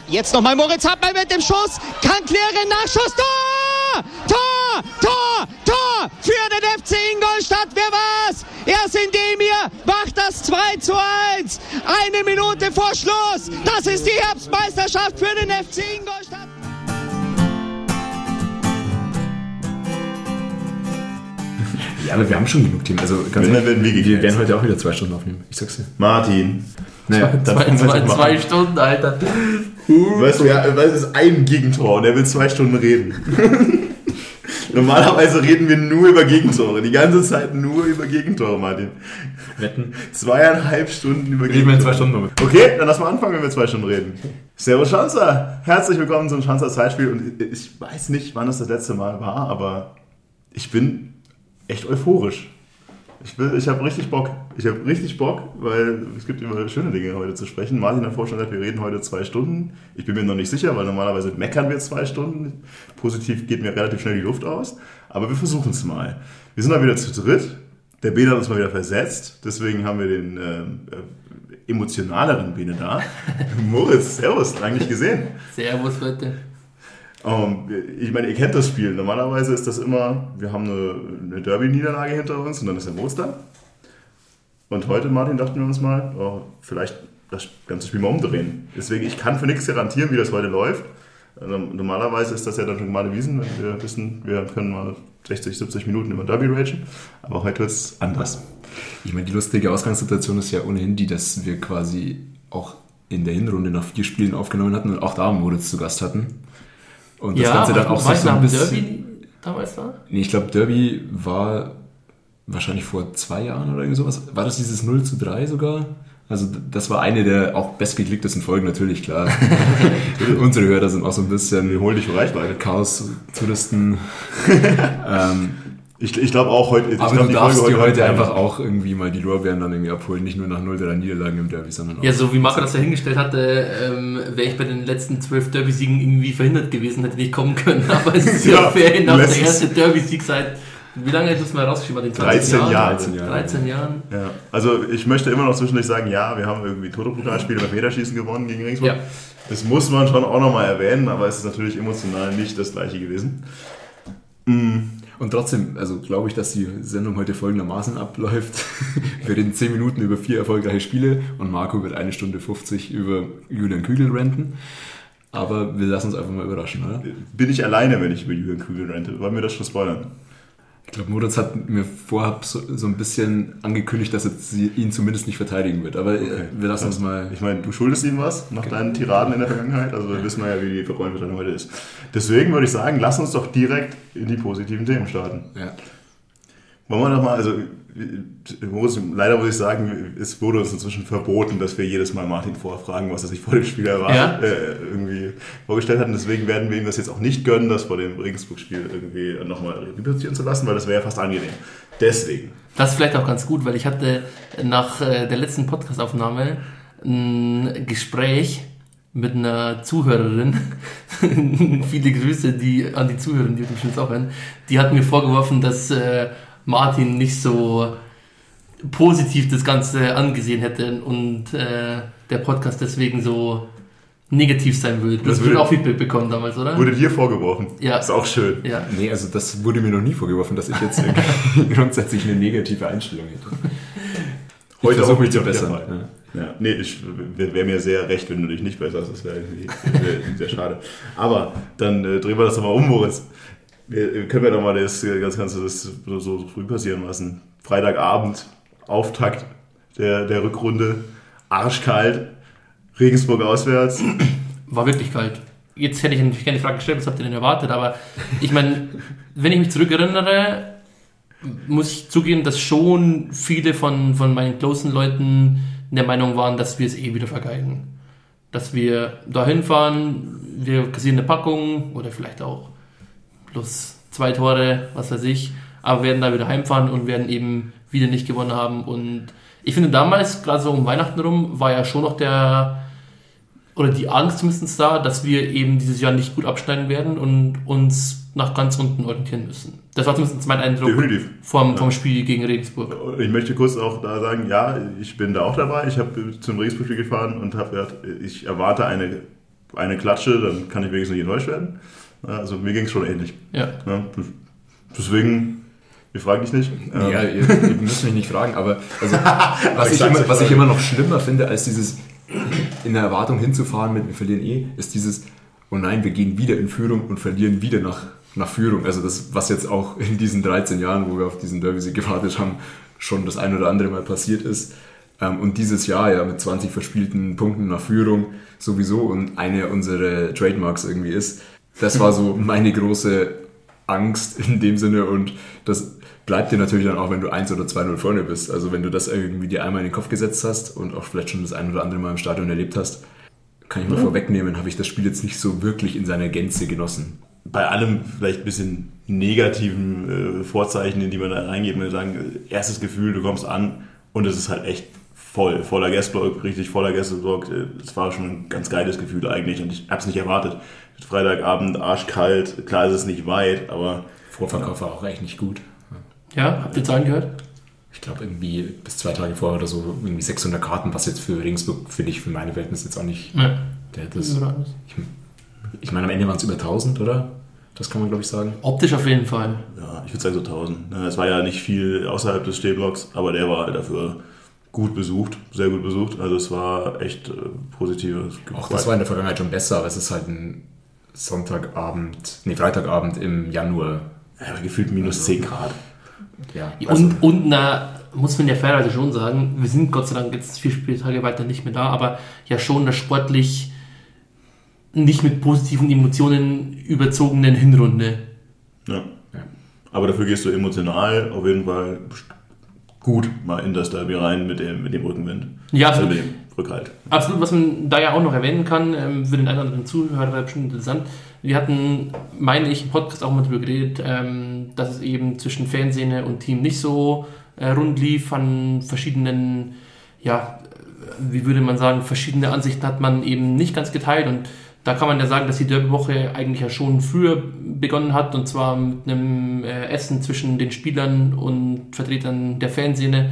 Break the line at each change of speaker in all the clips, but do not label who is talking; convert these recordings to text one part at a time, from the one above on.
Jetzt nochmal Moritz Hartmann mit dem Schuss. Kann klären, Nachschuss. Tor! Tor! Tor! Tor! Für den FC Ingolstadt. Wer war's? Erst Indemir macht das 2:1. 1 Minute vor Schluss. Das ist die Herbstmeisterschaft für den FC Ingolstadt.
Ja, aber wir haben schon genug Themen. Also ganz ehrlich, wir werden heute auch wieder 2 Stunden aufnehmen. Ich sag's dir.
Martin.
Naja,
zwei Stunden, Alter.
Weißt du, ja, es ist ein Gegentor und er will 2 Stunden reden. Normalerweise reden wir nur über Gegentore. Die ganze Zeit nur über Gegentore, Martin.
Wetten?
2,5 Stunden über Gegentore.
Reden wir in 2 Stunden damit.
Okay, dann lass mal anfangen, wenn wir 2 Stunden reden. Servus Schanzer. Herzlich willkommen zum Schanzer Zeitspiel. Und ich weiß nicht, wann das letzte Mal war, aber ich bin echt euphorisch. Ich habe richtig Bock. Weil es gibt immer schöne Dinge heute zu sprechen. Martin hat vorhin schon gesagt, wir reden heute 2 Stunden. Ich bin mir noch nicht sicher, weil normalerweise meckern wir 2 Stunden. Positiv geht mir relativ schnell die Luft aus. Aber wir versuchen es mal. Wir sind mal wieder zu dritt. Der Bene hat uns mal wieder versetzt. Deswegen haben wir den emotionaleren Bene da. Moritz, servus, lange nicht gesehen.
Servus, Leute.
Ich meine, ihr kennt das Spiel. Normalerweise ist das immer, wir haben eine Derby-Niederlage hinter uns und dann ist der Mostar. Und heute, Martin, dachten wir uns mal, vielleicht das ganze Spiel mal umdrehen. Deswegen, ich kann für nichts garantieren, wie das heute läuft. Normalerweise ist das ja dann schon gemahne Wiesen, wenn wir wissen, wir können mal 60, 70 Minuten über Derby ragen. Aber heute wird es anders.
Ich meine, die lustige Ausgangssituation ist ja ohnehin die, dass wir quasi auch in der Hinrunde nach 4 Spielen aufgenommen hatten und auch da Moritz zu Gast hatten. Und das Ganze dann auch so ein bisschen...
Derby damals war?
Nee, ich glaube, Derby war wahrscheinlich vor 2 Jahren oder irgend sowas. War das dieses 0:3 sogar? Also das war eine der auch bestgeklicktesten Folgen, natürlich, klar. Unsere Hörer sind auch so ein bisschen...
Wir holen dich für Reichweite.
Chaos-Touristen.
Ich glaube auch heute...
Aber du darfst dir heute einfach auch irgendwie mal die Lorbeeren dann irgendwie abholen. Nicht nur nach 0:3 Niederlagen im Derby, sondern auch...
Ja, so wie Marco das ja hingestellt hatte, wäre ich bei den letzten 12 Derby-Siegen irgendwie verhindert gewesen, hätte nicht kommen können. Aber es ist ja fair, nach der erste Derby-Sieg seit... Wie lange hättest du mal rausgeschrieben? Den
13 Jahren.
13 Jahren.
Ja. Also ich möchte immer noch zwischendurch sagen, ja, wir haben irgendwie Toto-Pokalspiele beim Meterschießen gewonnen gegen Regensburg. Ja. Das muss man schon auch nochmal erwähnen, aber es ist natürlich emotional nicht das gleiche gewesen.
Und trotzdem, also glaube ich, dass die Sendung heute folgendermaßen abläuft. Wir reden 10 Minuten über 4 erfolgreiche Spiele und Marco wird 1 Stunde 50 über Julian Kügel ranten. Aber wir lassen uns einfach mal überraschen, oder?
Bin ich alleine, wenn ich über Julian Kügel rante? Wollen wir das schon spoilern?
Ich glaube, Moritz hat mir vorab so ein bisschen angekündigt, dass er ihn zumindest nicht verteidigen wird. Aber okay, wir lassen uns mal...
Ich meine, du schuldest ihm was nach deinen Tiraden in der Vergangenheit. Also wir wissen ja, wie die Rollenverteilung heute ist. Deswegen würde ich sagen, lass uns doch direkt in die positiven Themen starten.
Ja.
Wollen wir doch mal, also leider muss ich sagen, es wurde uns inzwischen verboten, dass wir jedes Mal Martin vorfragen, was er sich vor dem Spiel irgendwie vorgestellt hat. Und deswegen werden wir ihm das jetzt auch nicht gönnen, das vor dem Regensburg-Spiel irgendwie nochmal Revue passieren zu lassen, weil das wäre ja fast angenehm. Deswegen.
Das ist vielleicht auch ganz gut, weil ich hatte nach der letzten Podcast-Aufnahme ein Gespräch mit einer Zuhörerin, viele Grüße an die Zuhörerin, die bestimmt auch hören, die hat mir vorgeworfen, dass Martin nicht so positiv das Ganze angesehen hätte und der Podcast deswegen so negativ sein würde. Du hast auch Feedback bekommen damals, oder?
Wurde dir vorgeworfen?
Ja.
Ist auch schön.
Ja.
Nee, also das wurde mir noch nie vorgeworfen, dass ich jetzt grundsätzlich eine negative Einstellung hätte.
Heute
versuche mich zu bessern.
Ja. Nee, wäre mir sehr recht, wenn du dich nicht besserst. Das wäre sehr schade. Aber dann drehen wir das doch mal um, Moritz. Können wir doch mal das Ganze so früh passieren lassen. Freitagabend, Auftakt der Rückrunde, arschkalt, Regensburg auswärts.
War wirklich kalt. Jetzt hätte ich natürlich keine Frage gestellt, was habt ihr denn erwartet, aber ich meine, wenn ich mich zurückerinnere, muss ich zugeben, dass schon viele von meinen closen Leuten der Meinung waren, dass wir es wieder vergeigen. Dass wir da hinfahren, wir kassieren eine Packung oder vielleicht auch plus 2 Tore, was weiß ich, aber werden da wieder heimfahren und werden eben wieder nicht gewonnen haben. Und ich finde damals, gerade so um Weihnachten rum, war ja schon noch die Angst zumindest da, dass wir eben dieses Jahr nicht gut abschneiden werden und uns nach ganz unten orientieren müssen. Das war zumindest mein Eindruck vom Spiel gegen Regensburg.
Ich möchte kurz auch da sagen, ja, ich bin da auch dabei. Ich habe zum Regensburg-Spiel gefahren und habe gesagt, ich erwarte eine eine Klatsche, dann kann ich wenigstens nicht enttäuscht werden. Also mir ging es schon ähnlich.
Ja.
Deswegen, wir fragen dich nicht.
Ja, ihr müsst mich nicht fragen, aber also, was ich immer noch schlimmer finde, als dieses in der Erwartung hinzufahren mit wir verlieren ist dieses, oh nein, wir gehen wieder in Führung und verlieren wieder nach Führung. Also das, was jetzt auch in diesen 13 Jahren, wo wir auf diesen Derby-Sieg gewartet haben, schon das ein oder andere Mal passiert ist. Und dieses Jahr ja mit 20 verspielten Punkten nach Führung sowieso und eine unserer Trademarks irgendwie ist. Das war so meine große Angst in dem Sinne und das bleibt dir natürlich dann auch, wenn du 1 oder 2-0 vorne bist. Also wenn du das irgendwie dir einmal in den Kopf gesetzt hast und auch vielleicht schon das ein oder andere Mal im Stadion erlebt hast, kann ich mal vorwegnehmen, habe ich das Spiel jetzt nicht so wirklich in seiner Gänze genossen.
Bei allem vielleicht ein bisschen negativen Vorzeichen, die man da reingeht, man sagen, erstes Gefühl, du kommst an und es ist halt echt voller Gästeblock, richtig voller Gästeblock. Das war schon ein ganz geiles Gefühl eigentlich und ich habe es nicht erwartet. Freitagabend, arschkalt, klar ist es nicht weit, aber...
Vorverkauf war auch echt nicht gut.
Ja, habt ihr Zahlen gehört?
Ich glaube irgendwie bis 2 Tage vorher oder so irgendwie 600 Karten, was jetzt für Regensburg, finde ich, für meine Verhältnisse jetzt auch nicht...
Ja.
Ich meine, am Ende waren es über 1000, oder? Das kann man, glaube ich, sagen.
Optisch auf jeden Fall.
Ja, ich würde sagen so 1000. Es war ja nicht viel außerhalb des Stehblocks, aber der war halt dafür gut besucht, sehr gut besucht. Also es war echt positiv.
Auch das war in der Vergangenheit schon besser, aber es ist halt ein Freitagabend im Januar.
Ja, aber gefühlt minus 10 Grad.
Ja,
und muss man ja fairerweise schon sagen, wir sind Gott sei Dank jetzt 4 Spieltage weiter nicht mehr da, aber ja schon eine sportlich nicht mit positiven Emotionen überzogenen Hinrunde.
Ja. Aber dafür gehst du emotional auf jeden Fall gut mal in das Derby rein mit dem Rückenwind.
Ja, absolut.
Mit dem Rückhalt.
Absolut, was man da ja auch noch erwähnen kann, für den einen oder anderen Zuhörer bestimmt interessant. Wir hatten, meine ich, im Podcast auch mal darüber geredet, dass es eben zwischen Fanszene und Team nicht so rund lief, an verschiedenen, ja, wie würde man sagen, verschiedene Ansichten hat man eben nicht ganz geteilt und da kann man ja sagen, dass die Derby-Woche eigentlich ja schon früher begonnen hat und zwar mit einem Essen zwischen den Spielern und Vertretern der Fanszene,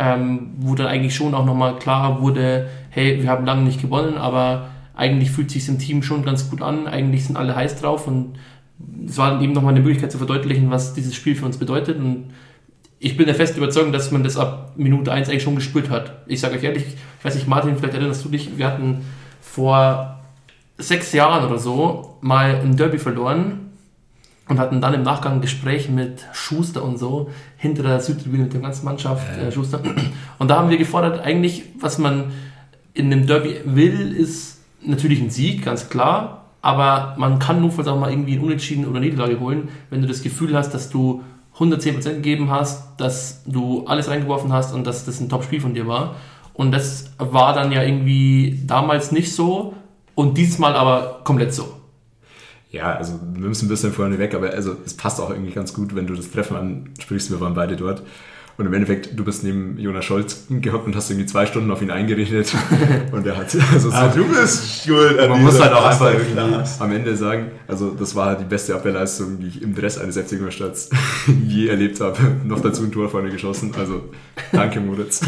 wo dann eigentlich schon auch nochmal klar wurde, hey, wir haben lange nicht gewonnen, aber eigentlich fühlt es sich im Team schon ganz gut an, eigentlich sind alle heiß drauf und es war dann eben nochmal eine Möglichkeit zu verdeutlichen, was dieses Spiel für uns bedeutet und ich bin der festen Überzeugung, dass man das ab Minute 1 eigentlich schon gespürt hat. Ich sage euch ehrlich, ich weiß nicht, Martin, vielleicht erinnerst du dich, wir hatten vor 6 Jahren oder so mal ein Derby verloren und hatten dann im Nachgang ein Gespräch mit Schuster und so, hinter der Südtribüne mit der ganzen Mannschaft, Schuster. Und da haben wir gefordert, eigentlich, was man in einem Derby will, ist natürlich ein Sieg, ganz klar, aber man kann notfalls auch mal irgendwie einen Unentschieden oder Niederlage holen, wenn du das Gefühl hast, dass du 110% gegeben hast, dass du alles reingeworfen hast und dass das ein Top-Spiel von dir war. Und das war dann ja irgendwie damals nicht so und dieses Mal aber komplett so.
Ja, also wir müssen ein bisschen vorne weg, aber also es passt auch irgendwie ganz gut, wenn du das Treffen ansprichst, wir waren beide dort. Und im Endeffekt, du bist neben Jonas Scholz gehockt und hast irgendwie 2 Stunden auf ihn eingeredet. Und er hat also so,
du bist schuld.
man muss halt auch einfach irgendwie am Ende sagen, also das war halt die beste Abwehrleistung, die ich im Dress eines FC Ingolstadts je erlebt habe. Noch dazu ein Tor vorne geschossen. Also danke, Moritz.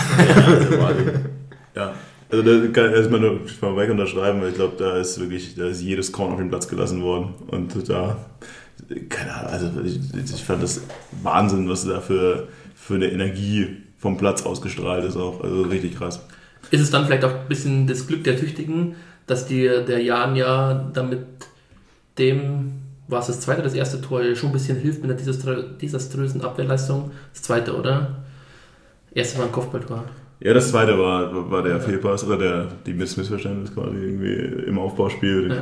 Ja, also da kann erstmal nur weg unterschreiben, weil ich glaube, da ist jedes Korn auf den Platz gelassen worden. Und da, keine Ahnung, also ich fand das Wahnsinn, was da für eine Energie vom Platz ausgestrahlt ist auch. Also richtig krass.
Ist es dann vielleicht auch ein bisschen das Glück der Tüchtigen, dass dir der Jan ja damit dem, war es das zweite oder das erste Tor, schon ein bisschen hilft mit einer desaströsen Abwehrleistung? Das zweite, oder? Erste war ein Kopfballtor.
Ja, das zweite war der Fehlpass oder die Missverständnis quasi irgendwie im Aufbauspiel.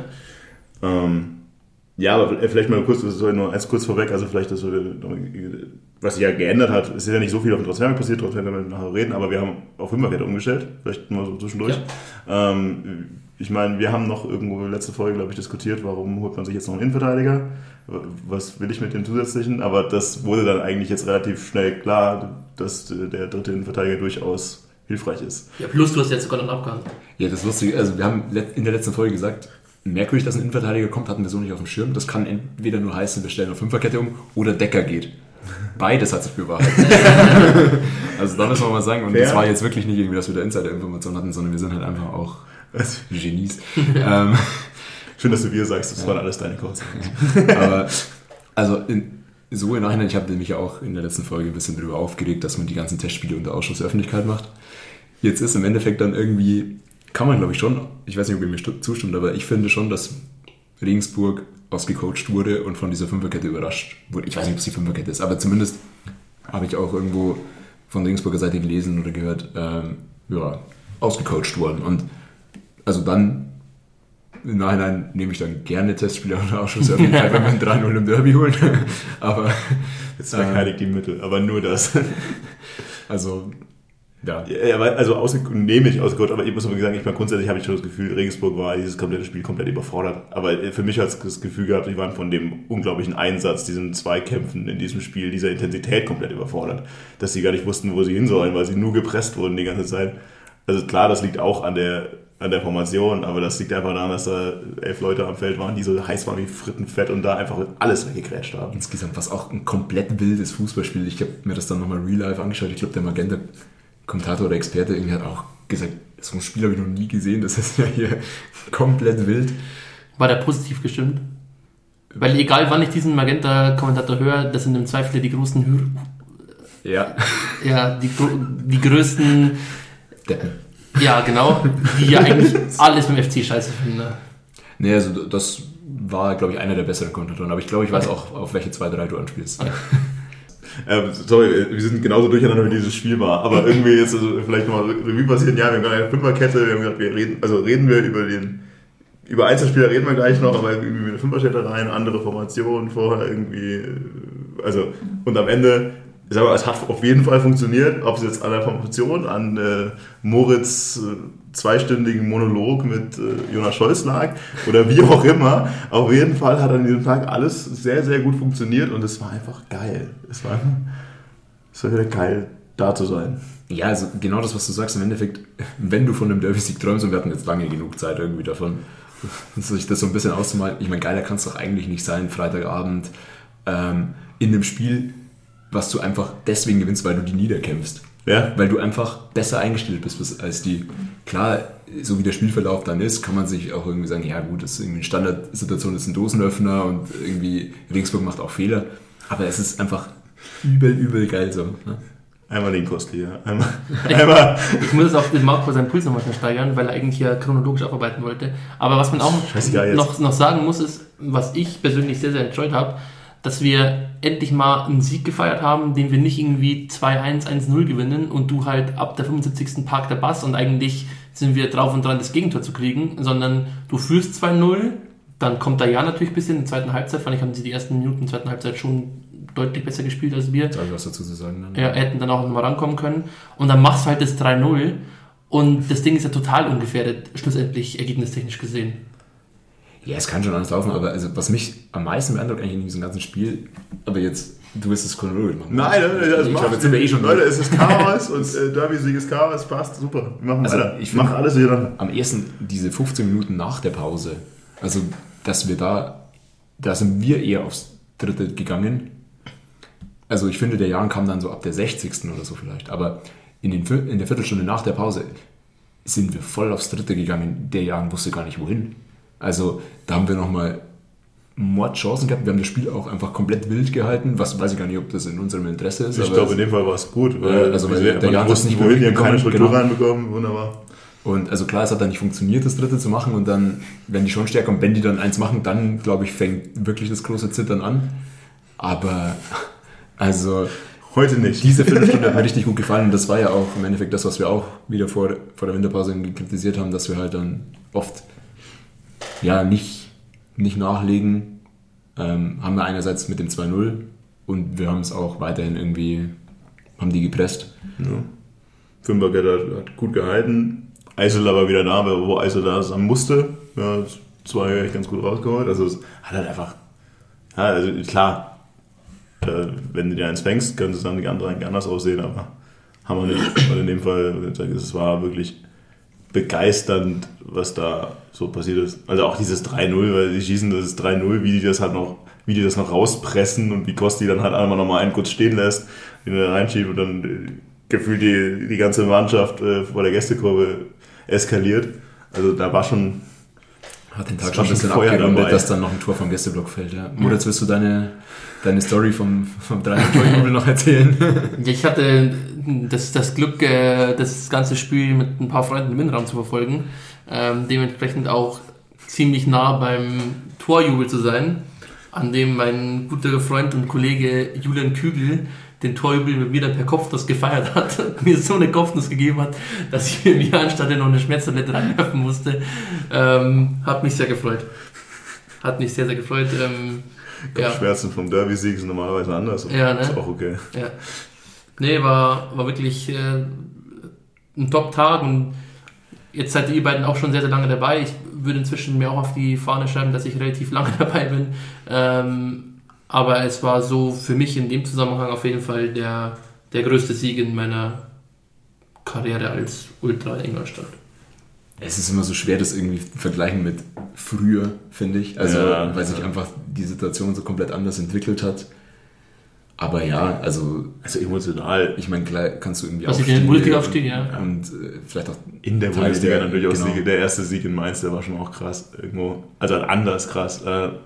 Ja, aber vielleicht mal kurz vorweg, also vielleicht, was sich ja geändert hat, es ist ja nicht so viel auf dem Transfer passiert, trotzdem werden wir nachher reden, aber wir haben auf Fünferkette umgestellt, vielleicht mal so zwischendurch. Ja. Ich meine, wir haben noch irgendwo in der letzten Folge, glaube ich, diskutiert, warum holt man sich jetzt noch einen Innenverteidiger, was will ich mit dem zusätzlichen, aber das wurde dann eigentlich jetzt relativ schnell klar, dass der dritte Innenverteidiger durchaus hilfreich ist.
Ja, plus du hast jetzt sogar noch einen Abgang.
Ja, das ist lustig, also wir haben in der letzten Folge gesagt, merkwürdig, dass ein Innenverteidiger kommt, hatten wir so nicht auf dem Schirm. Das kann entweder nur heißen, wir stellen auf Fünferkette um oder Decker geht. Beides hat sich bewahrheitet. Also da müssen wir mal sagen, und das war jetzt wirklich nicht irgendwie, dass wir da Insider-Informationen hatten, sondern wir sind halt einfach auch Genies.
Schön, dass du wir sagst, das waren alles deine Calls.
Aber, also, so im Nachhinein, ich habe mich ja auch in der letzten Folge ein bisschen darüber aufgeregt, dass man die ganzen Testspiele unter Ausschuss der Öffentlichkeit macht. Jetzt ist im Endeffekt dann irgendwie, kann man glaube ich schon, ich weiß nicht, ob ihr mir zustimmt, aber ich finde schon, dass Regensburg ausgecoacht wurde und von dieser Fünferkette überrascht wurde. Ich weiß nicht, ob es die Fünferkette ist, aber zumindest habe ich auch irgendwo von Regensburger Seite gelesen oder gehört, ausgecoacht worden. Und also dann im Nachhinein nehme ich dann gerne Testspieler unter Ausschuss der Öffentlichkeit, wenn wir ein 3-0 im Derby holen. Aber
jetzt verteidigt die Mittel, aber nur das.
Also, ja.
Also nehme ich ausgecoacht, aber ich muss aber sagen, grundsätzlich habe ich schon das Gefühl, Regensburg war dieses komplette Spiel komplett überfordert. Aber für mich hat es das Gefühl gehabt, die waren von dem unglaublichen Einsatz, diesen Zweikämpfen in diesem Spiel, dieser Intensität komplett überfordert. Dass sie gar nicht wussten, wo sie hin sollen, weil sie nur gepresst wurden die ganze Zeit. Also klar, das liegt auch an der Formation, aber das liegt einfach daran, dass da 11 Leute am Feld waren, die so heiß waren wie Frittenfett und da einfach alles weggegrätscht haben.
Insgesamt war es auch ein komplett wildes Fußballspiel. Ich habe mir das dann nochmal real life angeschaut. Ich glaube, der Magenta-Kommentator oder Experte irgendwie hat auch gesagt, so ein Spiel habe ich noch nie gesehen. Das ist ja hier komplett wild.
War der positiv gestimmt? Weil egal, wann ich diesen Magenta-Kommentator höre, das sind im Zweifel die großen die größten
Deppen.
Ja, genau. Die ja eigentlich alles beim FC scheiße finden. Ne?
Nee, also das war, glaube ich, einer der besseren Kommentatoren. Aber ich glaube, ich weiß auch, auf welche 2-3 du anspielst.
Okay.
Sorry, wir sind genauso durcheinander, wie dieses Spiel war. Aber irgendwie jetzt vielleicht nochmal Revue passieren. Ja, wir haben gerade eine Fünferkette. Wir haben gesagt, reden wir über Einzelspieler reden wir gleich noch, aber irgendwie mit eine Fünferkette rein, andere Formationen vorher irgendwie. Also, und am Ende, ich sag mal, es hat auf jeden Fall funktioniert, ob es jetzt an der Formation, an Moritz zweistündigen Monolog mit Jonas Scholz lag oder wie auch immer. Auf jeden Fall hat an diesem Tag alles sehr, sehr gut funktioniert und es war einfach geil. Es war wieder geil, da zu sein.
Ja, also genau das, was du sagst, im Endeffekt, wenn du von einem Derby-Sieg träumst, und wir hatten jetzt lange genug Zeit irgendwie davon, sich das so ein bisschen auszumalen. Ich meine, geiler kann es doch eigentlich nicht sein, Freitagabend in einem Spiel, was du einfach deswegen gewinnst, weil du die niederkämpfst.
Ja.
Weil du einfach besser eingestellt bist als die. Klar, so wie der Spielverlauf dann ist, kann man sich auch irgendwie sagen, ja gut, das ist irgendwie eine Standardsituation, das ist ein Dosenöffner und irgendwie Regensburg macht auch Fehler. Aber es ist einfach übel geil so. Ne?
Einmal den Kostli, ja. Einmal.
Ich muss jetzt auch den Marco seinen Puls nochmal steigern, weil er eigentlich ja chronologisch abarbeiten wollte. Aber was man auch noch sagen muss, ist, was ich persönlich sehr, sehr enjoyed habe, dass wir endlich mal einen Sieg gefeiert haben, den wir nicht irgendwie 2-1, 1-0 gewinnen und du halt ab der 75. parkt der Bass und eigentlich sind wir drauf und dran, das Gegentor zu kriegen, sondern du führst 2-0, dann kommt der Jahr natürlich ein bisschen in der zweiten Halbzeit, fand ich, haben sie die ersten Minuten in der zweiten Halbzeit schon deutlich besser gespielt als wir.
Soll ich was dazu zu sagen? Dann?
Ja, hätten dann auch nochmal rankommen können und dann machst du halt das 3-0 und das Ding ist ja total ungefährdet, schlussendlich ergebnistechnisch gesehen.
Ja, es kann schon anders laufen, aber also, was mich am meisten beeindruckt eigentlich in diesem ganzen Spiel, aber jetzt, du wirst es chronologisch machen.
Nein,
ich glaube, jetzt sind wir schon
Leute, es ist Chaos und Derby-Sieg ist Chaos, passt, super. Wir machen weiter.
Ich mache alles wieder. Am ersten, diese 15 Minuten nach der Pause, also, dass wir da sind wir eher aufs Dritte gegangen. Also, ich finde, der Jan kam dann so ab der 60. oder so vielleicht, aber in der Viertelstunde nach der Pause sind wir voll aufs Dritte gegangen. Der Jan wusste gar nicht, wohin. Also da haben wir nochmal Mordchancen gehabt. Wir haben das Spiel auch einfach komplett wild gehalten. Was weiß ich gar nicht, ob das in unserem Interesse ist.
Ich glaube, in dem Fall war es gut. Weil
der Jan wusste nicht, wohin.
Wir haben keine Struktur reinbekommen. Wunderbar.
Und also klar, es hat dann nicht funktioniert, das Dritte zu machen. Und dann, wenn die schon stärker und wenn die dann eins machen, dann, glaube ich, fängt wirklich das große Zittern an. Aber also
heute nicht.
Diese Viertelstunde hat mir richtig gut gefallen. Und das war ja auch im Endeffekt das, was wir auch wieder vor der Winterpause kritisiert haben, dass wir halt dann oft nicht nachlegen, haben wir einerseits mit dem 2-0 und wir haben es auch weiterhin irgendwie, haben die gepresst.
Ja. Fünferkette hat gut gehalten, Eisel aber wieder da, wo Eisel da sein musste, ja, das 2 echt ganz gut rausgeholt, also es hat halt einfach, ja, also klar, wenn du dir eins fängst, könnte es dann die anderen anders aussehen, aber haben wir nicht, weil in dem Fall, es war wirklich begeisternd, was da so passiert ist. Also auch dieses 3-0, weil die schießen das 3-0, wie die das noch rauspressen und wie Kosti dann halt einmal nochmal einen kurz stehen lässt, den er reinschiebt und dann gefühlt die ganze Mannschaft vor der Gästekurve eskaliert. Also da war schon
Hat den Tag schon ein bisschen abgerundet, dass dann noch ein Tor vom Gästeblock fällt. Ja. Moritz, willst du deine Story vom 3-Tor-Jubel noch erzählen?
Ich hatte das Glück, das ganze Spiel mit ein paar Freunden im Innenraum zu verfolgen. Dementsprechend auch ziemlich nah beim Torjubel zu sein, an dem mein guter Freund und Kollege Julian Kügel den Torjubel mit mir dann per Kopfnuss gefeiert hat und mir so eine Kopfnuss gegeben hat, dass ich mir anstatt noch eine Schmerztablette reinwerfen musste. Hat mich sehr gefreut. Hat mich sehr, sehr gefreut.
Schmerzen vom Derby-Sieg sind normalerweise anders.
Ja, ne?
Ist auch okay.
Ja. Nee, war wirklich ein Top-Tag und jetzt seid ihr beiden auch schon sehr, sehr lange dabei. Ich würde inzwischen mir auch auf die Fahne schreiben, dass ich relativ lange dabei bin. Aber es war so für mich in dem Zusammenhang auf jeden Fall der größte Sieg in meiner Karriere als Ultra in Ingolstadt.
Es ist immer so schwer, das irgendwie zu vergleichen mit früher, finde ich. Also, weil sich einfach die Situation so komplett anders entwickelt hat. Aber ja, also emotional. Ich meine, klar kannst du irgendwie
aufstehen. Was ich in der Bundesliga aufstehe, ja.
Und vielleicht auch
in der Bundesliga natürlich auch Siege. Der erste Sieg in Mainz, der war schon auch krass. Irgendwo, also anders krass.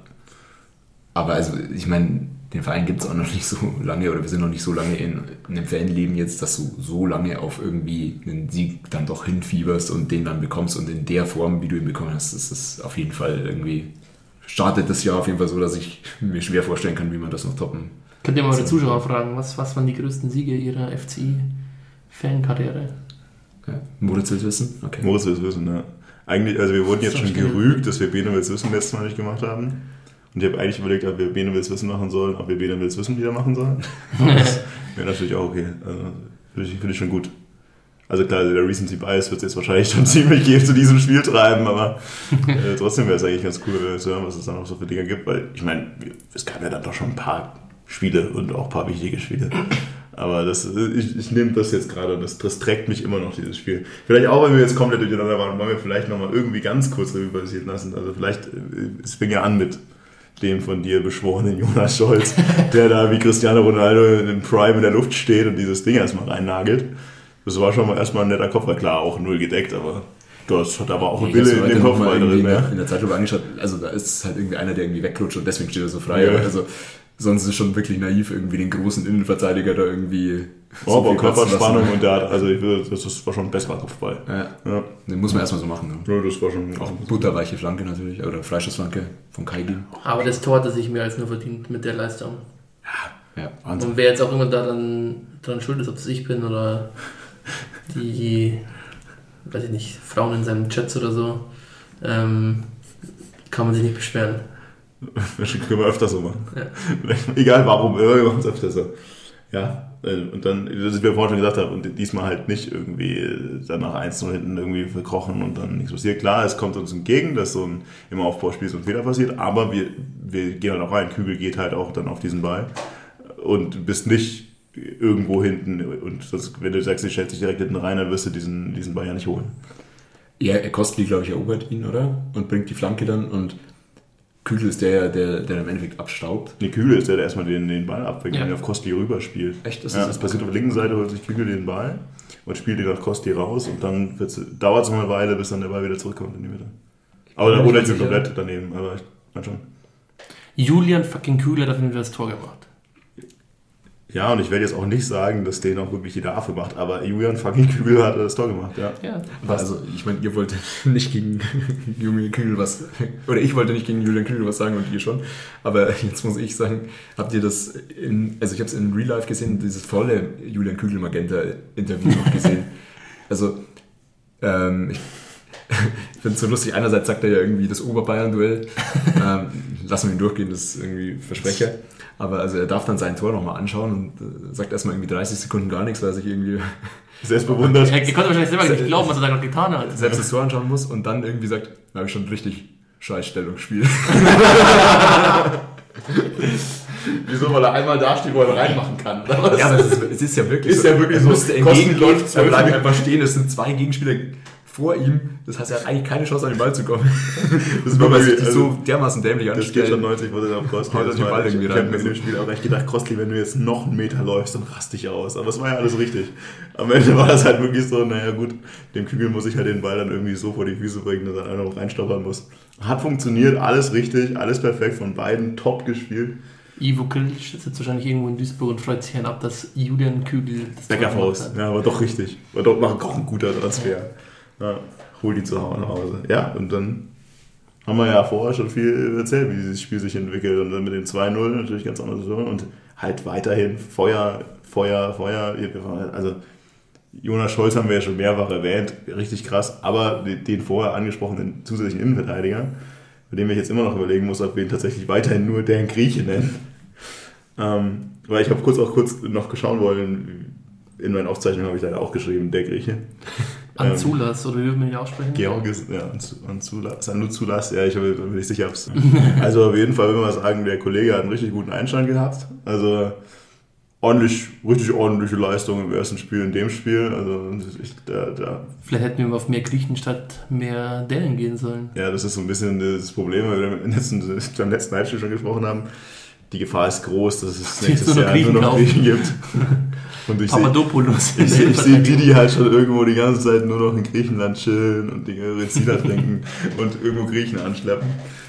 Aber also, ich meine, den Verein gibt es auch noch nicht so lange oder wir sind noch nicht so lange in einem Fanleben jetzt, dass du so lange auf irgendwie einen Sieg dann doch hinfieberst und den dann bekommst und in der Form, wie du ihn bekommen hast, das ist auf jeden Fall irgendwie, startet das Jahr auf jeden Fall so, dass ich mir schwer vorstellen kann, wie man das noch toppen.
Könnt ihr mal die Zuschauer fragen, was waren die größten Siege ihrer FCI-Fankarriere?
Ja, Moritz will es wissen?
Okay. Moritz will es wissen, ja. Eigentlich, also wir wurden jetzt schon gerügt, dass wir Bene will's wissen letztes Mal nicht gemacht haben. Und ich habe eigentlich überlegt, ob wir Bene will's wissen machen sollen, ob wir Bene will's wissen wieder machen sollen. Das wäre natürlich auch okay. Also, finde ich schon gut. Also klar, der Recency Bias wird es jetzt wahrscheinlich schon ziemlich viel zu diesem Spiel treiben, aber trotzdem wäre es eigentlich ganz cool zu hören, was es dann auch so für Dinge gibt, weil ich meine, es gab ja dann doch schon ein paar Spiele und auch ein paar wichtige Spiele. Aber ich nehme das jetzt gerade und das trägt mich immer noch, dieses Spiel. Vielleicht auch, wenn wir jetzt komplett durcheinander waren, wollen wir vielleicht nochmal irgendwie ganz kurz Revue passieren lassen. Also vielleicht, es fing ja an mit dem von dir beschworenen Jonas Scholz, der da wie Cristiano Ronaldo in Prime in der Luft steht und dieses Ding erstmal reinnagelt. Das war schon mal erstmal ein netter Kopf, weil klar, auch null gedeckt, aber da war auch ein Wille in dem Kopfball drin.
In der Zeitlupe angeschaut, also da ist halt irgendwie einer, der irgendwie wegrutscht und deswegen steht er so frei. Ja. Also sonst ist es schon wirklich naiv, irgendwie den großen Innenverteidiger da irgendwie.
Aber Körperspannung und der hat, also das war schon ein besserer Kopfball.
Ja. Den muss man erstmal so machen. Ne?
Ja, das war schon
auch butterweiche Flanke natürlich, oder Freischussflanke von Kaidi.
Aber das Tor hat er sich mehr als nur verdient mit der Leistung.
Ja.
Und wer jetzt auch immer da dann dran schuld ist, ob das ich bin oder die, weiß ich nicht, Frauen in seinem Chats oder so, kann man sich nicht beschweren.
Das können wir öfter so machen. Ja. Egal warum, wir machen es öfter so. Ja, und dann, das wir vorhin schon gesagt haben, und diesmal halt nicht irgendwie dann nach 1-0 hinten irgendwie verkrochen und dann nichts passiert. Klar, es kommt uns entgegen, dass so im Aufbauspiel so ein Fehler passiert, aber wir gehen halt auch rein. Kügel geht halt auch dann auf diesen Ball und bist nicht irgendwo hinten und wenn du sagst, ich stelle dich direkt hinten rein, dann wirst du diesen Ball ja nicht holen.
Ja, Kostli, glaube ich, erobert ihn, oder? Und bringt die Flanke dann und Kügel ist der im Endeffekt abstaubt.
Nee, Kügel ist der erstmal den Ball abwinkt und auf Kostli rüberspielt.
Echt?
Das passiert auf der linken Seite, holt sich Kügel den Ball und spielt den auf Kostli raus und dann dauert es noch eine Weile, bis dann der Ball wieder zurückkommt in die Mitte. Aber oder ist komplett daneben, aber ich meine schon.
Julian fucking Kügel hat auf jeden Fall das Tor gemacht.
Ja, und ich werde jetzt auch nicht sagen, dass den auch wirklich jeder Affe macht, aber Julian fucking Kügel hat das Tor gemacht, ja.
Also, ich meine, ihr wolltet nicht gegen Julian Kügel was, oder ich wollte nicht gegen Julian Kügel was sagen und ihr schon, aber jetzt muss ich sagen, habt ihr das also ich habe es in Real Life gesehen, dieses volle Julian Kügel Magenta Interview noch gesehen. Also, ich finde es so lustig, einerseits sagt er ja irgendwie das Oberbayern-Duell, lassen wir ihn durchgehen, das ist irgendwie Versprecher. Aber also er darf dann sein Tor nochmal anschauen und sagt erstmal irgendwie 30 Sekunden gar nichts, weil er sich irgendwie
selbst bewundert.
Er konnte wahrscheinlich selber nicht glauben, was er da gerade getan hat.
Selbst das Tor anschauen muss und dann irgendwie sagt, da habe ich schon richtig scheiß Stellungsspiel.
Wieso, weil er einmal da steht, wo er reinmachen kann?
Ja, aber es ist ja wirklich
so. Er müsste
entgegengehen, er bleibt einfach stehen, es sind zwei Gegenspieler vor ihm. Das heißt, er hat eigentlich keine Chance, an den Ball zu kommen. Das war, weil sich die so dermaßen dämlich
Das
anstellen.
geht schon 90 auf Crossley.
Haut er den Ball irgendwie
Ich habe
rein.
mir in dem Spiel auch echt gedacht, Crossley, wenn du jetzt noch einen Meter läufst, dann rast dich aus. Aber es war ja alles richtig. Am Ende war das halt wirklich so, naja gut, dem Kügel muss ich halt den Ball dann irgendwie so vor die Füße bringen, dass er einfach noch reinstoppern muss. Hat funktioniert, alles richtig, alles perfekt, von beiden top gespielt.
Ivo Grilic sitzt wahrscheinlich irgendwo in Duisburg und freut sich ab, dass Julian Kügel das Tor gemacht
Bäckerfaust.
hat.
Ja, war doch richtig. War doch auch ein guter Transfer. Ja, hol die zu Hause. Ja, und dann haben wir ja vorher schon viel erzählt, wie dieses Spiel sich entwickelt. Und dann mit dem 2-0 natürlich ganz anders. Und halt weiterhin Feuer. Also Jonas Scholz haben wir ja schon mehrfach erwähnt. Richtig krass. Aber den vorher angesprochenen zusätzlichen Innenverteidiger, bei dem ich jetzt immer noch überlegen muss, ob wir ihn tatsächlich weiterhin nur den Grieche nennen. Weil ich habe kurz noch geschaut wollen, in meinen Aufzeichnungen habe ich leider auch geschrieben, der Grieche.
Anzulas, oder wie will man ihn aussprechen?
Georgis, ja, Anzulas, ja, ich bin mir nicht sicher, ob es. Also auf jeden Fall will man sagen, der Kollege hat einen richtig guten Einstand gehabt. Also richtig ordentliche Leistung im ersten Spiel, in dem Spiel. Also
Vielleicht hätten wir auf mehr Griechen statt mehr Dänen gehen sollen.
ja, das ist so ein bisschen das Problem, weil wir beim letzten Halbspiel schon gesprochen haben. Die Gefahr ist groß, dass es nächstes Jahr nur noch Griechen gibt. Und ich
Papadopoulos.
Ich sehe die halt schon irgendwo die ganze Zeit nur noch in Griechenland chillen und die Rezina trinken und irgendwo Griechen anschleppen.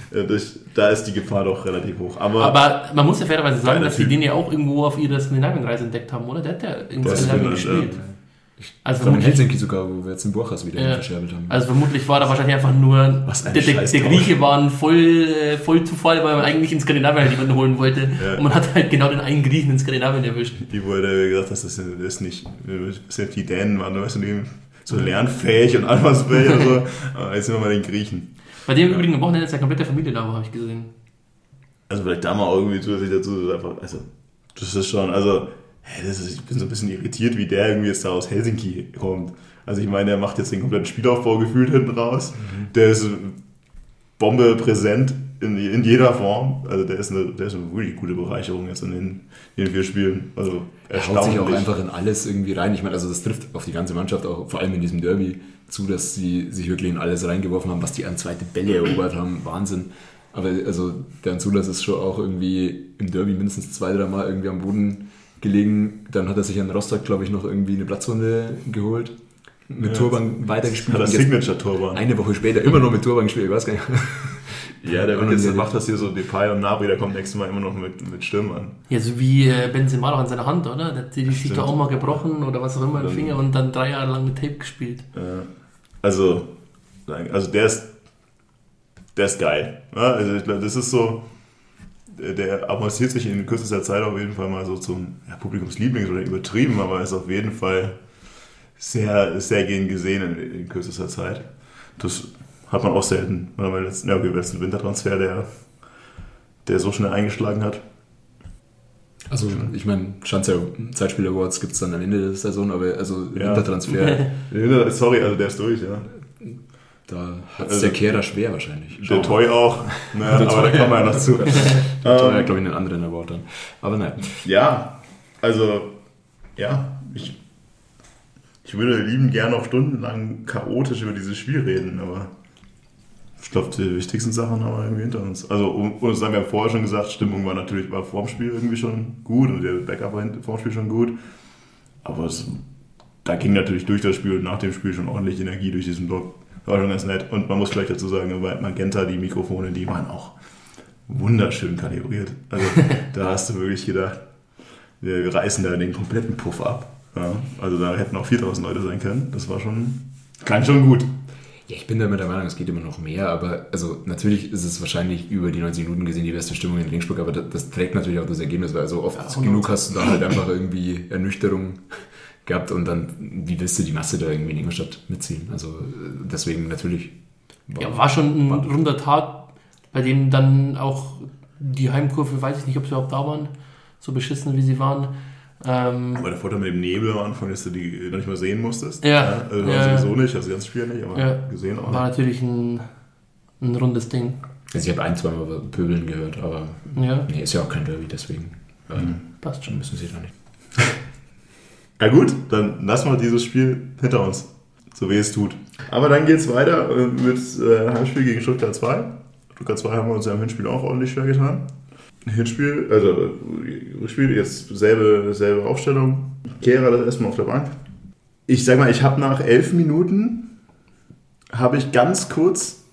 Da ist die Gefahr doch relativ hoch.
Aber man muss ja fairerweise sagen, dass die
Typ.
den ja auch irgendwo auf ihrer Skandinavienreise entdeckt haben, oder? Der hat ja irgendwo
Der ist
Skandinavien
Finnland,
gespielt.
Ich
Also
glaube in
vermutlich,
Helsinki sogar, wo wir jetzt den Burchas wieder verscherbelt haben.
also vermutlich war da wahrscheinlich einfach nur
Was ein
der
Scheißtausch.
Grieche waren voll Zufall, weil man eigentlich in Skandinavien halt jemanden holen wollte.
Ja.
Und man hat halt genau den einen Griechen in Skandinavien erwischt.
Die wurde gesagt, dass das nicht die Dänen waren, weißt du, die so lernfähig und anpassfähig und so. Aber jetzt sind wir mal den Griechen.
Bei dem übrigen am Wochenende ist ja komplette Familie da, habe ich gesehen.
Also vielleicht da mal irgendwie zusätzlich dazu, einfach, also das ist schon, also ich bin so ein bisschen irritiert, wie der irgendwie jetzt da aus Helsinki kommt. Also ich meine, der macht jetzt den kompletten Spielaufbau gefühlt hinten raus. Der ist Bombe präsent in jeder Form. Also der ist eine wirklich gute Bereicherung jetzt in den 4 Spielen. Also
Er haut sich auch einfach in alles irgendwie rein. Ich meine, also das trifft auf die ganze Mannschaft auch, vor allem in diesem Derby, zu, dass sie sich wirklich in alles reingeworfen haben, was die an zweite Bälle erobert haben. Wahnsinn. Aber also der Anzulas ist schon auch irgendwie im Derby mindestens 2-3 Mal irgendwie am Boden gelegen. Dann hat er sich an Rostock, glaube ich, noch irgendwie eine Platzrunde geholt. Mit Turban weitergespielt.
Hat das Signature-Turban.
Eine Woche später immer noch mit Turban gespielt, ich weiß gar nicht.
Ja, der macht das hier so Depay und Nabri, der kommt nächstes Mal immer noch mit Stürmern.
Ja, so wie Benzema noch an seiner Hand, oder? Der hat sich da auch mal gebrochen oder was auch immer im Finger und dann 3 Jahre lang mit Tape gespielt.
Also der ist geil. Ja, also ich glaube, das ist so, der avanciert sich in kürzester Zeit auf jeden Fall mal so zum Publikumsliebling, oder übertrieben, aber ist auf jeden Fall sehr, sehr gern gesehen in kürzester Zeit. Das hat man auch selten. Weil letzten Wintertransfer, der so schnell eingeschlagen hat.
Also ich meine, Schanzer Zeitspiel Awards gibt es dann am Ende der Saison, aber also Wintertransfer,
Sorry, also der ist durch, ja.
da hat es der Kehrer schwer wahrscheinlich.
Der Toy auch, naja, aber da kommen wir ja noch zu.
Der Toy hat, glaube ich, einen anderen Award dann. Aber nein.
Ja, also, ja, ich würde liebend gerne noch stundenlang chaotisch über dieses Spiel reden, aber ich glaube, die wichtigsten Sachen haben wir irgendwie hinter uns. Also, und wir haben vorher schon gesagt, Stimmung war vorm Spiel irgendwie schon gut und der Backup war vorm Spiel schon gut. Aber da ging natürlich durch das Spiel und nach dem Spiel schon ordentlich Energie durch diesen Block. War schon ganz nett. Und man muss vielleicht dazu sagen, bei Magenta, die Mikrofone, die waren auch wunderschön kalibriert. Also, da hast du wirklich gedacht, wir reißen da den kompletten Puff ab. Ja, also da hätten auch 4000 Leute sein können. Das war klang schon gut.
Ja, ich bin da mit der Meinung, es geht immer noch mehr, aber also natürlich ist es wahrscheinlich über die 90 Minuten gesehen die beste Stimmung in Regensburg, aber das trägt natürlich auch das Ergebnis, weil so oft genug hast du da halt einfach irgendwie Ernüchterung gehabt und dann, wie willst du die Masse da irgendwie in Ingolstadt mitziehen? Also deswegen natürlich.
War schon ein runder Tag, bei dem dann auch die Heimkurve, weiß ich nicht, ob sie überhaupt da waren, so beschissen wie sie waren.
Aber der Vorteil mit dem Nebel am Anfang ist, dass du die noch nicht mal sehen musstest.
Ja.
Also sowieso nicht, also das ganze Spiel nicht, aber gesehen auch.
War natürlich ein rundes Ding.
Also ich habe 1-2 Mal Pöbeln gehört, aber nee, ist ja auch kein Derby, deswegen
passt schon.
müssen sie da nicht.
Ja gut, dann lassen wir dieses Spiel hinter uns. so weh es tut. Aber dann geht es weiter mit Heimspiel gegen Stuttgart 2. Stuttgart 2 haben wir uns ja im Hinspiel auch ordentlich schwer getan. Hinspiel, also Rückspiel, jetzt selbe Aufstellung. Kehrer das erstmal auf der Bank. Ich sag mal, ich habe nach 11 Minuten ganz kurz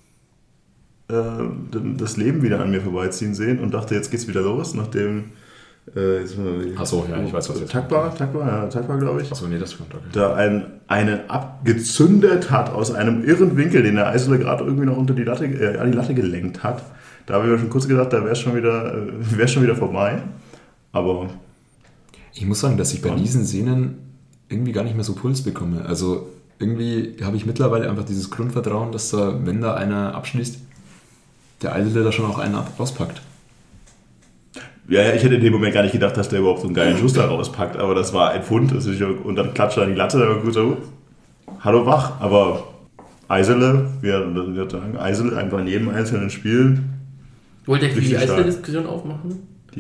das Leben wieder an mir vorbeiziehen sehen und dachte, jetzt geht's wieder los, nachdem
Achso, ja, ich weiß, was jetzt
Takbar, glaube ich.
Achso, nee, das kommt okay.
Da eine abgezündet hat aus einem irren Winkel, den der Eisele gerade irgendwie noch unter die Latte gelenkt hat. Da habe ich mir schon kurz gedacht, da wäre es schon wieder vorbei. Aber
ich muss sagen, dass ich bei diesen Szenen irgendwie gar nicht mehr so Puls bekomme. Also irgendwie habe ich mittlerweile einfach dieses Grundvertrauen, dass da, wenn da einer abschließt, der Eisele da schon auch einen rauspackt.
Ja, ich hätte in dem Moment gar nicht gedacht, dass der überhaupt so einen geilen Schuss da rauspackt, aber das war ein Pfund. Und dann klatscht er an die Latte, da war gut so, hallo wach. Aber Eisele, wir sagen, Eisele einfach in jedem einzelnen Spiel.
Wollt ihr die Eisele-Diskussion aufmachen?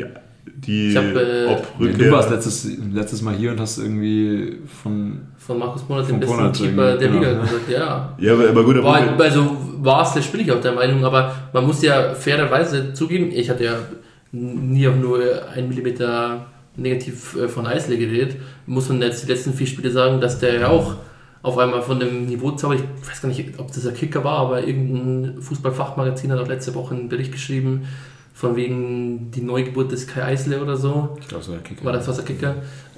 Du warst letztes Mal hier und hast irgendwie von
Markus Ponert, den besten Keeper der Liga, gesagt, ja.
Ja, aber gut.
Vielleicht bin ich auch der Meinung, aber man muss ja fairerweise zugeben, ich hatte ja nie auch nur 1 Millimeter negativ von Eisele geredet, muss man jetzt die letzten 4 Spiele sagen, dass der ja auch auf einmal von dem Niveau zaubert. Ich weiß gar nicht, ob das der Kicker war, aber irgendein Fußballfachmagazin hat auch letzte Woche einen Bericht geschrieben, von wegen die Neugeburt des Kai Eisele oder so.
Ich glaube, so der Kicker.
War das der Kicker?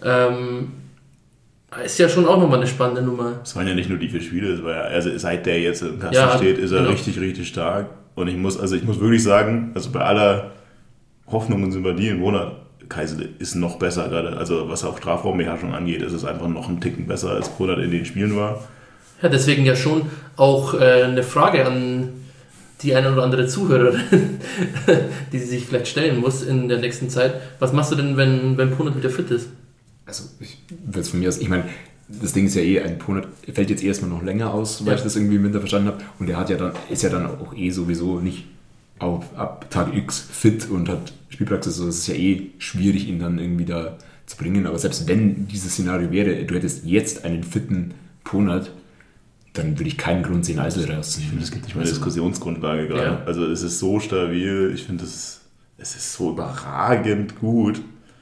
Ist ja schon auch nochmal eine spannende Nummer.
Es waren ja nicht nur die 4 Spiele, es war ja, also seit der jetzt im Kasten steht, ist er richtig, richtig stark. Und ich muss wirklich sagen, also bei aller Hoffnung und Sympathie im Monat, Kaisele ist noch besser gerade. Also was auch Strafraumbeherrschung angeht, ist es einfach noch einen Ticken besser, als Ponert in den Spielen war.
Ja, deswegen ja schon auch eine Frage an die eine oder andere Zuhörerin, die sie sich vielleicht stellen muss in der nächsten Zeit. Was machst du denn, wenn Ponert wieder fit ist?
Also ich würde es von mir aus, ich meine, das Ding ist ja ein Ponert fällt jetzt erstmal noch länger aus, weil ich das irgendwie im Winter verstanden habe. Und der ist ja dann auch sowieso nicht ab Tag X fit und hat Spielpraxis, so, es ist ja schwierig, ihn dann irgendwie da zu bringen. Aber selbst wenn dieses Szenario wäre, du hättest jetzt einen fitten Ponert, dann würde ich keinen Grund sehen, Eisele rauszunehmen.
Ich finde, es gibt nicht mal eine Diskussionsgrundlage gerade. Ja. Also es ist so stabil, ich finde, es ist so überragend gut.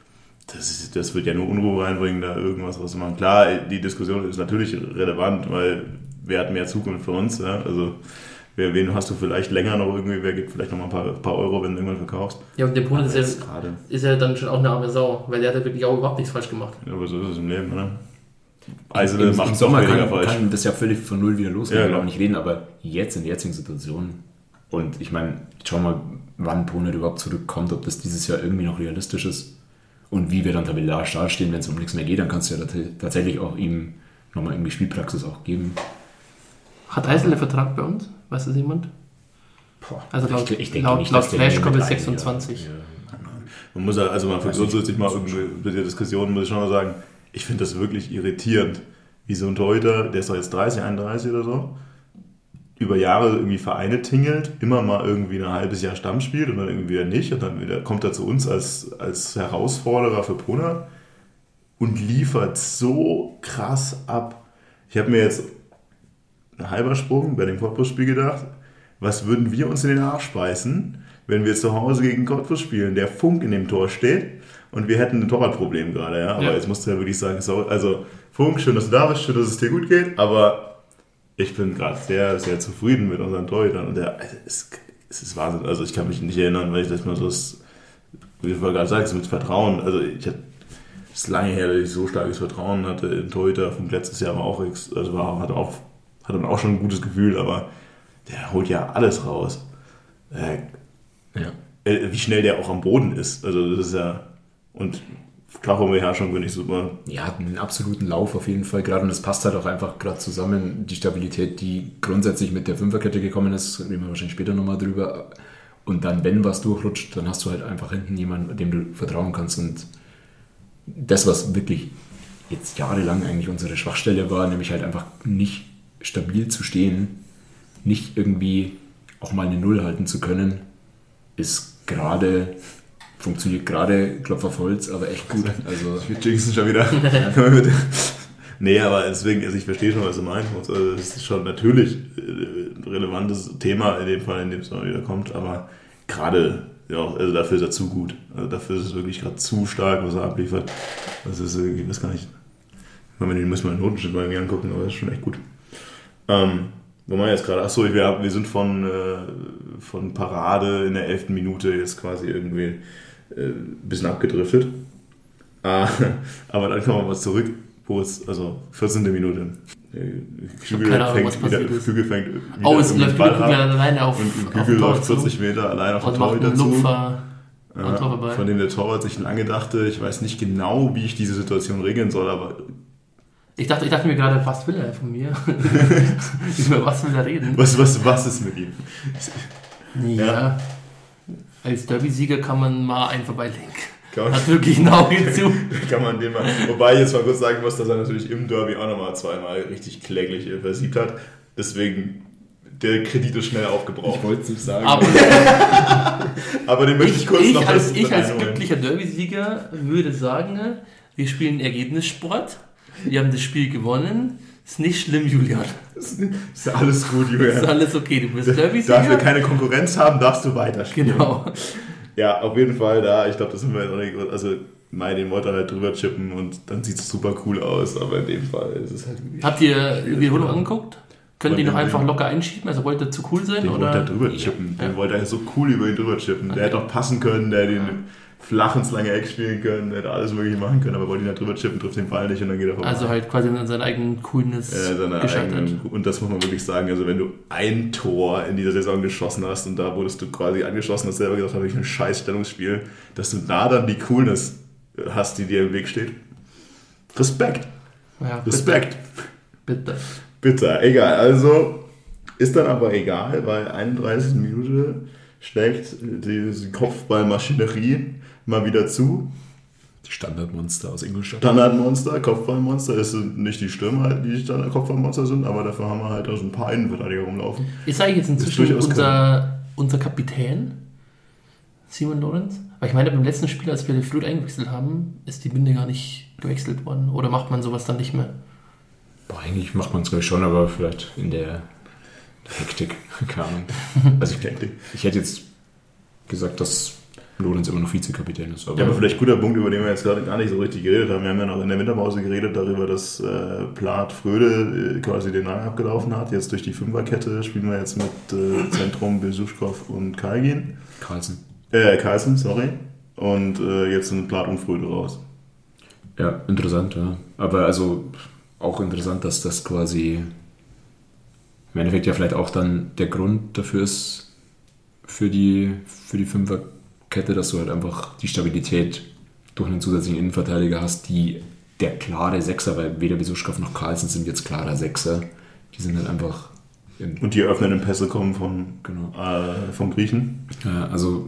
Das wird ja nur Unruhe reinbringen, da irgendwas rauszumachen. Klar, die Diskussion ist natürlich relevant, weil wer hat mehr Zukunft für uns? Ja? Also wen hast du vielleicht länger noch irgendwie, wer gibt vielleicht noch mal ein paar Euro, wenn du irgendwann verkaufst?
Ja, und der Punkt ist ja dann schon auch eine arme Sau, weil der hat ja wirklich auch überhaupt nichts falsch gemacht.
Ja, aber so ist es im Leben, oder?
Eisele macht im Sommer kann das ja völlig von null wieder losgehen, wir nicht reden, aber jetzt in der jetzigen Situation, und ich meine, schau mal, wann Ponert überhaupt zurückkommt, ob das dieses Jahr irgendwie noch realistisch ist und wie wir dann tabellarisch dastehen, wenn es um nichts mehr geht, dann kannst du ja tatsächlich auch ihm nochmal irgendwie Spielpraxis auch geben.
Hat Eisele Vertrag bei uns? Weiß das jemand? Also laut Flash kommt es 26.
Ja. Man muss also mal für grundsätzlich mal bei der Diskussion muss ich schon mal sagen, ich finde das wirklich irritierend, wie so ein Torhüter, der ist doch jetzt 30, 31 oder so, über Jahre irgendwie Vereine tingelt, immer mal irgendwie ein halbes Jahr Stamm spielt und dann irgendwie wieder nicht und dann wieder kommt er zu uns als Herausforderer für Ponert und liefert so krass ab. Ich habe mir jetzt ein halber Sprung bei dem Cottbus-Spiel gedacht, was würden wir uns in den Arsch beißen, wenn wir zu Hause gegen Cottbus spielen, der Funk in dem Tor steht und wir hätten ein Torwartproblem gerade, ja. Aber jetzt musst du ja wirklich sagen, so, also Funk, schön, dass du da bist, schön, dass es dir gut geht, aber ich bin gerade sehr, sehr zufrieden mit unseren Torhütern und es ist Wahnsinn. Also ich kann mich nicht erinnern, weil ich das mal so, wie du gerade sagst, mit Vertrauen, also es ist lange her, dass ich so starkes Vertrauen hatte in Torhüter. Funk letztes Jahr war auch, hat dann auch schon ein gutes Gefühl, aber der holt ja alles raus. Wie schnell der auch am Boden ist. Also das ist ja, und Strafraumbeherrschung finde ich super.
Ja, hat einen absoluten Lauf auf jeden Fall gerade und es passt halt auch einfach gerade zusammen, die Stabilität, die grundsätzlich mit der Fünferkette gekommen ist, reden wir wahrscheinlich später nochmal drüber. Und dann, wenn was durchrutscht, dann hast du halt einfach hinten jemanden, dem du vertrauen kannst. Und das, was wirklich jetzt jahrelang eigentlich unsere Schwachstelle war, nämlich halt einfach nicht stabil zu stehen, nicht irgendwie auch mal eine Null halten zu können, funktioniert gerade, Klopf auf Holz, aber echt gut. Also
wir jinxen schon wieder. Nee, aber deswegen, also ich verstehe schon, was du meinst. Also das ist schon natürlich ein relevantes Thema in dem Fall, in dem es mal wieder kommt, aber gerade, ja, also dafür ist er zu gut. Also dafür ist es wirklich gerade zu stark, was er abliefert. Das ist irgendwie, ich weiß gar nicht. Den muss man den Notenschnitt mal irgendwie angucken, aber das ist schon echt gut. Wo man jetzt gerade, achso, wir sind von Parade in der 11. Minute jetzt quasi irgendwie ein bisschen abgedriftet. Aber dann kommen wir mal zurück, wo es, also 14. Minute. Kügel fängt wieder
es
Ball
läuft wieder Kügel
ab
alleine auf
und Kügel läuft 40 Meter allein auf den Torhüter zu. Von dem der Torwart sich lange dachte, ich weiß nicht genau, wie ich diese Situation regeln soll, aber
ich dachte mir gerade, was will er von mir? Was will er reden?
Was ist mit ihm?
Ja. Als Derby-Sieger kann man mal einen vorbeilegen. Hat wirklich ein Auge zu.
Kann man dem mal. Wobei ich jetzt mal kurz sagen muss, dass er natürlich im Derby auch nochmal zweimal richtig kläglich versiegt hat. Deswegen, der Kredit ist schnell aufgebraucht.
Ich wollte es nicht sagen.
Aber den möchte ich kurz noch
als glücklicher Derby-Sieger würde sagen, wir spielen Ergebnissport. Wir haben das Spiel gewonnen. Ist nicht schlimm, Julian.
Ist alles gut, Julian.
Ist alles okay. Du bist Derby-Sieger.
Darf wir keine Konkurrenz haben, darfst du weiterspielen.
Genau.
Ja, auf jeden Fall, ich glaube, das sind wir jetzt auch nicht, also den wollte halt drüber chippen und dann sieht es super cool aus, aber in dem Fall ist es halt...
Habt ihr die Wiederholung angeguckt? Könnt ihr noch einfach locker einschieben? Also wollt ihr zu cool sein?
Den
oder?
wollte er drüber chippen. Den wollte er so cool über ihn drüber chippen. Okay. Der hätte auch passen können, der den flach ins lange Eck spielen können, der hätte alles mögliche machen können, aber wollte ihn halt drüber chippen, trifft den Ball nicht und dann geht er vorbei.
Also halt quasi an seinen eigenen Coolness gescheitert.
Und das muss man wirklich sagen, also wenn du ein Tor in dieser Saison geschossen hast und da wurdest du quasi angeschossen, hast selber gesagt, habe ich ein scheiß Stellungsspiel, dass du da dann die Coolness hast, die dir im Weg steht. Respekt.
Ja,
Respekt.
Bitte.
Egal. Also ist dann aber egal, weil 31. Minute schlägt die Kopfballmaschinerie mal wieder zu.
Die Standardmonster aus Ingolstadt.
Kopfballmonster. Es sind nicht die Stürmer, die Kopfballmonster sind, aber dafür haben wir halt auch so ein paar Innenverteidiger rumlaufen.
Ist eigentlich jetzt inzwischen unser Kapitän, Simon Lorenz? Weil ich meine, beim letzten Spiel, als wir den Flut eingewechselt haben, ist die Binde gar nicht gewechselt worden. Oder macht man sowas dann nicht mehr?
Eigentlich macht man es glaube ich schon, aber vielleicht in der Hektik. Keine Ahnung. Also ich hätte jetzt gesagt, dass Lorenz immer noch Vizekapitän ist.
Aber vielleicht guter Punkt, über den wir jetzt gerade gar nicht so richtig geredet haben. Wir haben ja noch in der Winterpause geredet darüber, dass Plath Fröde quasi den Rang abgelaufen hat. Jetzt durch die Fünferkette spielen wir jetzt mit Zentrum, Besuschkow und Carlsen, sorry. Und jetzt sind Plath und Fröde raus.
Ja, interessant, ja. Aber also auch interessant, dass das quasi im Endeffekt ja vielleicht auch dann der Grund dafür ist, für die Fünferkette, dass du halt einfach die Stabilität durch einen zusätzlichen Innenverteidiger hast, die der klare Sechser, weil weder Besuschkow noch Carlsen sind jetzt klarer Sechser. Die sind halt einfach...
Und die eröffnenden Pässe kommen vom Griechen.
Ja, also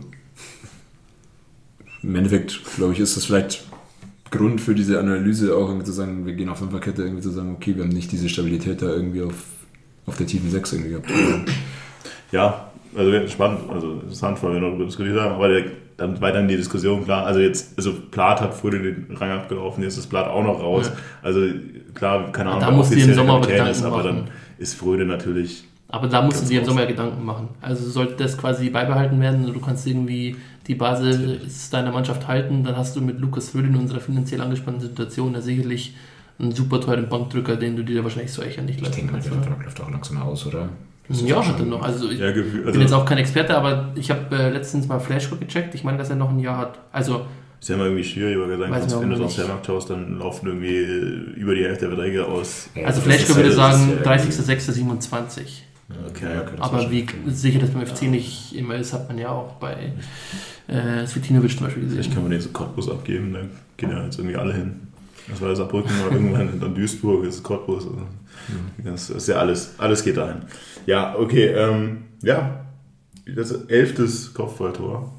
im Endeffekt, glaube ich, ist das vielleicht Grund für diese Analyse auch irgendwie zu sagen, wir gehen auf Fünferkette, irgendwie zu sagen, okay, wir haben nicht diese Stabilität da irgendwie auf der tiefen 6 irgendwie gehabt.
Ja, also spannend, also interessant, weil wir noch darüber diskutiert haben, aber dann weiter in die Diskussion, klar, also Plath hat früher den Rang abgelaufen, jetzt ist Plath auch noch raus, ja. Also klar, keine Ahnung,
da musst du im Sommer Gedanken
ist, aber dann ist Fröde natürlich...
Aber da musst du dir im Sommer Gedanken machen. Also sollte das quasi beibehalten werden und du kannst irgendwie die Basis deiner Mannschaft halten, dann hast du mit Lukas Fröde in unserer finanziell angespannten Situation ja sicherlich einen super teuren Bankdrücker, den du dir wahrscheinlich so echt nicht leisten kannst. Ich denke mal, der Vertrag läuft auch langsam aus, oder? Ja, hat er noch. Also ich bin jetzt auch kein Experte, aber ich habe letztens mal Flashback gecheckt. Ich meine, dass er noch ein Jahr hat. Also
ist ja immer irgendwie schwierig, aber gesagt, wenn du sonst Hermarkt haust, dann laufen irgendwie über die Hälfte der Verträge aus.
Also Flashback würde sagen 30.06.27.
Okay.
Aber wie sicher das beim FC nicht immer ist, hat man ja auch bei Svetinovic zum Beispiel gesehen.
Vielleicht kann man den so Cottbus abgeben, da gehen ja jetzt irgendwie alle hin. Das war Saarbrücken, aber irgendwann dann Duisburg, ist Cottbus. Also. Das ist ja alles geht dahin. Ja, okay, das 11. Kopfballtor.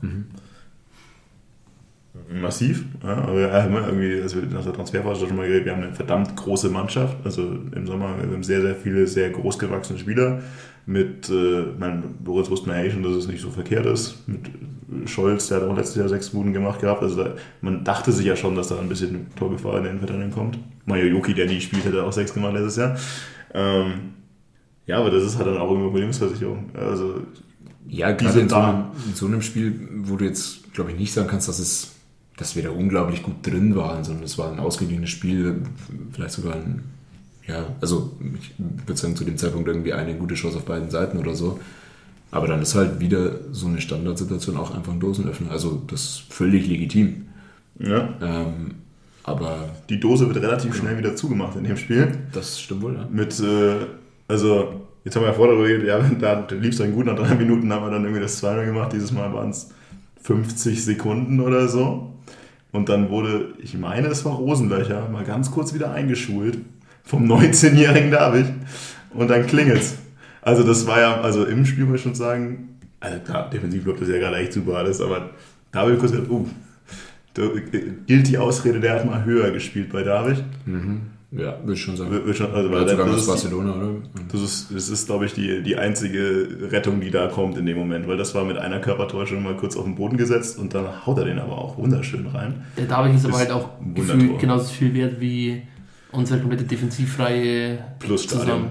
Massiv, ja, aber wir haben irgendwie, als wir nach der Transferphase schon mal geredet, wir haben eine verdammt große Mannschaft, also im Sommer wir haben sehr, sehr viele sehr großgewachsene Spieler mit, Boris wusste man ja schon, dass es nicht so verkehrt ist, mit Scholz, der hat auch letztes Jahr 6 Buden gemacht gehabt. Also man dachte sich ja schon, dass da ein bisschen Torgefahr in den Innenverteidigung kommt. Mario Joki, der nie spielt, hat auch 6 gemacht letztes Jahr. Ja, aber das ist halt dann auch immer Lebensversicherung. Also,
ja, gerade in so einem Spiel, wo du jetzt, glaube ich, nicht sagen kannst, dass wir da unglaublich gut drin waren, sondern es war ein ausgeglichenes Spiel, vielleicht sogar also ich würde sagen, zu dem Zeitpunkt irgendwie eine gute Chance auf beiden Seiten oder so. Aber dann ist halt wieder so eine Standardsituation auch einfach ein Dosenöffner. Also das ist völlig legitim.
Ja.
Aber
die Dose wird relativ schnell wieder zugemacht in dem Spiel.
Das stimmt wohl, ja.
Also jetzt haben wir ja vorher geredet, ja, da lief es dann gut, nach 3 Minuten haben wir dann irgendwie das 2-0 gemacht. Dieses Mal waren es 50 Sekunden oder so. Und dann wurde, ich meine, es war Rosenlöcher, mal ganz kurz wieder eingeschult vom 19-jährigen David. Und dann klingelt's. Also das war ja, also im Spiel muss ich schon sagen, also klar, defensiv läuft das ja gerade echt super alles, aber da habe ich kurz gedacht, da gilt die Ausrede, der hat mal höher gespielt bei David.
Mhm. Ja, würde ich schon sagen.
Weil
sogar das Barcelona, oder?
Das ist, glaube ich, die einzige Rettung, die da kommt in dem Moment, weil das war mit einer Körpertäuschung mal kurz auf den Boden gesetzt und dann haut er den aber auch wunderschön rein.
Der David ist aber halt auch gefühlt genauso viel wert wie unsere komplette Defensivreihe
plus
zusammen.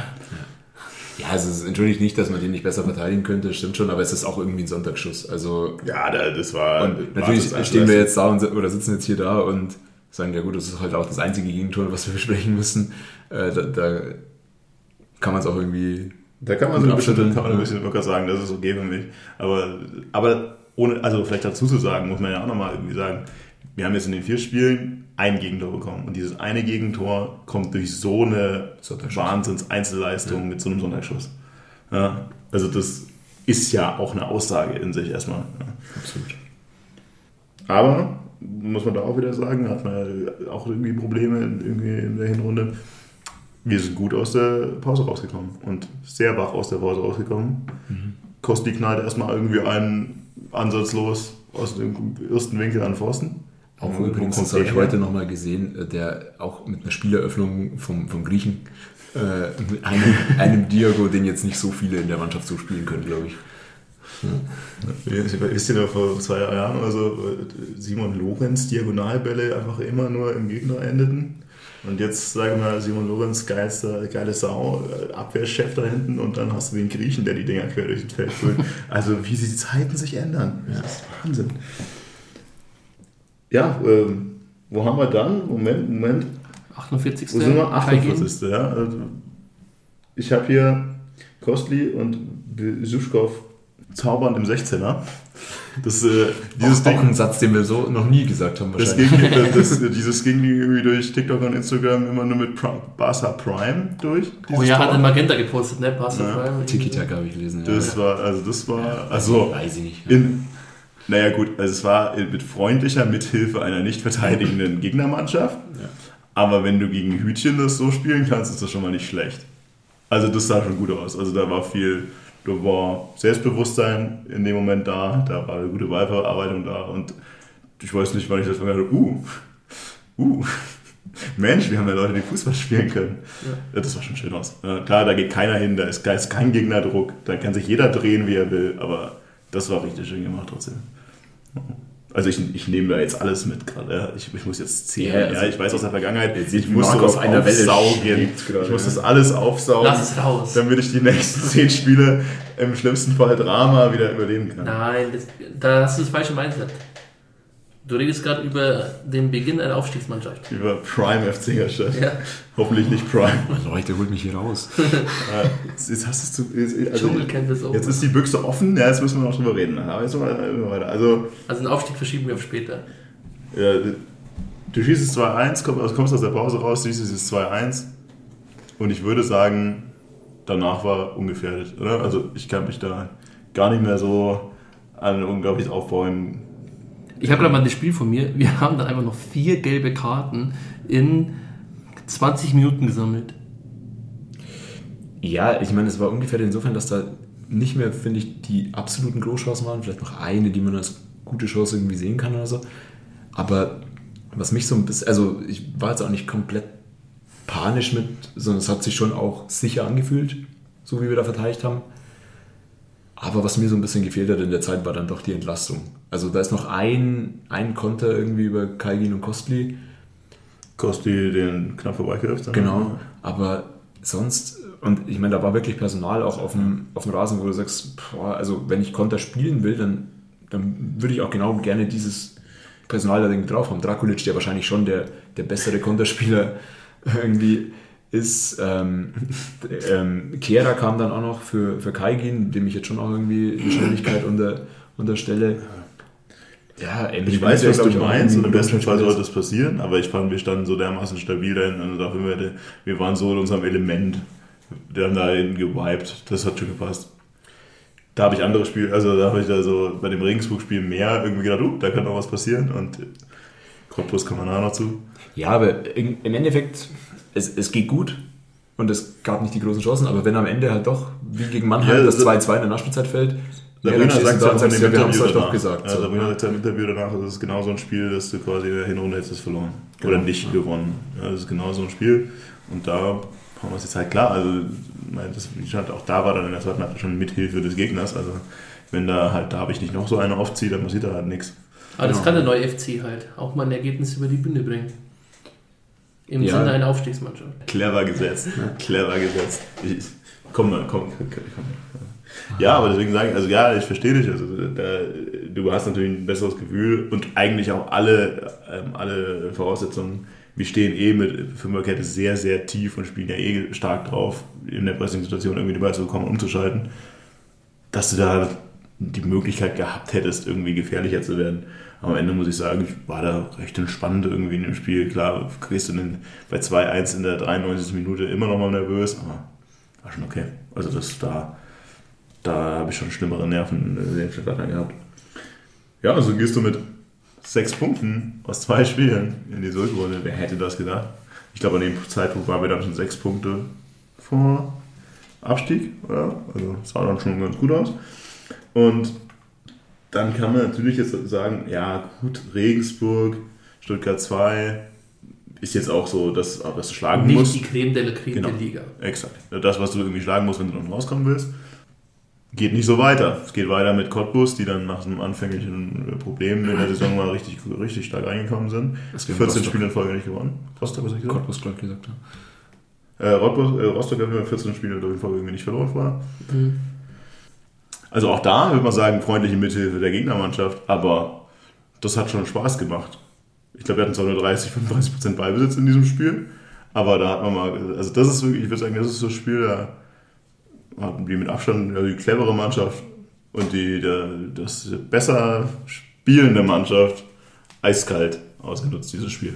Ja, also es entschuldigt nicht, dass man den nicht besser verteidigen könnte, stimmt schon, aber es ist auch irgendwie ein Sonntagsschuss. Also
ja, das war...
Und natürlich stehen wir jetzt da oder sitzen jetzt hier da und sagen, ja gut, das ist halt auch das einzige Gegentor, was wir besprechen müssen. Da kann man es auch irgendwie...
Da kann man so ein bisschen locker sagen, das ist okay für mich. Aber ohne, also vielleicht dazu zu sagen, muss man ja auch nochmal irgendwie sagen, wir haben jetzt in den 4 Spielen ein Gegentor bekommen. Und dieses eine Gegentor kommt durch so eine Wahnsinns-Einzelleistung mit so einem Sonntagsschuss. Ja, also das ist ja auch eine Aussage in sich erstmal. Ja.
Absolut.
Aber, muss man da auch wieder sagen, hat man auch irgendwie Probleme in der Hinrunde. Wir sind gut aus der Pause rausgekommen und sehr wach aus der Pause rausgekommen. Mhm. Kostli knallt erstmal irgendwie einen ansatzlos aus dem ersten Winkel an Pfosten.
Auch übrigens, das habe ich heute nochmal gesehen, der auch mit einer Spieleröffnung vom Griechen, mit einem Diago, den jetzt nicht so viele in der Mannschaft so spielen können, glaube ich.
Ja. Wisst ihr noch vor 2 Jahren oder so, Simon Lorenz Diagonalbälle einfach immer nur im Gegner endeten? Und jetzt, sagen wir mal, Simon Lorenz, geile Sau, Abwehrchef da hinten und dann hast du den Griechen, der die Dinger quer durch das Feld füllt. Also wie die Zeiten sich ändern. Ja. Das ist Wahnsinn. Ja, wo haben wir dann? Moment.
48.
Wo sind wir? 48. Ja. Also ich habe hier Kostli und Besuschkow zaubernd im 16er. Das,
auch ein Satz, den wir so noch nie gesagt haben wahrscheinlich.
Dieses ging irgendwie durch TikTok und Instagram immer nur mit Barca Prime durch.
Oh ja, hat den Magenta gepostet, ne? Barca Prime.
Tiki-Taka habe ich gelesen.
Das war,
weiß ich nicht.
Naja gut, also es war mit freundlicher Mithilfe einer nicht verteidigenden Gegnermannschaft. Ja. Aber wenn du gegen Hütchen das so spielen kannst, ist das schon mal nicht schlecht. Also das sah schon gut aus. Also da war Selbstbewusstsein in dem Moment da war eine gute Ballverarbeitung da und ich weiß nicht, wann ich das gedacht habe, Mensch, wir haben ja Leute, die Fußball spielen können. Ja. Das sah schon schön aus. Klar, da geht keiner hin, da ist kein Gegnerdruck, da kann sich jeder drehen, wie er will, aber das war richtig schön gemacht trotzdem. Also ich nehme da jetzt alles mit gerade. Ich muss jetzt zählen. Ja, ich weiß aus der Vergangenheit, ich muss sowas aufsaugen. Ich muss das alles aufsaugen,
lass es raus,
damit ich die nächsten 10 Spiele im schlimmsten Fall Drama wieder überleben kann.
Nein, da hast du das falsche Mindset. Du redest gerade über den Beginn einer Aufstiegsmannschaft.
Über Prime FC Ingolstadt.
Ja.
Hoffentlich nicht Prime.
Leute, holt mich hier raus.
Jetzt hast du
Dschungelcamp ist
jetzt ist die Büchse offen, ja, jetzt müssen wir noch drüber reden. Aber jetzt mal weiter. Also
einen Aufstieg verschieben wir auf später.
Ja, du schießt es 2-1, kommst aus der Pause raus, schießt es 2-1 und ich würde sagen, danach war ungefährdet, oder? Also ich kann mich da gar nicht mehr so an unglaublich aufbauen.
Ich habe gerade mal das Spiel von mir. Wir haben dann einfach noch 4 gelbe Karten in 20 Minuten gesammelt.
Ja, ich meine, es war ungefähr insofern, dass da nicht mehr, finde ich, die absoluten Großchancen waren. Vielleicht noch eine, die man als gute Chance irgendwie sehen kann oder so. Aber was mich so ein bisschen, also ich war jetzt auch nicht komplett panisch mit, sondern es hat sich schon auch sicher angefühlt, so wie wir da verteidigt haben. Aber Aber was mir so ein bisschen gefehlt hat in der Zeit, war dann doch die Entlastung. Also da ist noch ein Konter irgendwie über Kaigin und Kostli.
Kostli den knapp vorbeigeläuft.
Genau, aber sonst, und ich meine, da war wirklich Personal auch auf dem Rasen, wo du sagst, boah, also wenn ich Konter spielen will, dann würde ich auch genau gerne dieses Personal da irgendwie drauf haben. Drakulic, der wahrscheinlich schon der bessere Konterspieler irgendwie ist. Kehrer kam dann auch noch für Kaigin, dem ich jetzt schon auch irgendwie eine Schnelligkeit unterstelle. Ja,
ich weiß, was du meinst, und im besten Fall sollte das passieren, aber ich fand, wir standen so dermaßen stabil dahin, also dafür wir waren so in unserem Element, wir haben da hinten gewiped, das hat schon gepasst. Da habe ich andere Spiele, also da habe ich da so bei dem Regensburg-Spiel mehr irgendwie gedacht, da kann noch was passieren, und Cottbus kann man da noch zu.
Ja, aber im Endeffekt, es geht gut und es gab nicht die großen Chancen, aber wenn am Ende halt doch, wie gegen Mannheim, das 2-2 in der Nachspielzeit fällt,
Sabrina sagt ja auch in dem Interview
doch gesagt.
Ja, Sabrina sagt ja im Interview danach, das ist genau so ein Spiel, das du quasi in der Hinrunde hättest verloren. Genau. Oder nicht gewonnen. Ja, das ist genau so ein Spiel. Und da haben wir es jetzt halt klar. Also, auch da war dann in der zweiten Halbzeit schon Mithilfe des Gegners. Also, wenn da habe ich nicht noch so eine aufziehe, dann passiert da halt nichts.
Aber das kann der neue FC halt. Auch mal ein Ergebnis über die Bühne bringen. Im Sinne einer Aufstiegsmannschaft.
Clever gesetzt. Clever gesetzt. Komm. Ja, aber deswegen sage ich, also ja, ich verstehe dich. Also, du hast natürlich ein besseres Gefühl und eigentlich auch alle Voraussetzungen. Wir stehen mit Fünferkette sehr, sehr tief und spielen ja stark drauf, in der Pressing-Situation irgendwie den Ball zu bekommen und umzuschalten, dass du da die Möglichkeit gehabt hättest, irgendwie gefährlicher zu werden. Aber am Ende muss ich sagen, ich war da recht entspannt irgendwie in dem Spiel. Klar, gehst du bei 2-1 in der 93. Minute immer noch mal nervös, aber war schon okay. Also da habe ich schon schlimmere Nerven in den Stadtern gehabt. Ja, also gehst du mit 6 Punkten aus 2 Spielen in die Rückrunde. Wer hätte das gedacht? Ich glaube, an dem Zeitpunkt waren wir dann schon 6 Punkte vor Abstieg. Oder? Also das sah dann schon ganz gut aus. Und dann kann man natürlich jetzt sagen, ja gut, Regensburg, Stuttgart 2 ist jetzt auch so, dass du schlagen musst.
Nicht die Creme de la Creme der Liga.
Exakt. Das, was du irgendwie schlagen musst, wenn du noch rauskommen willst. Geht nicht so weiter. Es geht weiter mit Cottbus, die dann nach einem anfänglichen Problem in der Saison mal richtig stark reingekommen sind. 14 Spiele in Folge nicht gewonnen. Rostock, was ich gesagt?
Cottbus, glaube ich, gesagt.
Ja. Rostock hat 14 Spiele in Folge irgendwie nicht verloren vorher. Mhm. Also auch da würde man sagen, freundliche Mithilfe der Gegnermannschaft, aber das hat schon Spaß gemacht. Ich glaube, wir hatten zwar nur 35% Ballbesitz in diesem Spiel, aber da hat man mal, also das ist wirklich, ich würde sagen, das ist so ein Spiel, da hatten wir mit Abstand die clevere Mannschaft und das besser spielende Mannschaft eiskalt ausgenutzt, dieses Spiel.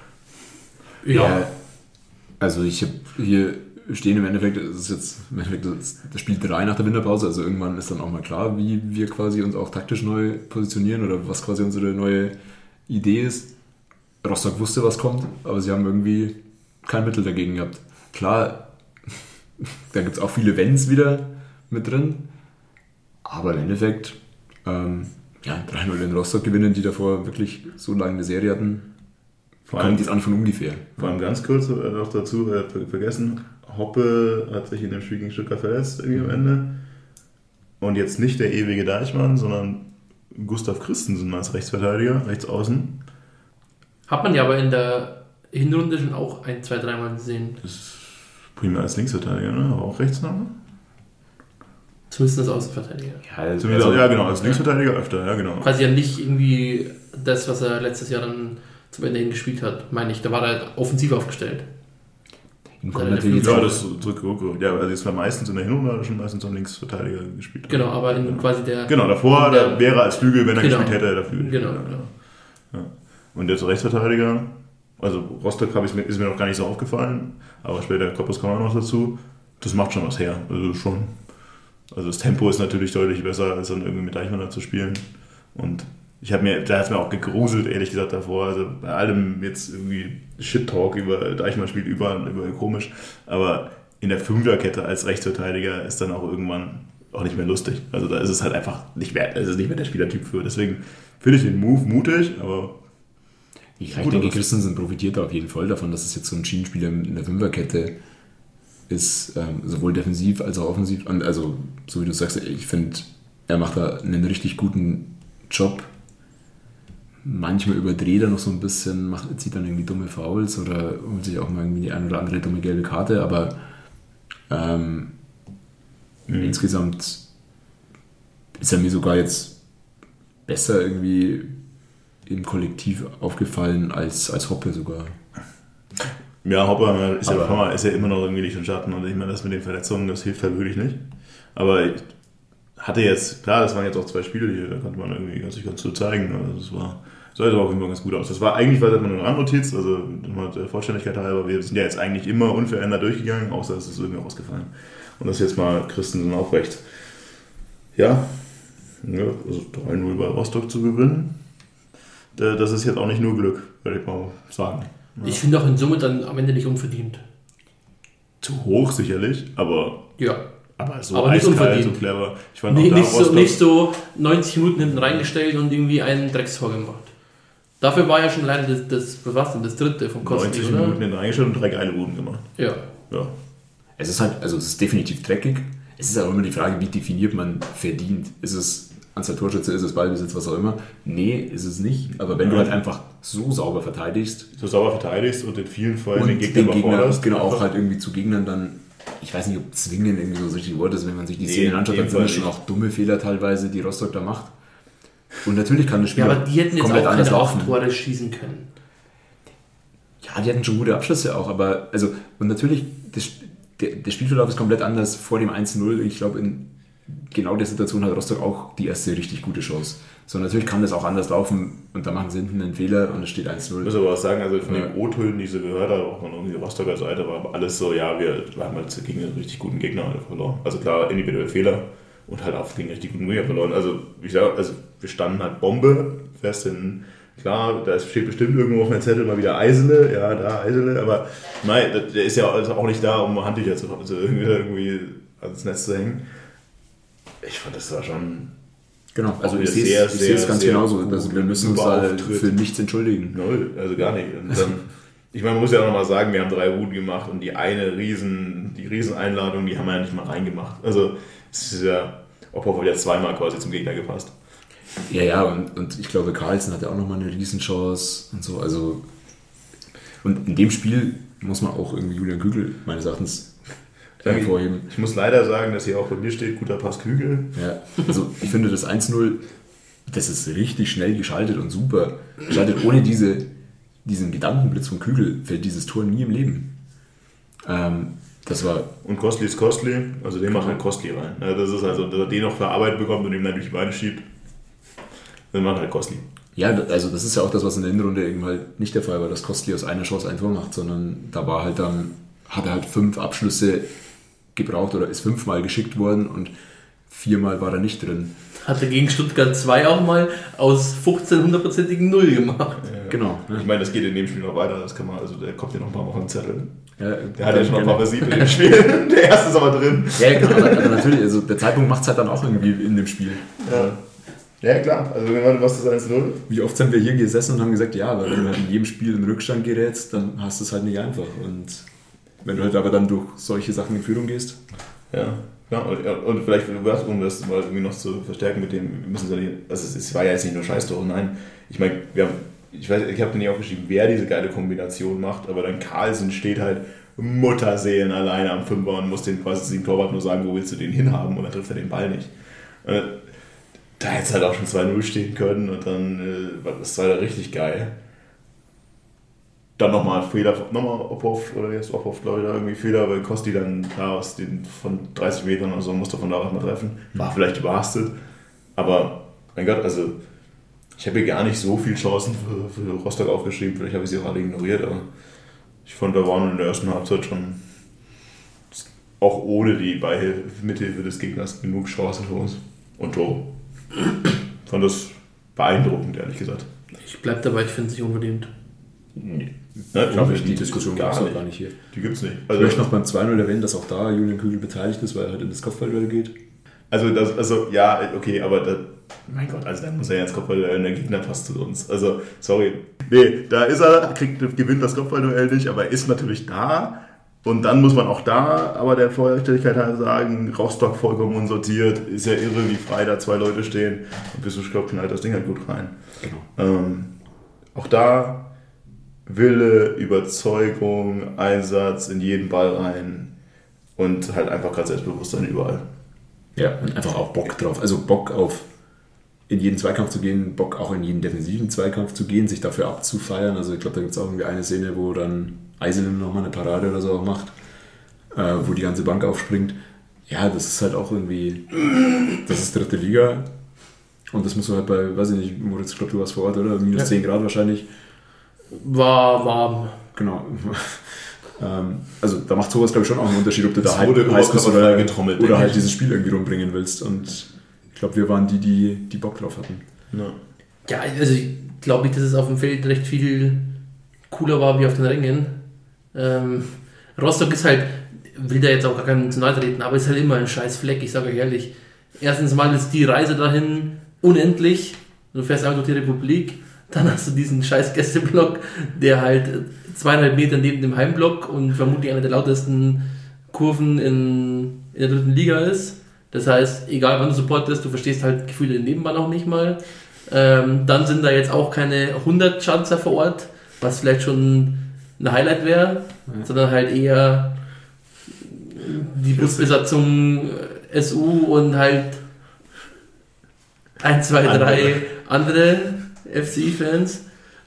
Ja. Also ich habe hier stehen im Endeffekt, das Spiel 3 nach der Winterpause, also irgendwann ist dann auch mal klar, wie wir quasi uns auch taktisch neu positionieren oder was quasi unsere neue Idee ist. Rostock wusste, was kommt, aber sie haben irgendwie kein Mittel dagegen gehabt. Klar, da gibt es auch viele Wenns wieder mit drin, aber im Endeffekt 3-0 in Rostock gewinnen, die davor wirklich so lange eine Serie hatten, kommt jetzt an von ungefähr.
Vor allem ganz kurz noch dazu, vergessen, Hoppe hat sich in dem Spiel gegen Stuttgart verletzt irgendwie am Ende. Und jetzt nicht der ewige Deichmann, sondern Gustav Christensen als Rechtsverteidiger, rechts außen.
Hat man ja aber in der Hinrunde schon auch 1, 2, 3 Mal gesehen.
Das ist primär als Linksverteidiger, ne? Aber auch Rechtsname?
Zumindest als Außenverteidiger.
Ja, genau, als Linksverteidiger öfter, ja genau.
Quasi ja nicht irgendwie das, was er letztes Jahr dann zum Ende hin gespielt hat, meine ich. Da war er offensiv aufgestellt.
Das zurückgerückt. Ja, also es war meistens in der Hinrunde schon meistens am Linksverteidiger gespielt.
Genau, aber in quasi der...
Genau, davor wäre er als Flügel, wenn er gespielt hätte, er dafür gespielt.
Genau.
Ja. Und jetzt Rechtsverteidiger, also Rostock ist mir noch gar nicht so aufgefallen, aber später Cottbus kam auch noch dazu. Das macht schon was her. Also das Tempo ist natürlich deutlich besser, als dann irgendwie mit Deichmann zu spielen. Und da hat es mir auch gegruselt, ehrlich gesagt, davor. Also bei allem jetzt irgendwie Shit-Talk über Deichmann spielt überall komisch. Aber in der Fünferkette als Rechtsverteidiger ist dann auch irgendwann auch nicht mehr lustig. Also da ist es halt einfach nicht mehr der Spielertyp für. Deswegen finde ich den Move mutig, aber...
Ich denke, Christensen profitiert auf jeden Fall davon, dass es jetzt so ein Schienenspieler in der Fünferkette ist, sowohl defensiv als auch offensiv. Und also, so wie du sagst, ich finde, er macht da einen richtig guten Job. Manchmal überdreht er noch so ein bisschen, zieht dann irgendwie dumme Fouls oder holt sich auch mal irgendwie die ein oder andere dumme gelbe Karte, aber insgesamt ist er mir sogar jetzt besser irgendwie im Kollektiv aufgefallen als Hoppe sogar.
Ja, Hopper ist ja immer noch irgendwie Licht und Schatten und ich meine, das mit den Verletzungen, das hilft halt wirklich nicht. Aber ich hatte jetzt, klar, das waren jetzt auch 2 Spiele hier, da konnte man irgendwie sich ganz so zeigen. Also das sah aber auf jeden Fall ganz gut aus. Das war eigentlich, weil das nur eine Randnotiz, also der Vollständigkeit halber, wir sind ja jetzt eigentlich immer unverändert durchgegangen, außer es ist irgendwie ausgefallen. Und das ist jetzt mal Christensen aufrecht. Ja, also 3-0 bei Rostock zu gewinnen, das ist jetzt auch nicht nur Glück, würde ich mal sagen. Ja.
Ich finde auch in Summe dann am Ende nicht unverdient.
Zu hoch sicherlich, aber
ja.
Aber so
aber nicht
eiskalt, so clever. Ich fand
nicht so 90 Minuten hinten reingestellt und irgendwie einen Dreckstor gemacht. Dafür war ja schon leider das dritte vom Kosten.
90 Minuten hinten reingestellt und 3 geile Buden gemacht.
Ja.
Es ist halt, also es ist definitiv dreckig. Es ist aber immer die Frage, wie definiert man verdient? Ist es Anzahl Torschütze, ist es Ballbesitz, was auch immer? Nee, ist es nicht. Aber wenn du halt einfach so sauber verteidigst
und in vielen Fällen den Gegner überforderst.
Genau, auch halt irgendwie zu Gegnern dann, ich weiß nicht, ob zwingen irgendwie so das richtige Wort ist, wenn man sich die Szenen anschaut, dann sind das schon auch dumme Fehler teilweise, die Rostock da macht. Und natürlich kann das Spiel
aber die hätten jetzt
komplett
auch
anders
keine
laufen.
8 Tore schießen können.
Ja, die hatten schon gute Abschlüsse auch, aber, also, und natürlich, der Spielverlauf ist komplett anders vor dem 1-0. Ich glaube, in genau der Situation hat Rostock auch die erste richtig gute Chance. So, natürlich kann das auch anders laufen und da machen sie hinten einen Fehler und es steht 1-0.
Ich muss aber auch sagen, also von den O-Tönen, die sie gehört haben, auch von irgendwie Rostocker Seite, war alles so, ja, wir haben halt gegen einen richtig guten Gegner verloren. Also klar, individuelle Fehler und halt auch gegen einen richtig guten Gegner verloren. Also, wie gesagt, wir standen halt Bombe fest in, klar, da steht bestimmt irgendwo auf meinem Zettel mal wieder Eisele, ja, da Eisele, aber nein, der ist ja auch nicht da, um Handtücher irgendwie ans Netz zu hängen. Ich fand, das war schon...
Genau, also ich sehe es ganz genauso. Also wir müssen uns da für nichts entschuldigen.
Null, also gar nicht. Und dann, ich meine, man muss ja auch nochmal sagen, wir haben 3 Buden gemacht und die Rieseneinladung, die haben wir ja nicht mal reingemacht. Also es ist ja, obwohl ja 2-mal quasi zum Gegner gepasst.
Ja, und ich glaube, Carlsen hatte auch nochmal eine Riesenchance und so. Also, und in dem Spiel muss man auch irgendwie Julian Kügel meines Erachtens hervorheben.
Ich muss leider sagen, dass hier auch bei mir steht, guter Pass Kügel.
Ja, also ich finde das 1-0, das ist richtig schnell geschaltet und super. Geschaltet ohne diesen Gedankenblitz von Kügel fällt dieses Tor nie im Leben. Das war...
Und Kostli ist Kostli, also den macht halt Kostli rein. Ja, das ist also, dass er den noch verarbeitet bekommt und ihm dann durch die Beine schiebt, dann macht halt Kostli.
Ja, also das ist ja auch das, was in der Hinrunde eben halt nicht der Fall war, dass Kostli aus einer Chance ein Tor macht, sondern da war halt dann, hat er halt 5 Abschlüsse gebraucht oder ist 5-mal geschickt worden und 4-mal war er nicht drin.
Hatte gegen Stuttgart 2 auch mal aus 15 100%igen 0 gemacht.
Ja,
genau. Ja.
Ich meine, das geht in dem Spiel noch weiter, das kann man, also der kommt ja noch ein paar Mal auf den Zettel.
Ja,
der hat ja schon ein paar versiegt in dem Spiel. Der erste ist aber drin.
Ja, genau, aber natürlich, also der Zeitpunkt macht es halt dann auch irgendwie in dem Spiel.
Ja, klar, also wenn du was das 1-0.
Wie oft sind wir hier gesessen und haben gesagt, ja, aber wenn du halt in jedem Spiel in Rückstand gerätst, dann hast du es halt nicht einfach. Und wenn du halt aber dann durch solche Sachen in Führung gehst.
Ja, und vielleicht, um das mal irgendwie noch zu verstärken mit dem, also es war ja jetzt nicht nur Scheißtore, nein. Ich meine, ich habe nicht aufgeschrieben, wer diese geile Kombination macht, aber dann Carlsen steht halt Mutterseelen alleine am Fünfer und muss den quasi dem Torwart nur sagen, wo willst du den hinhaben, und dann trifft er den Ball nicht. Da hätte es halt auch schon 2-0 stehen können und dann, das war ja richtig geil. Dann nochmal Fehler, Ophoff, oder jetzt Ophoff, glaube ich, da irgendwie Fehler, weil Kosti dann da aus den von 30 Metern oder so musste von da auch mal treffen. War vielleicht überhastet, aber mein Gott, also ich habe hier gar nicht so viele Chancen für Rostock aufgeschrieben, vielleicht habe ich sie auch alle ignoriert, aber ich fand, da waren in der ersten Halbzeit schon auch ohne die Mithilfe des Gegners genug Chancen für uns und Tor. Ich fand das beeindruckend, ehrlich gesagt.
Ich bleib dabei, ich finde es nicht unverdient.
Nee. Ich glaube, die Diskussion gibt es auch gar nicht hier.
Die gibt es nicht.
Also ich möchte noch beim 2-0 erwähnen, dass auch da Julian Kügel beteiligt ist, weil er halt in das Kopfballduell geht.
Ja, okay, aber mein Gott, also da muss er ja ins Kopfballduell, der Gegner passt zu uns. Also, sorry. Nee, da ist er, gewinnt das Kopfballduell nicht, aber er ist natürlich da. Und dann muss man auch da aber der Vollständigkeit halt sagen, Rostock vollkommen unsortiert, ist ja irre, wie frei da 2 Leute stehen und bis du stoppst, knallt das Ding halt gut rein.
Genau.
Auch da Wille, Überzeugung, Einsatz in jeden Ball rein und halt einfach gerade Selbstbewusstsein überall.
Ja, und einfach auch Bock drauf. Also Bock auf in jeden Zweikampf zu gehen, Bock auch in jeden defensiven Zweikampf zu gehen, sich dafür abzufeiern. Also ich glaube, da gibt es auch irgendwie eine Szene, wo dann Eiselin nochmal eine Parade oder so auch macht, wo die ganze Bank aufspringt. Ja, das ist halt auch irgendwie, das ist 3. Liga und das muss man halt bei, weiß ich nicht, Moritz, ich glaube, du warst vor Ort, oder? Minus 10 Grad wahrscheinlich.
War warm.
Genau. Also da macht sowas, glaube ich, schon auch einen Unterschied, ob du da
wurde
heiß bist
oder getrommelt,
oder halt dieses Spiel irgendwie rumbringen willst. Und ich glaube, wir waren die Bock drauf hatten.
Ja, also ich glaube nicht, dass es auf dem Feld recht viel cooler war wie auf den Rängen. Rostock ist halt, will da jetzt auch gar keinen zu nahe treten, aber ist halt immer ein scheiß Fleck, ich sage euch ehrlich. Erstens mal ist die Reise dahin unendlich. Du fährst einfach durch die Republik, dann hast du diesen scheiß Gästeblock, der halt 2,5 Meter neben dem Heimblock und vermutlich eine der lautesten Kurven in der 3. Liga ist. Das heißt, egal wann du supportest, du verstehst halt Gefühle in Nebenbahn auch nicht mal. Dann sind da jetzt auch keine 100 Schanzer vor Ort, was vielleicht schon ein Highlight wäre, sondern halt eher die Busbesatzung SU und halt 1, 2, 3 andere FCI-Fans.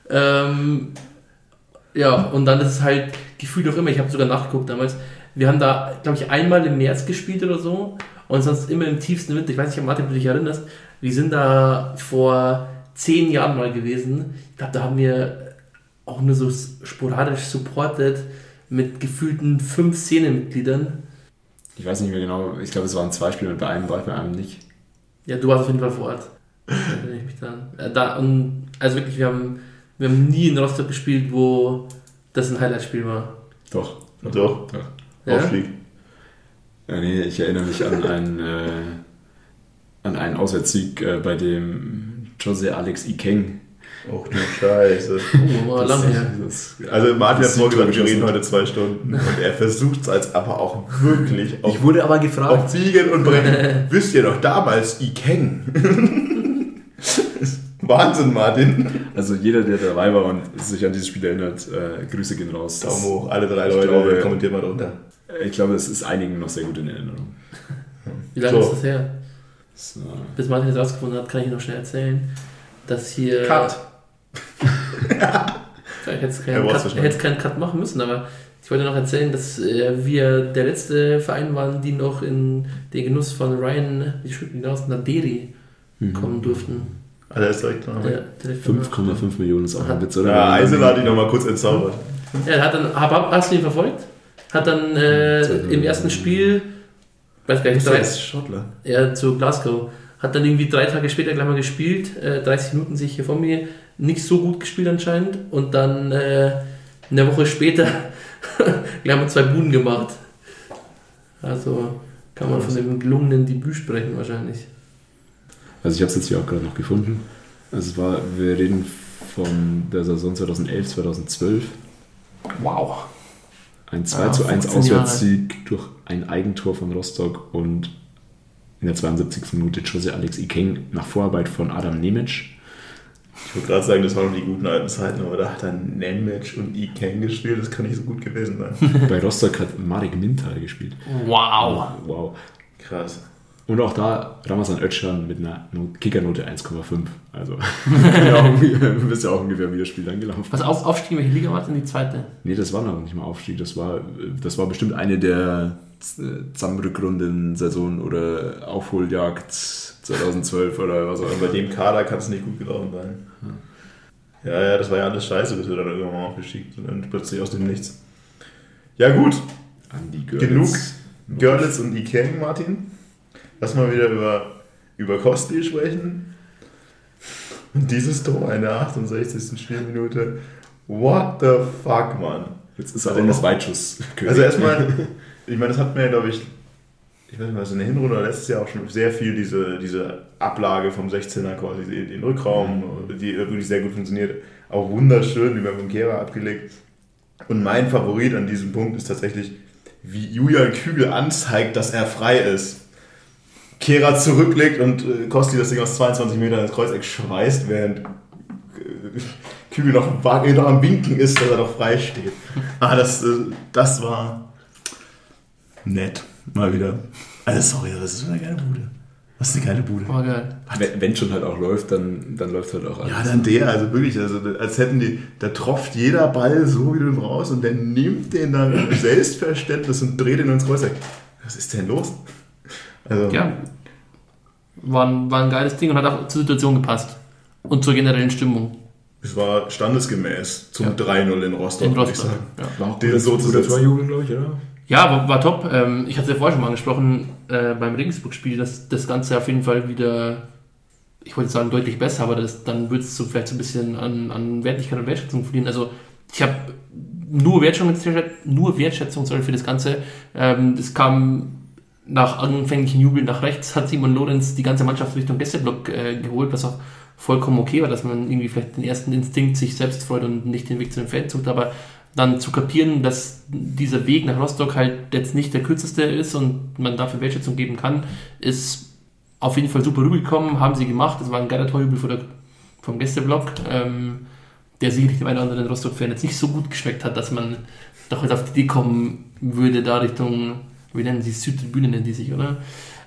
Ja, und dann ist es halt gefühlt auch immer, ich habe sogar nachgeguckt damals, wir haben da, glaube ich, einmal im März gespielt oder so und sonst immer im tiefsten Winter. Ich weiß nicht, Martin, ob du dich erinnerst, wir sind da vor 10 Jahren mal gewesen. Ich glaube, da haben wir auch nur so sporadisch supportet mit gefühlten 5 Szenemitgliedern.
Ich weiß nicht mehr genau, ich glaube, es waren 2 Spiele, bei einem war ich, bei einem nicht.
Ja, du warst auf jeden Fall vor Ort. Erinnere ich mich daran. Und also wirklich, wir haben nie in Rostock gespielt, wo das ein Highlight-Spiel war.
Doch.
Ja?
Aufstieg.
Ja, nee, ich erinnere mich an einen Auswärtssieg bei dem Jose Alex Ikeng.
Och du Scheiße.
War lange her.
Also Martin hat
das
vorgesagt, wir
sieht
reden heute 2 Stunden und er versucht es als aber auch wirklich
Ich wurde aber
auf
gefragt.
Biegen und Brechen. Wisst ihr doch damals Ikeng? Wahnsinn, Martin.
Also jeder, der dabei war und sich an dieses Spiel erinnert, Grüße gehen raus.
Daumen hoch, alle 3 Leute,
glaube,
kommentiert mal drunter.
Ich glaube, es ist einigen noch sehr gut in Erinnerung.
Wie lange
So.
ist das her?
So.
Bis Martin das rausgefunden hat, kann ich noch schnell erzählen, dass hier...
Cut.
Ich hätte jetzt keinen Cut machen müssen, aber ich wollte noch erzählen, dass wir der letzte Verein waren, die noch in den Genuss von Ryan, wie schreibt ihn aus, Naderi kommen durften.
Also er ist direkt dran.
Ja, direkt danach.
5,5 Millionen ist auch ein Witz, oder?
Ja, Eisel hat ihn nochmal kurz entzaubert.
Ja, er hat dann, hast du ihn verfolgt? Hat dann im ersten Spiel, weiß gar nicht,
ist Schottler.
zu Glasgow, hat dann irgendwie 3 Tage später gleich mal gespielt, 30 Minuten sehe ich hier vor mir, nicht so gut gespielt anscheinend und dann eine Woche später gleich mal 2 Buden gemacht. Also kann man von dem gelungenen Debüt sprechen wahrscheinlich.
Also ich habe es jetzt hier auch gerade noch gefunden. Also wir reden von der Saison 2011, 2012.
Wow.
Ein 2:1 Auswärtssieg durch ein Eigentor von Rostock und in der 72. Minute Jose Alex Ikeng nach Vorarbeit von Adam Nemec.
Ich würde gerade sagen, das waren noch die guten alten Zeiten, aber da hat dann Nemec und Ikeng gespielt, das kann nicht so gut gewesen sein.
Bei Rostock hat Marek Mintal gespielt.
Wow.
Wow.
Krass.
Und auch da Ramazan Özcan mit einer Kickernote 1,5. Also du bist ja auch ungefähr wie das Spiel dann gelaufen.
Was Aufstieg, in welche Liga war es denn, die zweite?
Nee, das war noch nicht mal Aufstieg. Das war bestimmt eine der Zusammenrückrunden-Saison oder Aufholjagd 2012 oder was auch
Und
immer.
bei dem Kader kann es nicht gut gelaufen sein. Ja, das war ja alles scheiße, bis wir dann irgendwann mal aufgestiegen sind und plötzlich aus dem Nichts. Ja gut,
Andi
genug Görlitz und Ikeng, Martin. Lass mal wieder über Kostli sprechen. Und dieses Tor in der 68. Spielminute. What the fuck, Mann.
Jetzt ist er Dennis Weitschuss.
Also erstmal, ich meine, das hat mir ja, glaube ich weiß nicht, was in der Hinrunde oder letztes Jahr auch schon sehr viel diese Ablage vom 16er quasi, den Rückraum, die wirklich sehr gut funktioniert. Auch wunderschön, wie beim Kehrer abgelegt. Und mein Favorit an diesem Punkt ist tatsächlich wie Julian Kügel anzeigt, dass er frei ist. Kehrer zurücklegt und Kosti das Ding aus 22 Metern ins Kreuzeck schweißt, während Kügel noch am Winken ist, dass er noch frei steht. Das war nett, mal wieder. Also sorry, das ist so eine geile Bude. Was ist eine geile Bude.
Oh, geil.
Wenn schon halt auch läuft, dann läuft halt auch alles.
Ja, dann der, also wirklich, als hätten da tropft jeder Ball so, wie du ihn brauchst und der nimmt den dann mit Selbstverständnis und dreht ihn ins Kreuzeck. Was ist denn los? Also,
Ja, war ein geiles Ding und hat auch zur Situation gepasst und zur generellen Stimmung.
es war standesgemäß zum
Ja.
3-0 in Rostock,
In
würde ich
Rostock,
sagen.
ja.
War auch
Den so zu setzen.
Torjubel, glaube ich, oder?
Ja, war top. Ich hatte es ja vorher schon mal angesprochen, beim Regensburg-Spiel, dass das Ganze auf jeden Fall wieder, ich wollte sagen, deutlich besser, aber dann wird es so vielleicht so ein bisschen an Wertigkeit und Wertschätzung verlieren. Also ich habe nur Wertschätzung für das Ganze. Es kam nach anfänglichen Jubeln nach rechts, hat Simon Lorenz die ganze Mannschaft Richtung Gästeblock geholt, was auch vollkommen okay war, dass man irgendwie vielleicht den ersten Instinkt sich selbst freut und nicht den Weg zu den Fans sucht, aber dann zu kapieren, dass dieser Weg nach Rostock halt jetzt nicht der kürzeste ist und man dafür Wertschätzung geben kann, ist auf jeden Fall super rübergekommen, haben sie gemacht. Das war ein geiler Torjubel vom Gästeblock, der sicherlich dem einen oder anderen Rostock-Fan jetzt nicht so gut geschmeckt hat, dass man doch jetzt auf die Idee kommen würde, da Richtung, wie nennen sie es, Südtribüne nennen die sich, oder?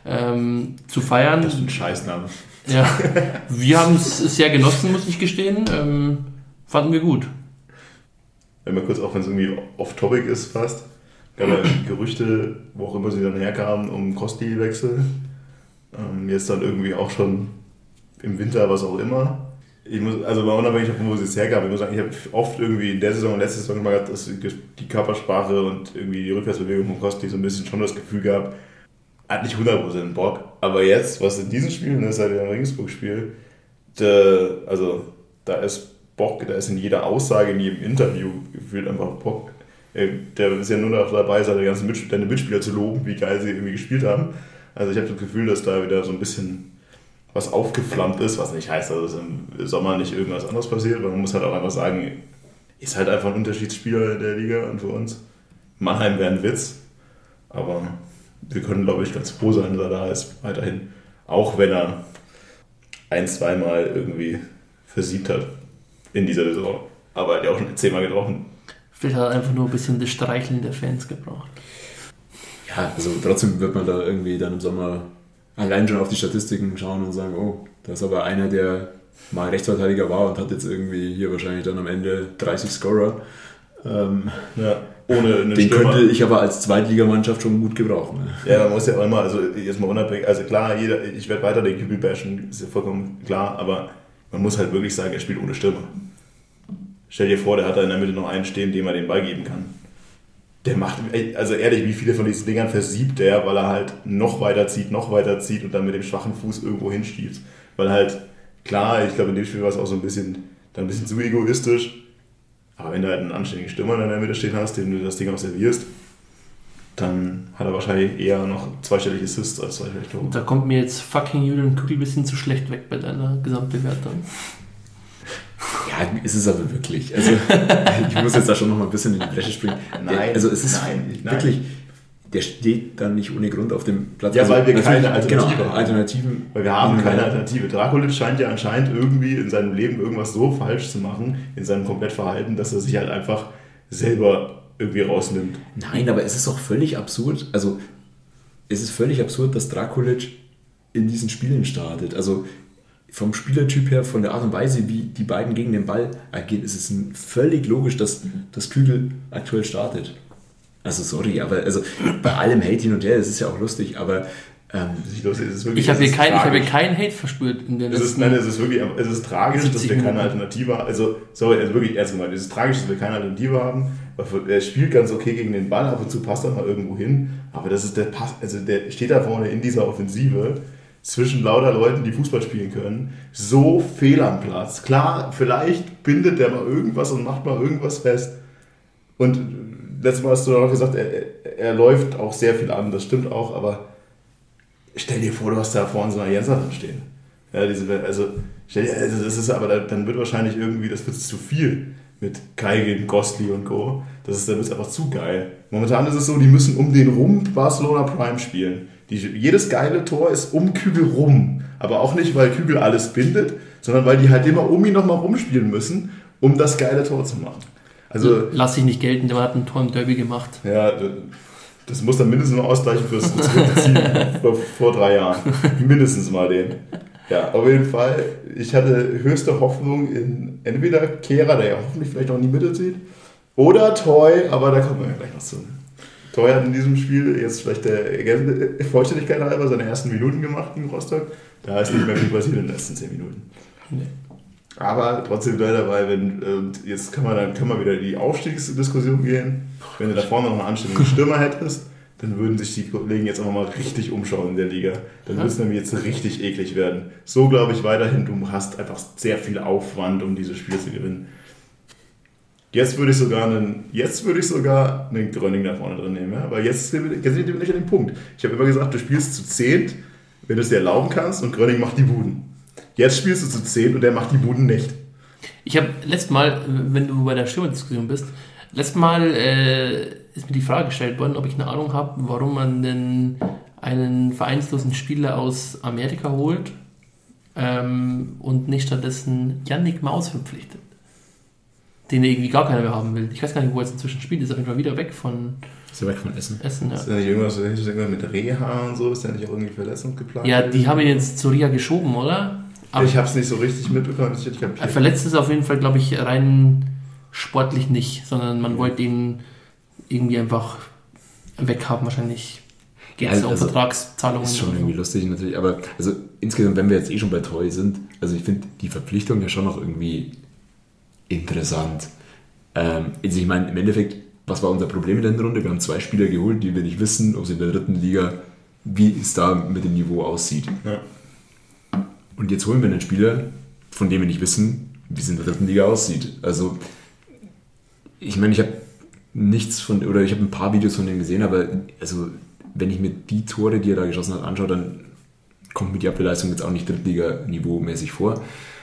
Zu feiern.
Das ist ein Scheißname.
Ja, wir haben es sehr genossen, muss ich gestehen. Fanden wir gut.
Wenn man kurz, auch wenn es irgendwie off-topic ist fast, gab ja Gerüchte, wo auch immer sie dann herkamen, um Kosti-Wechsel. Jetzt dann irgendwie auch schon im Winter, was auch immer. Ich muss, also mal unabhängig davon, wo sie es hergab, ich muss sagen, ich habe oft irgendwie in der Saison und letzte Saison immer gehabt, dass die Körpersprache und irgendwie die Rückwärtsbewegung von Kosti so ein bisschen schon das Gefühl gab, hat nicht 100% Bock. Aber jetzt, was in diesem Spiel, das ist halt im Regensburg-Spiel, da ist Bock, da ist in jeder Aussage, in jedem Interview gefühlt einfach Bock. Der ist ja nur noch dabei, seine Mitspieler zu loben, wie geil sie irgendwie gespielt haben. Also ich habe das Gefühl, dass da wieder so ein bisschen was aufgeflammt ist, was nicht heißt, dass im Sommer nicht irgendwas anderes passiert, weil man muss halt auch einfach sagen, ist halt einfach ein Unterschiedsspieler der Liga und für uns. Mannheim wäre ein Witz, aber wir können, glaube ich, ganz froh sein, dass er da ist, weiterhin. Auch wenn er 1-2 Mal irgendwie versiegt hat in dieser Saison. Aber er hat ja auch schon 10-mal getroffen.
Vielleicht hat er einfach nur ein bisschen das Streicheln der Fans gebraucht.
Ja, also trotzdem wird man da irgendwie dann im Sommer allein schon auf die Statistiken schauen und sagen, oh, da ist aber einer, der mal Rechtsverteidiger war und hat jetzt irgendwie hier wahrscheinlich dann am Ende 30 Scorer.
Ja, ohne einen
Den
Stürmer.
könnte ich aber als Zweitligamannschaft schon gut gebrauchen. Ne?
Ja, man muss ja auch immer, also jetzt mal unabhängig, also klar, ich werde weiter den Kübel bashen, ist ja vollkommen klar, aber man muss halt wirklich sagen, er spielt ohne Stürmer. Stell dir vor, der hat da in der Mitte noch einen stehen, dem er den Ball geben kann. Der macht, also ehrlich, wie viele von diesen Dingern versiebt der, weil er halt noch weiter zieht und dann mit dem schwachen Fuß irgendwo hinschiebt. Weil halt, klar, ich glaube in dem Spiel war es auch so ein bisschen zu egoistisch, aber wenn du halt einen anständigen Stürmer in der Mitte stehen hast, dem du das Ding auch servierst, dann hat er wahrscheinlich eher noch zweistellige Assists als zweistellige Tore.
Da kommt mir jetzt fucking Julian Kügel ein bisschen zu schlecht weg bei deiner Gesamtbewertung.
Ja, ist es aber wirklich. Also, ich muss jetzt da schon noch mal ein bisschen in die Bresche springen.
Nein,
also es ist
nein.
wirklich, der steht dann nicht ohne Grund auf dem Platz.
Ja,
also,
weil wir keine
natürlich,
Alternative
genau,
haben.
Alternativen.
Weil wir haben keine Alternative. Drakulic scheint ja anscheinend irgendwie in seinem Leben irgendwas so falsch zu machen, in seinem Komplettverhalten, dass er sich halt einfach selber irgendwie rausnimmt.
Nein, aber es ist auch völlig absurd. Also, es ist völlig absurd, dass Drakulic in diesen Spielen startet. Also, vom Spielertyp her, von der Art und Weise, wie die beiden gegen den Ball agieren, ist es völlig logisch, dass Kügel aktuell startet. Also, sorry, aber also, bei allem Hate hin und her, das ist ja auch lustig, aber
Ich habe hier keinen Hate verspürt in der letzten...
Es ist tragisch, dass wir keine Alternative haben. Also wirklich ernst gemeint, es ist tragisch, dass wir keine Alternative haben. Er spielt ganz okay gegen den Ball, ab und zu passt er mal irgendwo hin, aber das ist der steht da vorne in dieser Offensive zwischen lauter Leuten, die Fußball spielen können, so fehl am Platz. Klar, vielleicht bindet der mal irgendwas und macht mal irgendwas fest. Und letztes Mal hast du auch gesagt, er läuft auch sehr viel an, das stimmt auch, aber stell dir vor, du hast da vorne so eine Jenserin stehen. Ja, das ist aber, dann wird wahrscheinlich irgendwie, das wird zu viel. mit Kaigin, Gostli und Co. Da wird es einfach zu geil. Momentan ist es so, die müssen um den rum Barcelona Prime spielen. Jedes geile Tor ist um Kügel rum. Aber auch nicht, weil Kügel alles bindet, sondern weil die halt immer um ihn nochmal rumspielen müssen, um das geile Tor zu machen. Also,
lass dich nicht gelten, der hat ein Tor im Derby gemacht.
Ja, das muss dann mindestens mal ausgleichen fürs Ziel vor 3 Jahren. Mindestens mal den. Ja, auf jeden Fall. Ich hatte höchste Hoffnung in entweder Kehrer, der ja hoffentlich vielleicht auch in die Mitte zieht, oder Toy, aber da kommen wir ja gleich noch zu. Toy hat in diesem Spiel jetzt vielleicht der Vollständigkeit halber seine ersten Minuten gemacht in Rostock. Da ist nicht mehr viel passiert in den letzten 10 Minuten. Nee. Aber trotzdem bleibt dabei, jetzt können wir wieder in die Aufstiegsdiskussion gehen. Wenn du da vorne noch einen anständigen Stürmer hättest, dann würden sich die Kollegen jetzt einfach mal richtig umschauen in der Liga. Dann würde es nämlich jetzt richtig eklig werden. So glaube ich weiterhin, du hast einfach sehr viel Aufwand, um dieses Spiel zu gewinnen. Jetzt würde ich sogar einen Gröning da vorne drin nehmen, ja? Weil jetzt sind wir nicht an dem Punkt. Ich habe immer gesagt, du spielst zu 10, wenn du es dir erlauben kannst, und Gröning macht die Buden. Jetzt spielst du zu 10 und der macht die Buden nicht.
Ich habe letztes Mal, wenn du bei der Stürmerdiskussion bist, ist mir die Frage gestellt worden, ob ich eine Ahnung habe, warum man denn einen vereinslosen Spieler aus Amerika holt und nicht stattdessen Yannick Maus verpflichtet. Den irgendwie gar keiner mehr haben will. Ich weiß gar nicht, wo er jetzt inzwischen spielt. Ist auf jeden Fall wieder weg von...
Ist er weg von Essen?
Ja.
Ist ja nicht irgendwas mit Reha und so? Ist ja nicht auch irgendwie Verletzung geplant?
Ja, die haben ihn jetzt zu Reha geschoben, oder?
Aber ich habe es nicht so richtig mitbekommen.
Verletzt ist auf jeden Fall, glaube ich, rein sportlich nicht, sondern man wollte ihn irgendwie einfach weghaben. Wahrscheinlich geht es um Vertragszahlungen.
Ist schon irgendwie lustig natürlich, aber also insgesamt, wenn wir jetzt schon bei Toy sind, also ich finde die Verpflichtung ja schon noch irgendwie interessant. Also ich meine, im Endeffekt, was war unser Problem in der Runde? Wir haben 2 Spieler geholt, die wir nicht wissen, ob sie in der 3. Liga, wie es da mit dem Niveau aussieht. Ja. Und jetzt holen wir einen Spieler, von dem wir nicht wissen, wie es in der 3. Liga aussieht. Also, ich meine, ich habe ein paar Videos von dem gesehen, aber also, wenn ich mir die Tore, die er da geschossen hat, anschaue, dann kommt mir die Abwehrleistung jetzt auch nicht Drittliga-Niveau-mäßig vor.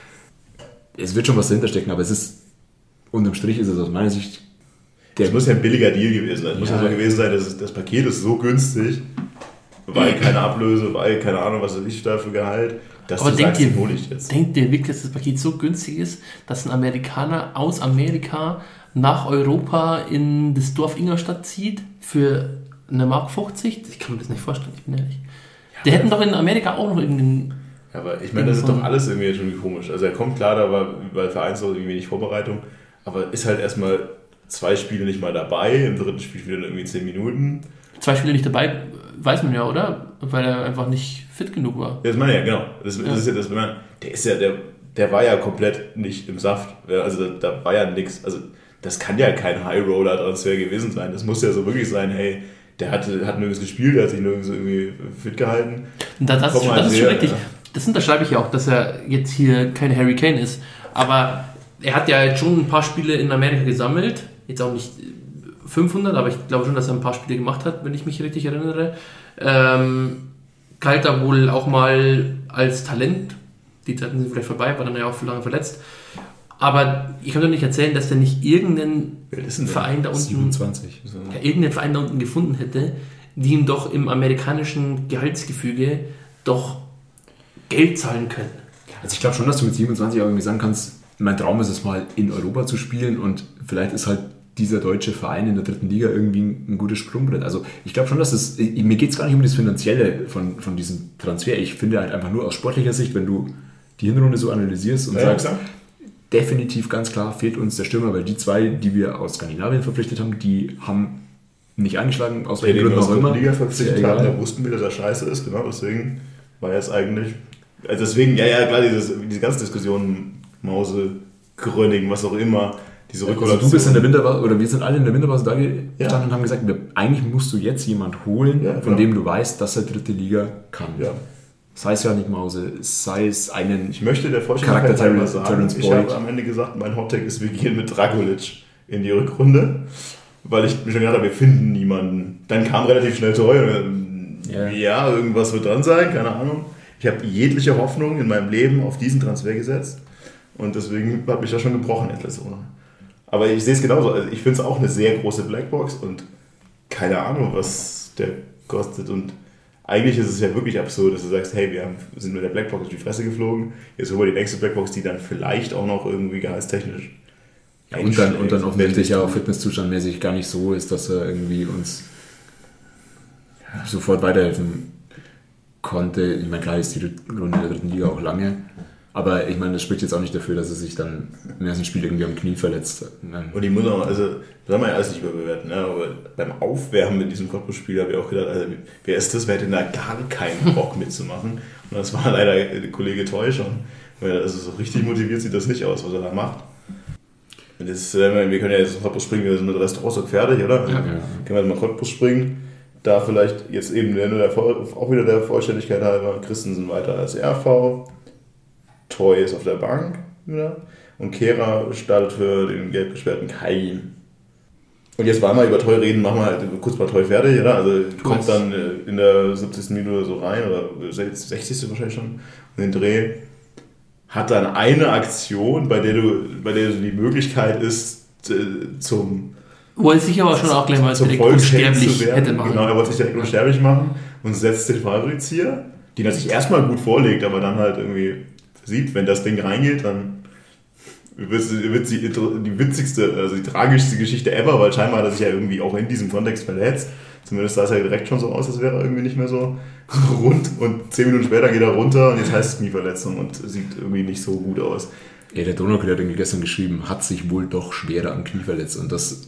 Es wird schon was dahinter stecken, aber unterm Strich ist es aus meiner Sicht...
Es muss ja ein billiger Deal gewesen sein. Es muss ja so gewesen sein, dass das Paket ist so günstig, weil keine Ablöse, weil keine Ahnung, was weiß ich da für Gehalt, dass
aber
du sagst, den hole ich jetzt.
Denkt ihr wirklich, dass das Paket so günstig ist, dass ein Amerikaner aus Amerika nach Europa in das Dorf Ingolstadt zieht für eine Mark 50? Ich kann mir das nicht vorstellen, ich bin ehrlich. Die hätten doch in Amerika auch noch irgendeinen...
Ja, aber ich meine, das ist doch alles irgendwie schon komisch. Also er kommt klar, da war bei Vereinslos irgendwie wenig Vorbereitung, aber ist halt erstmal 2 Spiele nicht mal dabei, im 3. Spiel spielt er irgendwie 10 Minuten.
2 Spiele nicht dabei, weiß man ja, oder? Weil er einfach nicht fit genug war.
Ja, das meine ich ja, genau. Das ist ja das, der war ja komplett nicht im Saft. Also da war ja nichts. Also das kann ja kein High-Roller-Transfer gewesen sein. Das muss ja so wirklich sein, hey, der hat nirgends gespielt, der hat sich nirgends irgendwie fit gehalten.
Das ist schon richtig. Ja. Das unterschreibe ich ja auch, dass er jetzt hier kein Harry Kane ist. Aber er hat ja jetzt schon ein paar Spiele in Amerika gesammelt. Jetzt auch nicht 500, aber ich glaube schon, dass er ein paar Spiele gemacht hat, wenn ich mich richtig erinnere. Galt da wohl auch mal als Talent. Die Zeiten sind vielleicht vorbei, war dann ja auch für lange verletzt. Aber ich kann doch nicht erzählen, dass der nicht irgendeinen Verein da unten
27.
Irgendeinen Verein da unten gefunden hätte, die ihm doch im amerikanischen Gehaltsgefüge doch Geld zahlen können.
Also ich glaube schon, dass du mit 27 auch irgendwie sagen kannst, mein Traum ist es mal in Europa zu spielen und vielleicht ist halt dieser deutsche Verein in der 3. Liga irgendwie ein gutes Sprungbrett. Also ich glaube schon, dass mir geht es gar nicht um das Finanzielle von diesem Transfer. Ich finde halt einfach nur aus sportlicher Sicht, wenn du die Hinrunde so analysierst und sagst, definitiv ganz klar fehlt uns der Stürmer, weil die 2, die wir aus Skandinavien verpflichtet haben, die haben nicht eingeschlagen, aus welchen Gründen auch immer.
Die Liga verpflichtet haben, da wussten wir, dass er scheiße ist, genau, deswegen war jetzt eigentlich, also deswegen, ja klar, diese ganze Diskussion, Mause, Gröning, was auch immer, diese Rückholation.
Also du bist in der Winterpause, oder wir sind alle in der Winterpause da gestanden und haben gesagt, eigentlich musst du jetzt jemand holen, von dem du weißt, dass er 3. Liga kann. Ja. Sei es Yannick Mause, sei es einen
Ich möchte der Vollständigkeit einmal sagen, ich habe am Ende gesagt, mein Hottake ist, wir gehen mit Dragulic in die Rückrunde, weil ich mir schon gedacht habe, wir finden niemanden. Dann kam relativ schnell teuer. Ja, irgendwas wird dran sein, keine Ahnung. Ich habe jegliche Hoffnung in meinem Leben auf diesen Transfer gesetzt und deswegen habe ich ja schon gebrochen letzte Saison. Aber ich sehe es genauso. Also ich finde es auch eine sehr große Blackbox und keine Ahnung, was der kostet. Und eigentlich ist es ja wirklich absurd, dass du sagst, hey, wir sind mit der Blackbox auf die Fresse geflogen, jetzt holen wir die nächste Blackbox, die dann vielleicht auch noch irgendwie gehaltstechnisch
und dann offensichtlich ja auch fitnesszustandmäßig gar nicht so ist, dass er irgendwie uns sofort weiterhelfen konnte. Ich meine, klar ist die Runde der 3. Liga auch lange, aber ich meine, das spricht jetzt auch nicht dafür, dass er sich dann im ersten Spiel irgendwie am Knie verletzt.
Und ich muss auch, also, das haben wir ja alles nicht überbewerten, ne? Aber beim Aufwärmen mit diesem Cottbus-Spiel habe ich auch gedacht, also, wer ist das, wer hätte da gar keinen Bock mitzumachen? Und das war leider der Kollege Toy schon, weil also so richtig motiviert sieht das nicht aus, was er da macht. Und das, wir können ja jetzt Cottbus springen, wir sind mit Rostock fertig, oder? Ja. Können wir jetzt mal Cottbus springen. Da vielleicht jetzt eben auch wieder der Vollständigkeit halber, Christensen weiter als RV, Toy ist auf der Bank wieder und Kehrer startet für den gelb gesperrten Kai. Und jetzt wollen wir über Toy reden, machen wir halt kurz mal Toy fertig, oder? Also kommt dann in der 70. Minute so rein oder 60. wahrscheinlich schon in den Dreh. Hat dann eine Aktion, bei der die Möglichkeit ist zum
wollte sich aber schon auch gleich mal direkt unsterblich hätte machen.
Genau, er wollte sich direkt unsterblich machen und setzt den Fallrückzieher, die natürlich erstmal gut vorlegt, aber dann halt irgendwie sieht, wenn das Ding reingeht, dann wird die witzigste, also die tragischste Geschichte ever, weil scheinbar hat er sich ja irgendwie auch in diesem Kontext verletzt. Zumindest sah es ja direkt schon so aus, als wäre er irgendwie nicht mehr so rund und 10 Minuten später geht er runter und jetzt heißt es Knieverletzung und sieht irgendwie nicht so gut aus.
Ja, der Donaukurier hat irgendwie gestern geschrieben, hat sich wohl doch schwerer am Knie verletzt und das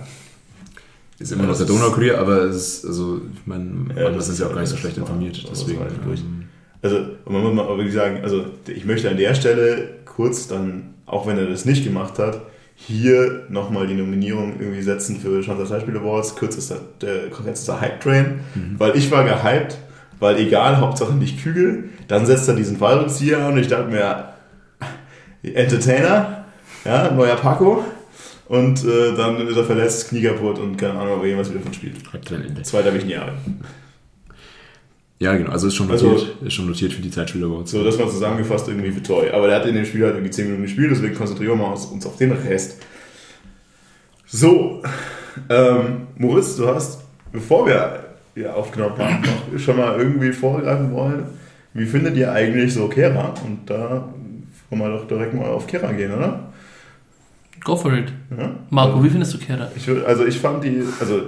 ist immer noch der Donaukurier, aber es ist, also, ich meine, das ist ja auch gar nicht so schlecht informiert, deswegen.
Also, man muss mal wirklich sagen, also, ich möchte an der Stelle kurz dann, auch wenn er das nicht gemacht hat, hier nochmal die Nominierung irgendwie setzen für Schanzer Zeitspiel Awards, kürzester Hype-Train, weil ich war gehypt, weil egal, Hauptsache nicht Kügel, dann setzt er diesen Fallrückzieher und ich dachte mir, Entertainer, ja, neuer Paco und dann ist er verletzt, Knie kaputt und keine Ahnung, ob er jemals wieder von spielt. Zweiter bin ich nie erhalten.
Ja, genau, also ist schon notiert für die Zeitspiel Awards.
So, das war zusammengefasst irgendwie für Toy. Aber der hat in dem Spiel halt irgendwie 10 Minuten gespielt, deswegen konzentrieren wir uns auf den Rest. So, Moritz, du hast, bevor wir hier aufgenommen haben, noch schon mal irgendwie vorgreifen wollen, wie findet ihr eigentlich so Kehrer? Und da wollen wir doch direkt mal auf Kehrer gehen, oder?
Go for it.
Ja?
Marco, wie findest du Kehrer?
Ich fand die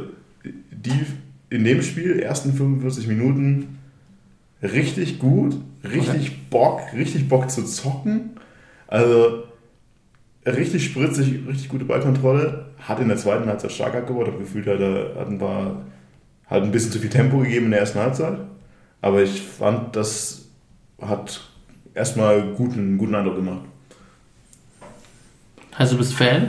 in dem Spiel, ersten 45 Minuten, richtig gut, richtig Bock zu zocken. Also richtig spritzig, richtig gute Ballkontrolle. Hat in der zweiten Halbzeit stark abgebaut, habe gefühlt, hat ein bisschen zu viel Tempo gegeben in der ersten Halbzeit. Aber ich fand, das hat erstmal guten Eindruck gemacht.
Also du bist Fan?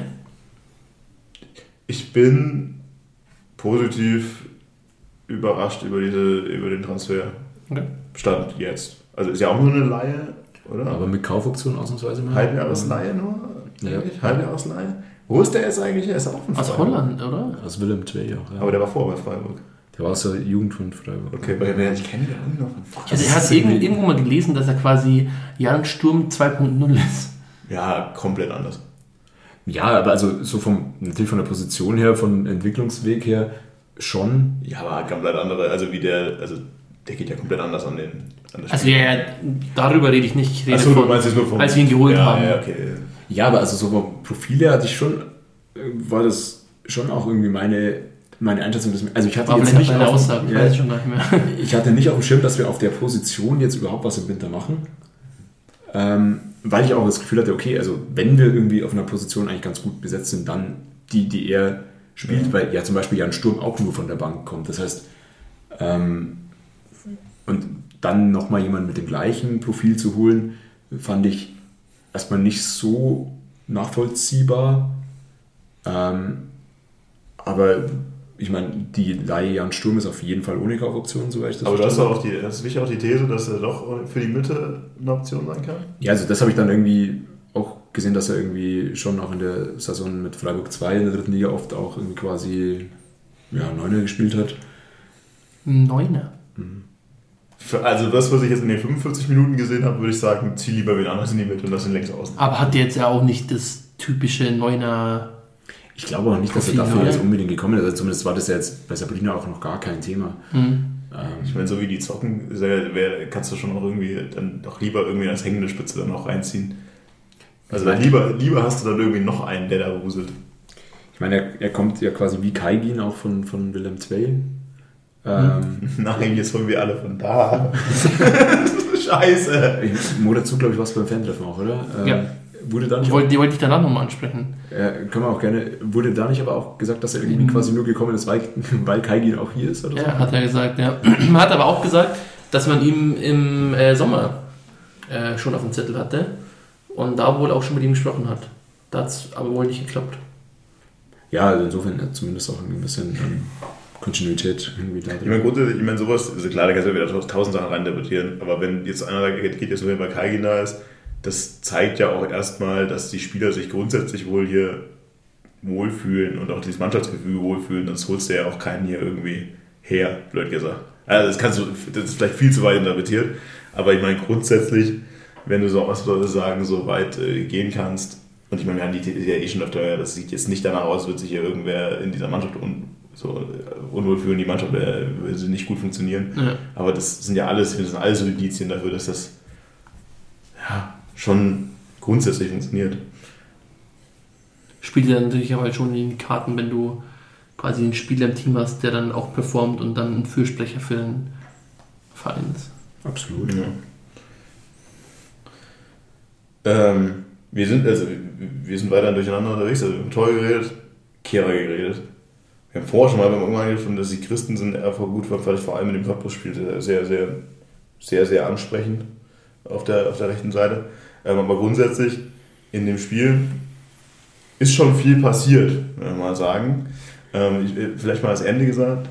Ich bin positiv überrascht über den Transfer. Okay. Stand jetzt. Also ist ja auch nur eine Leihe, oder?
Aber mit Kaufoption ausnahmsweise mal.
Halbjahresleihe nur? Ja. Halbjahresleihe? Wo ist der jetzt eigentlich? Er ist auch von
Freiburg. Aus Holland, oder?
Aus Willem II auch, ja.
Aber der war vorher bei Freiburg.
Der war aus der Jugend von Freiburg.
Okay, weil ich kenne den auch noch von Freiburg.
Also er hat irgendwo mal gelesen, dass er quasi Jan Sturm 2.0 ist.
Ja, komplett anders.
Ja, aber also so natürlich von der Position her, vom Entwicklungsweg her schon.
Ja, aber komplett andere, also der geht ja komplett anders an das
Spiel. Also darüber rede ich nicht. Ich rede
du meinst jetzt nur vom...
Als wir ihn geholt haben.
Ja, okay.
Ja, aber also so vom Profil her war das schon auch irgendwie meine Einschätzung. Also ich hatte jetzt nicht
Aussage, ich weiß schon gar nicht mehr.
Ich hatte nicht auf dem Schirm, dass wir auf der Position jetzt überhaupt was im Winter machen. Weil ich auch das Gefühl hatte, okay, also wenn wir irgendwie auf einer Position eigentlich ganz gut besetzt sind, dann die er spielt, weil ja zum Beispiel Jan Sturm auch nur von der Bank kommt. Das heißt, und dann nochmal jemanden mit dem gleichen Profil zu holen, fand ich erstmal nicht so nachvollziehbar. Aber ich meine, die Leihe Jan Sturm ist auf jeden Fall ohne Kaufoption, soweit ich das
verstehe. Aber das ist sicher auch die These, dass er doch für die Mitte eine Option sein kann?
Ja, also das habe ich dann irgendwie auch gesehen, dass er irgendwie schon auch in der Saison mit Freiburg 2 in der 3. Liga oft auch irgendwie quasi Neuner gespielt hat.
Neuner?
Mhm. Also das, was ich jetzt in den 45 Minuten gesehen habe, würde ich sagen, zieh lieber wen anderes in die Mitte und lass ihn längs außen.
Aber hat der jetzt ja auch nicht das typische Neuner
Ich glaube auch nicht, dass er dafür jetzt unbedingt gekommen ist. Also zumindest war das ja jetzt bei Sabrina auch noch gar kein Thema.
Ich meine, so wie die zocken, kannst du schon auch irgendwie dann doch lieber irgendwie als hängende Spitze dann auch reinziehen. Also dann lieber hast du dann irgendwie noch einen, der da wuselt.
Ich meine, er kommt ja quasi wie Kaigin auch von Willem II.
Nein, jetzt holen wir alle von da. Scheiße.
Mo dazu, glaube ich, was beim Fan-Treffen auch, oder?
Ja.
Wurde da nicht
die wollte ich danach nochmal ansprechen.
Können wir auch gerne. Wurde da nicht aber auch gesagt, dass er irgendwie quasi nur gekommen ist, weil Kaigin auch hier ist? Oder so?
Ja, hat er gesagt, ja. Man hat aber auch gesagt, dass man ihn im Sommer schon auf dem Zettel hatte und da wohl auch schon mit ihm gesprochen hat. Da hat es aber wohl nicht geklappt.
Ja, also insofern hat zumindest auch ein bisschen Kontinuität irgendwie da drin.
Ich meine, sowas, also klar, da kannst du wieder 1000 Sachen reininterpretieren, aber wenn jetzt einer sagt, geht jetzt nur, weil Kaigin da ist, das zeigt ja auch erstmal, dass die Spieler sich grundsätzlich wohl hier wohlfühlen und auch dieses Mannschaftsgefühl wohlfühlen, sonst holst du ja auch keinen hier irgendwie her, blöd gesagt. Also das ist vielleicht viel zu weit interpretiert, aber ich meine grundsätzlich, wenn du so, was Leute sagen, so weit gehen kannst, und ich meine, wir haben die ja eh schon öfter, das sieht jetzt nicht danach aus, wird sich hier irgendwer in dieser Mannschaft unwohl fühlen, die Mannschaft will nicht gut funktionieren, aber das sind alles so Indizien dafür, dass das schon grundsätzlich funktioniert.
Spielt ja natürlich aber halt schon in die Karten, wenn du quasi einen Spieler im Team hast, der dann auch performt und dann ein Fürsprecher für den Verein ist.
Absolut.
Ja. Wir sind weiter durcheinander unterwegs, also wir haben Tor geredet, Kehrer geredet. Wir haben vorher schon mal beim Umgang gefunden, dass die Christen sind einfach gut, weil vor allem in dem Cottbus-Spiel sehr, sehr, sehr, sehr ansprechend auf der rechten Seite. Aber grundsätzlich in dem Spiel ist schon viel passiert, wenn wir mal sagen. Vielleicht mal das Ende gesagt.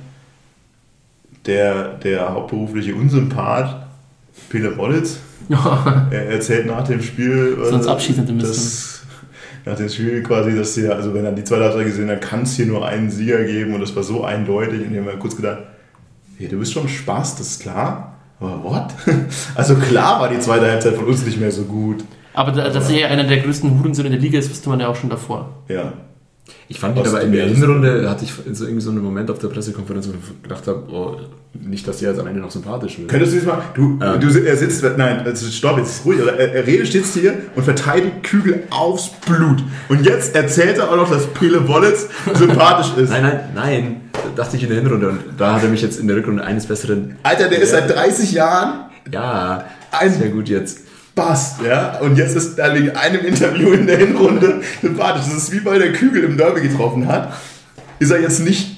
Der hauptberufliche Unsympath, Pele Wollitz, er erzählt nach dem Spiel,
sonst abschießen müssen.
Nach dem Spiel quasi, dass sie, also wenn er die zweite Halbzeit gesehen hat, kann es hier nur einen Sieger geben und das war so eindeutig und ich habe mir kurz gedacht, hey, du bist schon Spaß, das ist klar. Aber what? Also klar war die zweite Halbzeit von uns nicht mehr so gut.
Aber dass er einer der größten Hurensöhne der Liga ist, wusste man ja auch schon davor.
Ja.
Ich fand ihn aber in der Hinrunde, hatte ich so irgendwie so einen Moment auf der Pressekonferenz, wo ich gedacht habe, nicht, dass er jetzt am Ende noch sympathisch wird.
Könntest du jetzt mal, er sitzt, nein, stopp, jetzt ist ruhig, er redet stets hier und verteidigt Kügel aufs Blut. Und jetzt erzählt er auch noch, dass Pele Wollitz sympathisch ist.
Nein, dachte ich in der Hinrunde und da hat er mich jetzt in der Rückrunde eines Besseren...
Alter, der ist seit 30 Jahren...
Ja, sehr gut jetzt.
Passt, ja. Und jetzt ist er in einem Interview in der Hinrunde sympathisch. Das ist wie bei der Kügel im Derby getroffen hat. Ist er jetzt nicht...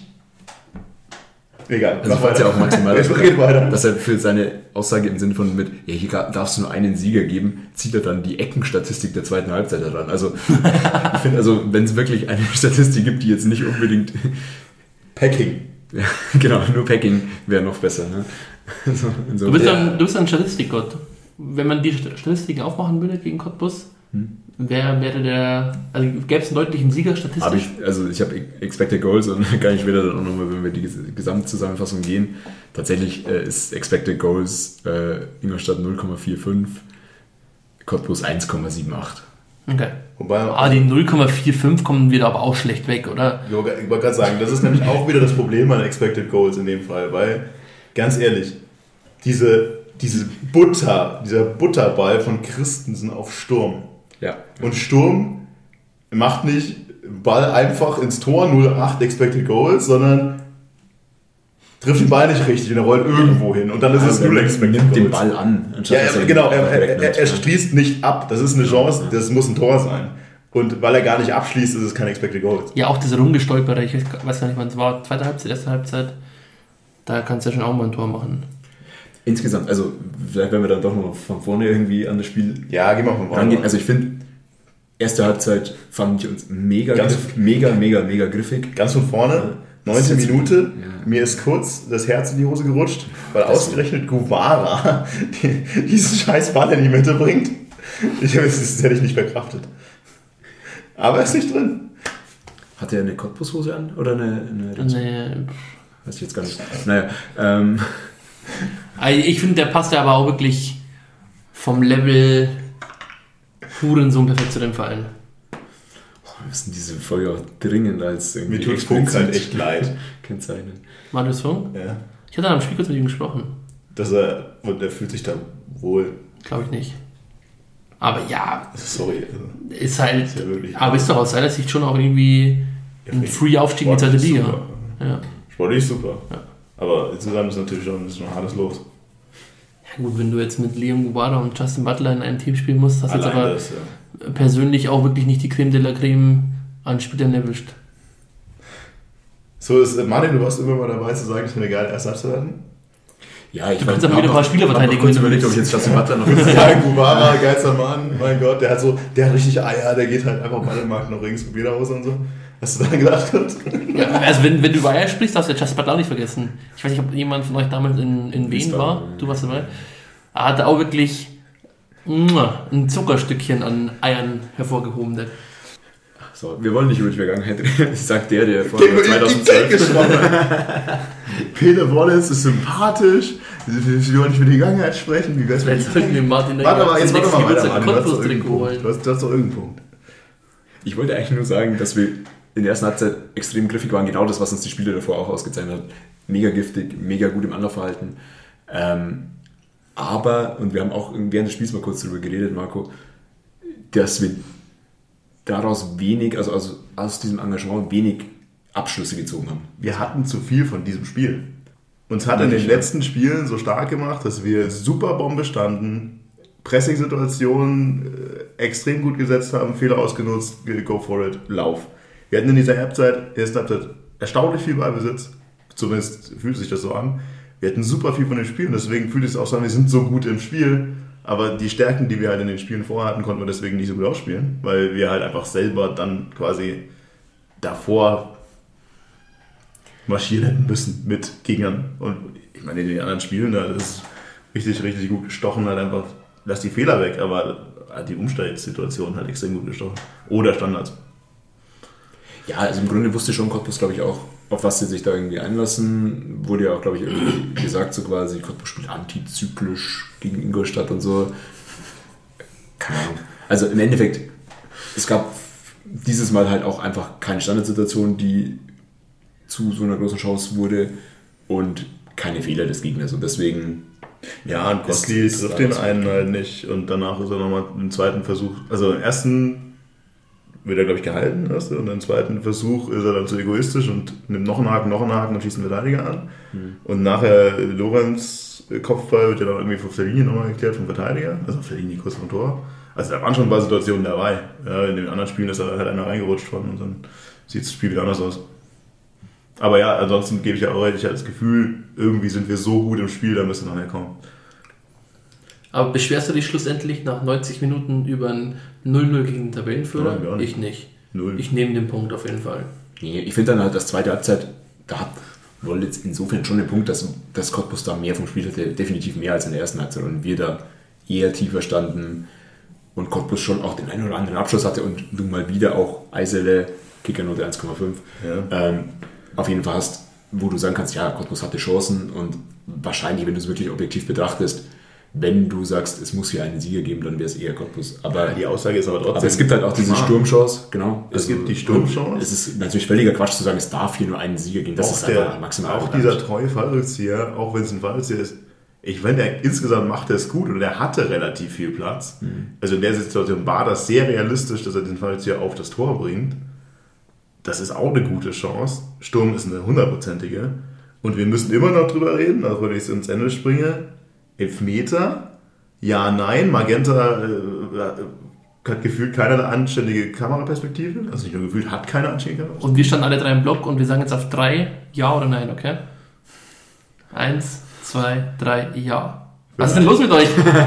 Egal.
Also ich fand es ja auch maximal,
weiter.
dass er für seine Aussage im Sinne von hier darfst du nur einen Sieger geben, zieht er dann die Eckenstatistik der zweiten Halbzeit heran. Also ich finde, wenn es wirklich eine Statistik gibt, die jetzt nicht unbedingt...
Packing.
Ja, genau, nur Packing wäre noch besser. Ne?
Du bist ein Statistikgott. Wenn man die Statistiken aufmachen würde gegen Cottbus, wer wäre der... Also gäbe es einen deutlichen Sieger statistisch?
Ich habe Expected Goals und kann ich später dann auch nochmal, wenn wir die Gesamtzusammenfassung gehen. Tatsächlich ist Expected Goals Ingolstadt 0,45, Cottbus 1,78.
Okay. Wobei, die 0,45 kommen wieder aber auch schlecht weg, oder?
Ich wollte gerade sagen, das ist nämlich auch wieder das Problem an Expected Goals in dem Fall, weil, ganz ehrlich, dieser Butterball von Christensen auf Sturm.
Ja.
Und Sturm macht nicht Ball einfach ins Tor, 0,8 Expected Goals, sondern trifft den Ball nicht richtig und er rollt irgendwo hin. Und dann ist es 0 Expected Goals.
Nimmt den Ball an.
Ja, genau. Er schließt nicht ab. Das ist eine Chance, das muss ein Tor sein. Und weil er gar nicht abschließt, ist es kein Expected Goals.
Ja, auch diese Rumgestolpere, ich weiß gar nicht, wann es war, zweite Halbzeit, erste Halbzeit, da kannst du ja schon auch mal ein Tor machen.
Insgesamt, also vielleicht werden wir dann doch noch von vorne irgendwie an das Spiel
gehen wir von vorne
rangehen. Also ich finde, erste Halbzeit fand ich uns mega griffig.
Ganz von vorne, 19 Minute, mir ist kurz das Herz in die Hose gerutscht, weil ausgerechnet Guevara diesen scheiß Ball in die Mitte bringt. Das hätte ich nicht verkraftet. Aber er ist nicht drin.
Hat er eine Cottbus-Hose an? Oder eine
Nee.
Weiß ich jetzt gar nicht. Naja,
ich finde, der passt ja aber auch wirklich vom Level Hurensohn perfekt zu dem Verein.
Wir müssen diese Folge auch dringend als irgendwie.
Mir tut Funk halt echt leid.
Kennzeichnen.
Marius Funk?
Ja.
Ich hatte am Spiel kurz mit ihm gesprochen.
Und er fühlt sich da wohl.
Glaube ich nicht. Aber ja,
Sorry.
ist halt.
Ist ja wirklich-
aber ist doch aus seiner Sicht schon auch irgendwie ein Free-Aufstieg in die zweite
Sportlich
Liga.
super.
Ja.
Sportlich super.
Ja.
Aber insgesamt ist natürlich schon ein bisschen hartes Los.
Ja, gut, wenn du jetzt mit Leon Guevara und Justin Butler in einem Team spielen musst, hast du jetzt
Allein
aber
das, ja.
persönlich auch wirklich nicht die Creme de la Creme an Spielern erwischt.
So ist, Martin, du warst immer mal dabei zu sagen, dass wir eine geile erste Halbzeit hatten.
Ja, ich
Du kannst aber wieder ein paar Spieler verteidigen.
kurz überlegt, ob ich jetzt Justin Butler noch
Ja, Guevara, geilster Mann, mein Gott, der hat richtig Eier, der geht halt einfach bei dem Markt nach links und wieder raus und so. Hast du daran gedacht?
Ja, also wenn du über Eier sprichst, darfst du ja Justin Butler auch nicht vergessen. Ich weiß nicht, ob jemand von euch damals in Wien war. Du warst dabei. Er hatte auch wirklich ein Zuckerstückchen an Eiern hervorgehoben. Der
So, wir wollen nicht über die Vergangenheit reden. Ich sag der vor
Die
2012.
gesprochen. Peter Wallace ist sympathisch. Wir wollen nicht über die Vergangenheit sprechen. Wie wär's mit
Jetzt sollten wir Martin
Warte mal, jetzt
zum
warte mal
nächsten
weiter,
Geburtstag
Martin. Du hast doch
Cottbus-Trikot
irgendeinen
holen.
Punkt. Du hast doch irgendeinen Punkt.
Ich wollte eigentlich nur sagen, dass wir in der ersten Halbzeit extrem griffig waren. Genau das, was uns die Spiele davor auch ausgezeichnet hat. Mega giftig, mega gut im Anlaufverhalten. Aber, und wir haben auch während des Spiels mal kurz darüber geredet, Marco, dass wir daraus wenig, also aus diesem Engagement wenig Abschlüsse gezogen haben.
Wir hatten zu viel von diesem Spiel. Uns hat in den letzten Spielen so stark gemacht, dass wir super Bombe standen, Pressing-Situationen extrem gut gesetzt haben, Fehler ausgenutzt, go for it, Lauf. Wir hatten in dieser ersten Halbzeit erstaunlich viel Ballbesitz, zumindest fühlt sich das so an. Wir hatten super viel von den Spielen, deswegen fühlt es auch so an, wir sind so gut im Spiel, aber die Stärken, die wir halt in den Spielen vorher hatten, konnten wir deswegen nicht so gut ausspielen, weil wir halt einfach selber dann quasi davor marschieren hätten müssen mit Gegnern. Und ich meine, in den anderen Spielen, da ist richtig, richtig gut gestochen, halt einfach, lass die Fehler weg, aber die Umstellungssituation halt extrem gut gestochen. Oder Standards.
Ja, also im Grunde wusste schon Cottbus, glaube ich, auch, auf was sie sich da irgendwie einlassen. Wurde ja auch, glaube ich, irgendwie gesagt, so quasi, Cottbus spielt antizyklisch gegen Ingolstadt und so. Keine Ahnung. Also im Endeffekt, es gab dieses Mal halt auch einfach keine Standardsituation, die zu so einer großen Chance wurde und keine Fehler des Gegners. Und deswegen...
Ja, und Kostli trifft den einen halt nicht und danach ist er nochmal im zweiten Versuch, also im ersten wird er, glaube ich, gehalten, und im zweiten Versuch ist er dann zu egoistisch und nimmt noch einen Haken und schießt einen Verteidiger an. Und nachher Lorenz Kopfball wird ja dann irgendwie auf der Linie nochmal geklärt vom Verteidiger, also auf der Linie kurz vom Tor. Also da waren schon ein paar Situationen dabei. Ja, in den anderen Spielen ist er halt einer reingerutscht von und dann sieht das Spiel wieder anders aus. Aber ja, ansonsten gebe ich ja auch recht, ich habe das Gefühl, irgendwie sind wir so gut im Spiel, da müssen wir nachher kommen.
Aber beschwerst du dich schlussendlich nach 90 Minuten über ein 0-0 gegen den Tabellenführer?
Nein, gar nicht.
Ich nicht.
0.
Ich nehme den Punkt auf jeden Fall.
Nee, ich finde dann halt, das zweite Halbzeit, da hat Woll jetzt insofern schon den Punkt, dass Cottbus da mehr vom Spiel hatte, definitiv mehr als in der ersten Halbzeit und wir da eher tiefer standen und Cottbus schon auch den einen oder anderen Abschluss hatte und du mal wieder auch Eisele, Kickernote 1,5,
Ja.
auf jeden Fall hast, wo du sagen kannst, ja, Cottbus hatte Chancen und wahrscheinlich, wenn du es wirklich objektiv betrachtest, wenn du sagst, es muss hier einen Sieger geben, dann wäre es eher Cottbus. Aber,
Die Aussage ist aber trotzdem...
aber es gibt halt auch diese Sturmchance, genau.
Es gibt die Sturmchance.
Es ist natürlich völliger Quatsch zu sagen, es darf hier nur einen Sieger geben. Das ist einfach maximal.
Auch dieser treue Fallrückzieher, auch wenn es ein Fallrückzieher ist, ich finde, insgesamt macht er es gut und er hatte relativ viel Platz. Also in der Situation war das sehr realistisch, dass er den Fallrückzieher auf das Tor bringt. Das ist auch eine gute Chance. Sturm ist eine 100%ige. Und wir müssen immer noch drüber reden, also wenn ich ins Ende springe, Elfmeter, ja, nein, Magenta hat gefühlt keine anständige Kameraperspektive, also nicht nur gefühlt, hat keine anständige Kameraperspektive.
Und wir standen alle drei im Block und wir sagen jetzt auf 3 Ja oder Nein, okay? 1, 2, 3, Ja. Was ist denn los mit euch?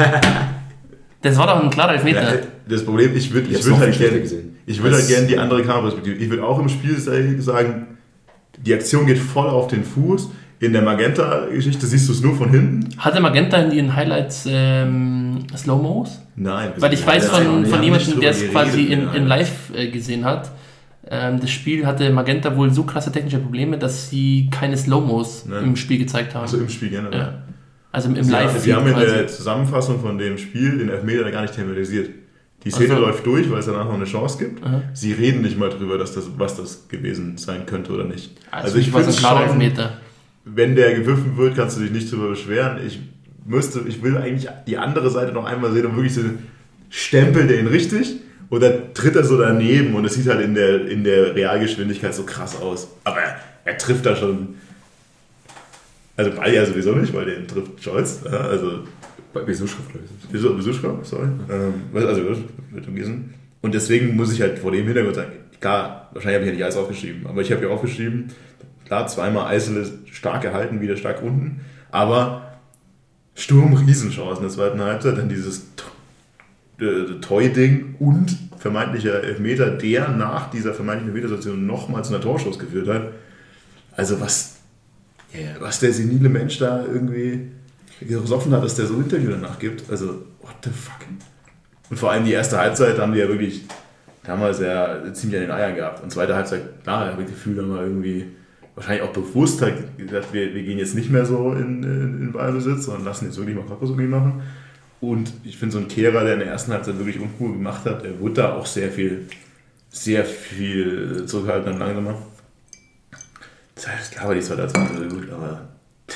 Das war doch ein klarer Elfmeter.
Ja, das Problem, ich würde halt gerne die andere Kameraperspektive. Ich würde auch im Spiel sagen, die Aktion geht voll auf den Fuß. In der Magenta-Geschichte siehst du es nur von hinten.
Hatte Magenta in ihren Highlights Slow-Mos?
Nein.
Weil ich weiß von jemandem, der es
drüber
quasi
geredet,
in Live gesehen hat, das Spiel hatte Magenta wohl so krasse technische Probleme, dass sie keine Slow-Mos im Spiel gezeigt haben.
Also im Spiel generell.
Ja. Also im Live-Feed
Sie haben in
quasi.
der Zusammenfassung von dem Spiel den Elfmeter gar nicht thematisiert. Die Szene
Also-
läuft durch, weil es danach noch eine Chance gibt.
Aha.
Sie reden nicht mal drüber, was das gewesen sein könnte oder nicht.
Also ich weiß ein klarer Elfmeter.
Wenn der gepfiffen wird, kannst du dich nicht drüber beschweren. Ich will eigentlich die andere Seite noch einmal sehen und wirklich so, stempelt er ihn richtig oder tritt er so daneben und es sieht halt in der Realgeschwindigkeit so krass aus. Aber er trifft da schon. Also Ball ja sowieso nicht, weil den trifft Scholz. Ja, also
Bei Besuschkow, glaube ich.
Besuschkow, sorry. Also wird umgesen. Und deswegen muss ich halt vor dem Hintergrund sagen, klar, wahrscheinlich habe ich ja nicht alles aufgeschrieben, aber ich habe ja aufgeschrieben, klar, zweimal Eisele stark gehalten, wieder stark unten, aber Sturm Riesenchance in der zweiten Halbzeit, dann dieses Toy-Ding und vermeintlicher Elfmeter, der nach dieser vermeintlichen Elfmetersituation nochmal zu einer Torschuss geführt hat. Also was der senile Mensch da irgendwie gesoffen hat, dass der so ein Interview danach gibt, also what the fuck. Und vor allem die erste Halbzeit haben die ja wirklich damals ja ziemlich an den Eiern gehabt. Und zweite Halbzeit, klar, habe ich das Gefühl, da mal irgendwie wahrscheinlich auch bewusst halt gesagt, wir gehen jetzt nicht mehr so in Ballbesitz, sondern lassen jetzt wirklich mal Cottbus irgendwie machen. Und ich finde so ein Kehrer, der in der ersten Halbzeit wirklich uncool gemacht hat, der wurde da auch sehr viel zurückhaltend und langsamer. Das heißt, klar war die zweite Halbzeit so gut, aber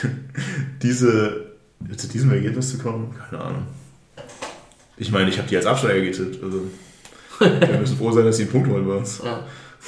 zu diesem Ergebnis zu kommen, keine Ahnung. Ich meine, ich habe die als Absteiger getippt, also wir müssen froh sein, dass sie einen Punkt holen bei uns.
Ja.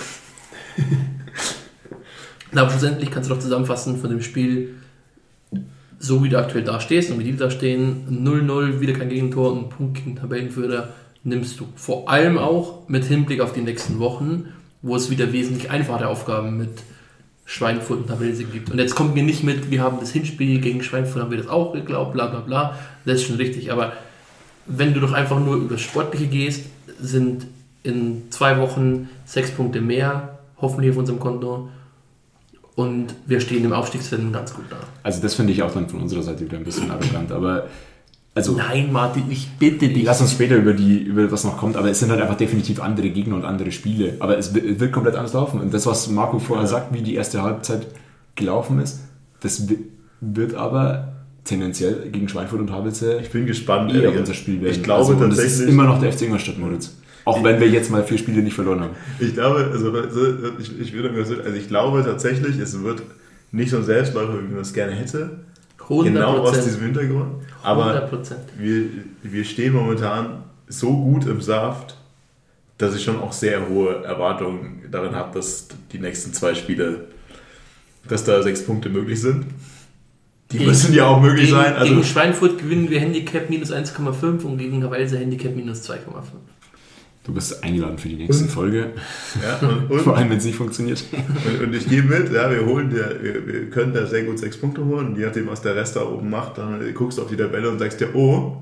Aber schlussendlich kannst du doch zusammenfassen von dem Spiel, so wie du aktuell da stehst und wie die da stehen, 0-0, wieder kein Gegentor und einen Punkt gegen Tabellenführer nimmst du. Vor allem auch mit Hinblick auf die nächsten Wochen, wo es wieder wesentlich einfache Aufgaben mit Schweinfurt und Tabellensieg gibt. Und jetzt kommt mir nicht mit, wir haben das Hinspiel gegen Schweinfurt, haben wir das auch geglaubt, bla bla bla. Das ist schon richtig, aber wenn du doch einfach nur über das Sportliche gehst, sind in 2 Wochen 6 Punkte mehr, hoffentlich auf unserem Konto. Und wir stehen im Aufstiegsrennen ganz gut da.
Also das finde ich auch dann von unserer Seite wieder ein bisschen arrogant, aber also
Nein, Martin, ich bitte dich.
lass uns später über was noch kommt, aber es sind halt einfach definitiv andere Gegner und andere Spiele, aber es wird komplett anders laufen und das, was Marco vorher sagt, wie die erste Halbzeit gelaufen ist, das wird aber tendenziell gegen Schweinfurt und Havelse
Ich bin gespannt.
eher unser Spiel werden.
Ich glaube
und es ist
tatsächlich.
immer noch der FC Ingolstadt, Moritz. Auch wenn wir jetzt mal 4 Spiele nicht verloren haben.
Ich glaube, ich glaube tatsächlich, es wird nicht so ein Selbstläufer, wie man es gerne hätte.
100%.
Genau aus diesem Hintergrund. Aber
100%.
wir stehen momentan so gut im Saft, dass ich schon auch sehr hohe Erwartungen darin habe, dass die nächsten 2 Spiele, dass da 6 Punkte möglich sind. Die müssen ja auch möglich sein. Also,
gegen Schweinfurt gewinnen wir Handicap minus 1,5 und gegen Havelse Handicap minus 2,5.
Du bist eingeladen für die nächste Folge.
ja, und
Vor allem, wenn es nicht funktioniert.
Und ich gehe mit, ja, wir können da sehr gut 6 Punkte holen und je nachdem, was der Rest da oben macht, dann guckst du auf die Tabelle und sagst dir, oh,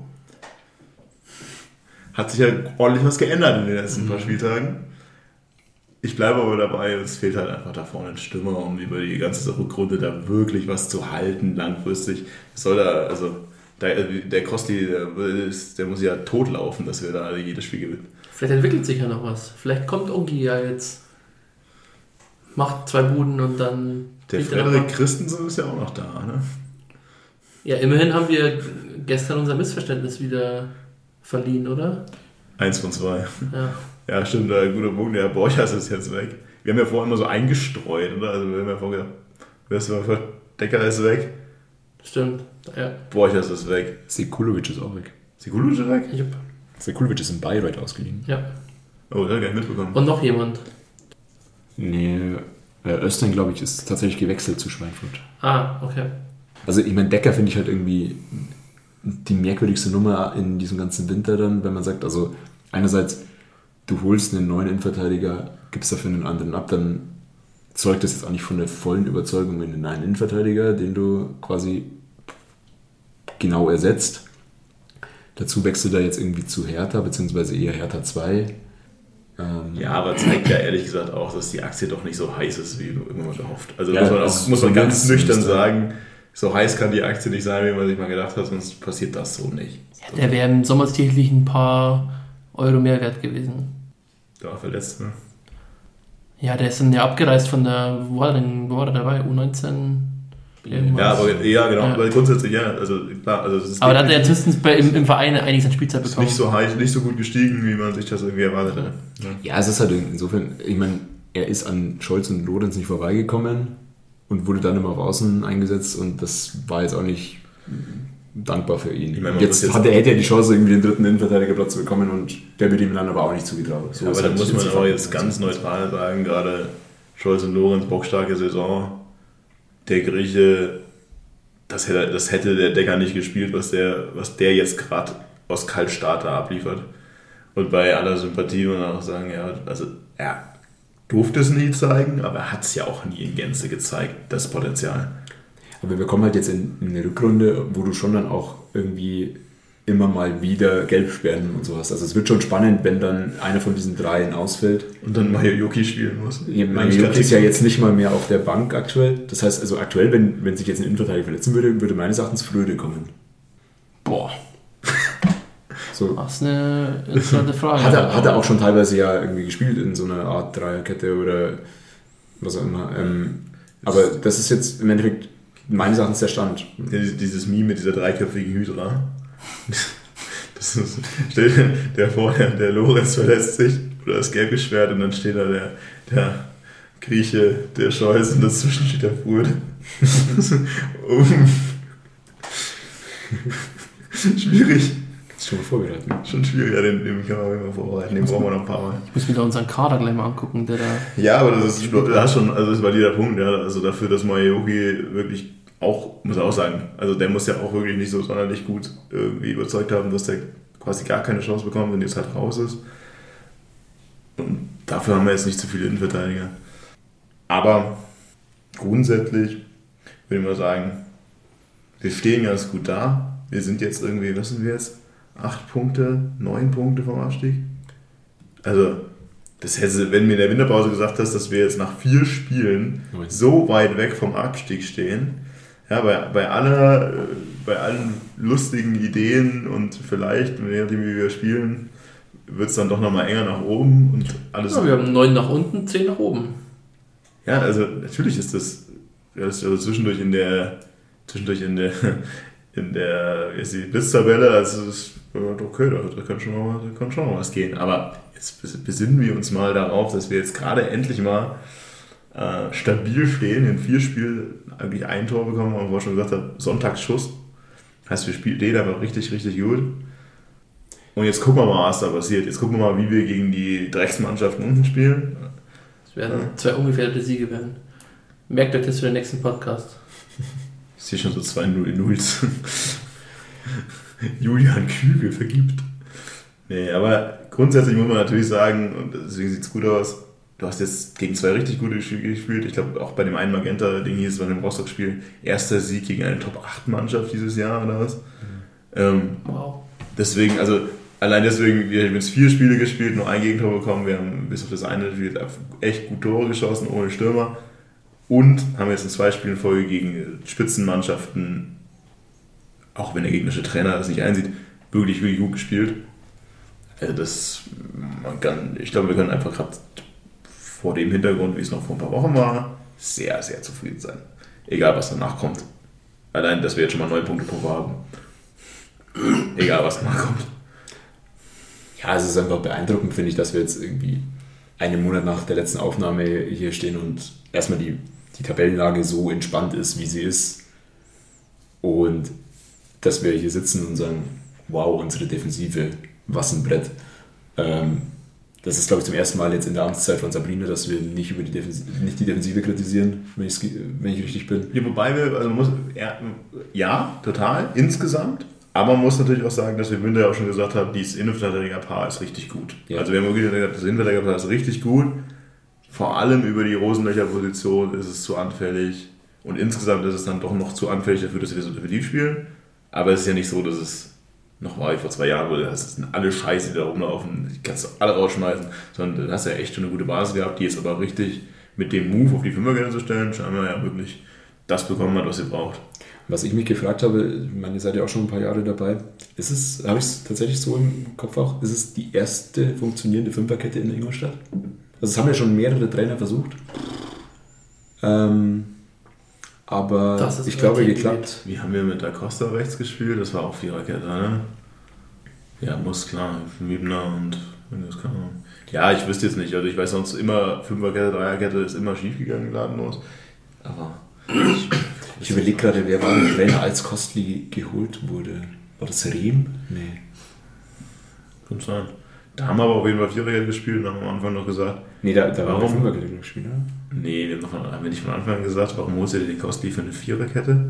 hat sich ja ordentlich was geändert in den letzten paar Spieltagen. Ich bleibe aber dabei, es fehlt halt einfach da vorne ein Stürmer, um über die ganze Rückrunde da wirklich was zu halten, langfristig. Der Kosti, der muss ja totlaufen, dass wir da jedes Spiel gewinnen.
Vielleicht entwickelt sich ja noch was. Vielleicht kommt Ogi ja jetzt, macht 2 Buden und dann...
Der
kriegt er
Frederik
noch mal-
Christensen ist ja auch noch da, ne?
Ja, immerhin haben wir gestern unser Missverständnis wieder verliehen, oder?
1 von 2.
Ja.
Ja, stimmt, guter Punkt. Der Borchers ist jetzt weg. Wir haben ja vorher immer so eingestreut, oder? Also wir haben ja vorher gedacht, Decker ist weg,
Stimmt, ja.
Borchers ist weg.
Sekulovic ist auch weg.
Sekulic ist weg?
Jupp.
Sekulovic ist in Bayreuth ausgeliehen.
Ja.
Oh, das habe ich gar nicht mitbekommen.
Und noch jemand.
Nee, Östern, glaube ich, ist tatsächlich gewechselt zu Schweinfurt.
Ah, okay.
Also ich meine, Decker finde ich halt irgendwie die merkwürdigste Nummer in diesem ganzen Winter dann, wenn man sagt, also einerseits, du holst einen neuen Innenverteidiger, gibst dafür einen anderen ab, dann zeugt das jetzt auch nicht von der vollen Überzeugung in den neuen Innenverteidiger, den du quasi genau ersetzt. Dazu wechselt er jetzt irgendwie zu Hertha, beziehungsweise eher Hertha 2.
Ja, aber zeigt ja ehrlich gesagt auch, dass die Aktie doch nicht so heiß ist, wie immer man gehofft. Also
Ja,
muss man
so
ganz nüchtern
zumindest,
sagen, so heiß kann die Aktie nicht sein, wie man sich mal gedacht hat, sonst passiert das so nicht.
Der wäre im Sommer sicherlich ein paar Euro mehr wert gewesen.
Der war verletzt, ne?
Ja, der ist dann ja abgereist von der, wo war er dabei? U19?
Ja, genau, weil grundsätzlich, ja, also klar. Also das ist
aber da hat er jetzt höchstens im Verein einiges an Spielzeit bekommen.
Ist nicht so gut gestiegen, wie man sich das irgendwie erwartet hat.
Ja, es ist halt insofern, ich meine, er ist an Scholz und Lorenz nicht vorbeigekommen und wurde dann immer auf Außen eingesetzt und das war jetzt auch nicht dankbar für ihn. Ich meine, hätte er die Chance, irgendwie den dritten Innenverteidigerplatz zu bekommen und der wird ihm dann aber auch nicht zugetraut.
So aber da muss man aber jetzt ganz neutral sagen, gerade Scholz und Lorenz, bockstarke Saison, der Grieche, das hätte der Decker nicht gespielt, was der jetzt gerade aus Kaltstarter abliefert. Und bei aller Sympathie muss man auch sagen, ja, also er durfte es nie zeigen, aber er hat es ja auch nie in Gänze gezeigt, das Potenzial.
Aber wir kommen halt jetzt in eine Rückrunde, wo du schon dann auch irgendwie immer mal wieder Gelbsperren und sowas. Also es wird schon spannend, wenn dann einer von diesen dreien ausfällt.
Und dann Mayoyoki spielen muss.
Mayoyoki ist ja jetzt nicht mal mehr auf der Bank aktuell. Das heißt, also aktuell, wenn sich jetzt ein Innenverteidiger verletzen würde meines Erachtens Fröde kommen.
Boah.
So.
Das ist eine interessante Frage.
Hat er auch schon teilweise ja irgendwie gespielt in so einer Art Dreierkette oder was auch immer. Aber das ist jetzt im Endeffekt meines Erachtens der Stand.
Dieses Meme mit dieser dreiköpfigen Hydra. Stell dir der vor, der Lorenz verletzt sich oder das gelb gesperrt und dann steht da der Grieche, der Scholz und dazwischen steht der Furt. Schwierig.
Ist schon mal vorbereiten.
Schon schwierig, ja, den kann man immer vorbereiten, den brauchen wir noch ein paar Mal.
Ich muss mir da unseren Kader gleich mal angucken, der da...
Ja, aber das ist schon, also das war der Punkt, ja, also dafür, dass Mayoyoki wirklich auch, muss er auch sagen, also der muss ja auch wirklich nicht so sonderlich gut irgendwie überzeugt haben, dass der quasi gar keine Chance bekommt, wenn jetzt halt raus ist. Und dafür haben wir jetzt nicht zu viele Innenverteidiger. Aber grundsätzlich würde ich mal sagen, wir stehen ganz gut da. Wir sind jetzt irgendwie, was sind wir jetzt? 8 Punkte, 9 Punkte vom Abstieg. Also, das hätte, wenn mir in der Winterpause gesagt hast, dass wir jetzt nach 4 Spielen so weit weg vom Abstieg stehen, ja, bei allen lustigen Ideen und vielleicht, je nachdem wie wir spielen, wird es dann doch nochmal enger nach oben und alles.
Ja, wir haben 9 nach unten, 10 nach oben.
Ja, also natürlich ist das also zwischendurch in der ist die Blitztabelle, also ist okay, da kann schon noch was gehen. Aber jetzt besinnen wir uns mal darauf, dass wir jetzt gerade endlich mal stabil stehen, in 4 Spielen eigentlich ein Tor bekommen, wo ich schon gesagt habe, Sonntagsschuss. Heißt, wir spielen aber richtig, richtig gut. Und jetzt gucken wir mal, was da passiert. Jetzt gucken wir mal, wie wir gegen die Drecksmannschaften unten spielen.
Es werden 2 ungefährdete Siege werden. Merkt euch das für den nächsten Podcast.
Ich sehe schon so 2-0. Julian Kügel vergibt. Nee, aber grundsätzlich muss man natürlich sagen, und deswegen sieht es gut aus, du hast jetzt gegen 2 richtig gute Spiele gespielt. Ich glaube, auch bei dem einen Magenta-Ding hieß es bei dem Rostock-Spiel, erster Sieg gegen eine Top-8-Mannschaft dieses Jahr oder was.
Wow.
Deswegen, also allein deswegen, wir haben jetzt 4 Spiele gespielt, nur ein Gegentor bekommen. Wir haben bis auf das eine Spiel echt gut Tore geschossen, ohne Stürmer. Und haben jetzt in 2 Spielen Folge gegen Spitzenmannschaften, auch wenn der gegnerische Trainer das nicht einsieht, wirklich, wirklich gut gespielt. Also ich glaube, wir können einfach gerade vor dem Hintergrund, wie es noch vor ein paar Wochen war, sehr, sehr zufrieden sein. Egal, was danach kommt. Allein, dass wir jetzt schon mal 9 Punkte pro Woche haben. Egal, was danach kommt.
Ja, es ist einfach beeindruckend, finde ich, dass wir jetzt irgendwie einen Monat nach der letzten Aufnahme hier stehen und erstmal die Tabellenlage so entspannt ist, wie sie ist. Und dass wir hier sitzen und sagen, wow, unsere Defensive, was ein Brett. Das ist, glaube ich, zum ersten Mal jetzt in der Amtszeit von Sabrina, dass wir nicht die Defensive kritisieren, wenn ich richtig bin.
Ja, wobei ja, total, insgesamt. Aber man muss natürlich auch sagen, dass wir im Winter ja auch schon gesagt haben, dieses Innenverteidigerpaar ist richtig gut. Ja. Also wir haben wirklich gesagt, das Innenverteidigerpaar ist richtig gut. Vor allem über die Rosenlöcher-Position ist es zu anfällig. Und insgesamt ist es dann doch noch zu anfällig dafür, dass wir so defensiv spielen. Aber es ist ja nicht so, dass es noch war wie vor 2 Jahren, wo das sind alle Scheiße, die da rumlaufen, die kannst du alle rausschmeißen. Sondern du hast ja echt schon eine gute Basis gehabt, die jetzt aber richtig mit dem Move auf die Fünferkette zu stellen, scheinbar ja wirklich das bekommen hat, was ihr braucht.
Was ich mich gefragt habe, ich meine, ihr seid ja auch schon ein paar Jahre dabei, habe ich es tatsächlich so im Kopf auch, ist es die erste funktionierende Fünferkette in Ingolstadt? Also es haben ja schon mehrere Trainer versucht. aber ich glaube, geklappt.
Wie haben wir mit Da Costa rechts gespielt? Das war auch Viererkette, ne? Ja, muss klar. Wiebner und das kann man. Ja, ich wüsste jetzt nicht. Also ich weiß sonst immer, Fünferkette, Dreierkette ist immer schief gegangen, gnadenlos. Aber
ich überlege gerade, wer war der Trainer, als Kostli geholt wurde? War das Rehm? Nee.
Kann sein. Da haben wir aber auf jeden Fall Viererkette gespielt und haben am Anfang noch gesagt...
Nee, da haben wir Fünferkette gespielt, oder?
Nee, haben wir nicht von Anfang an gesagt, warum holst du dir die Kostli für eine Viererkette?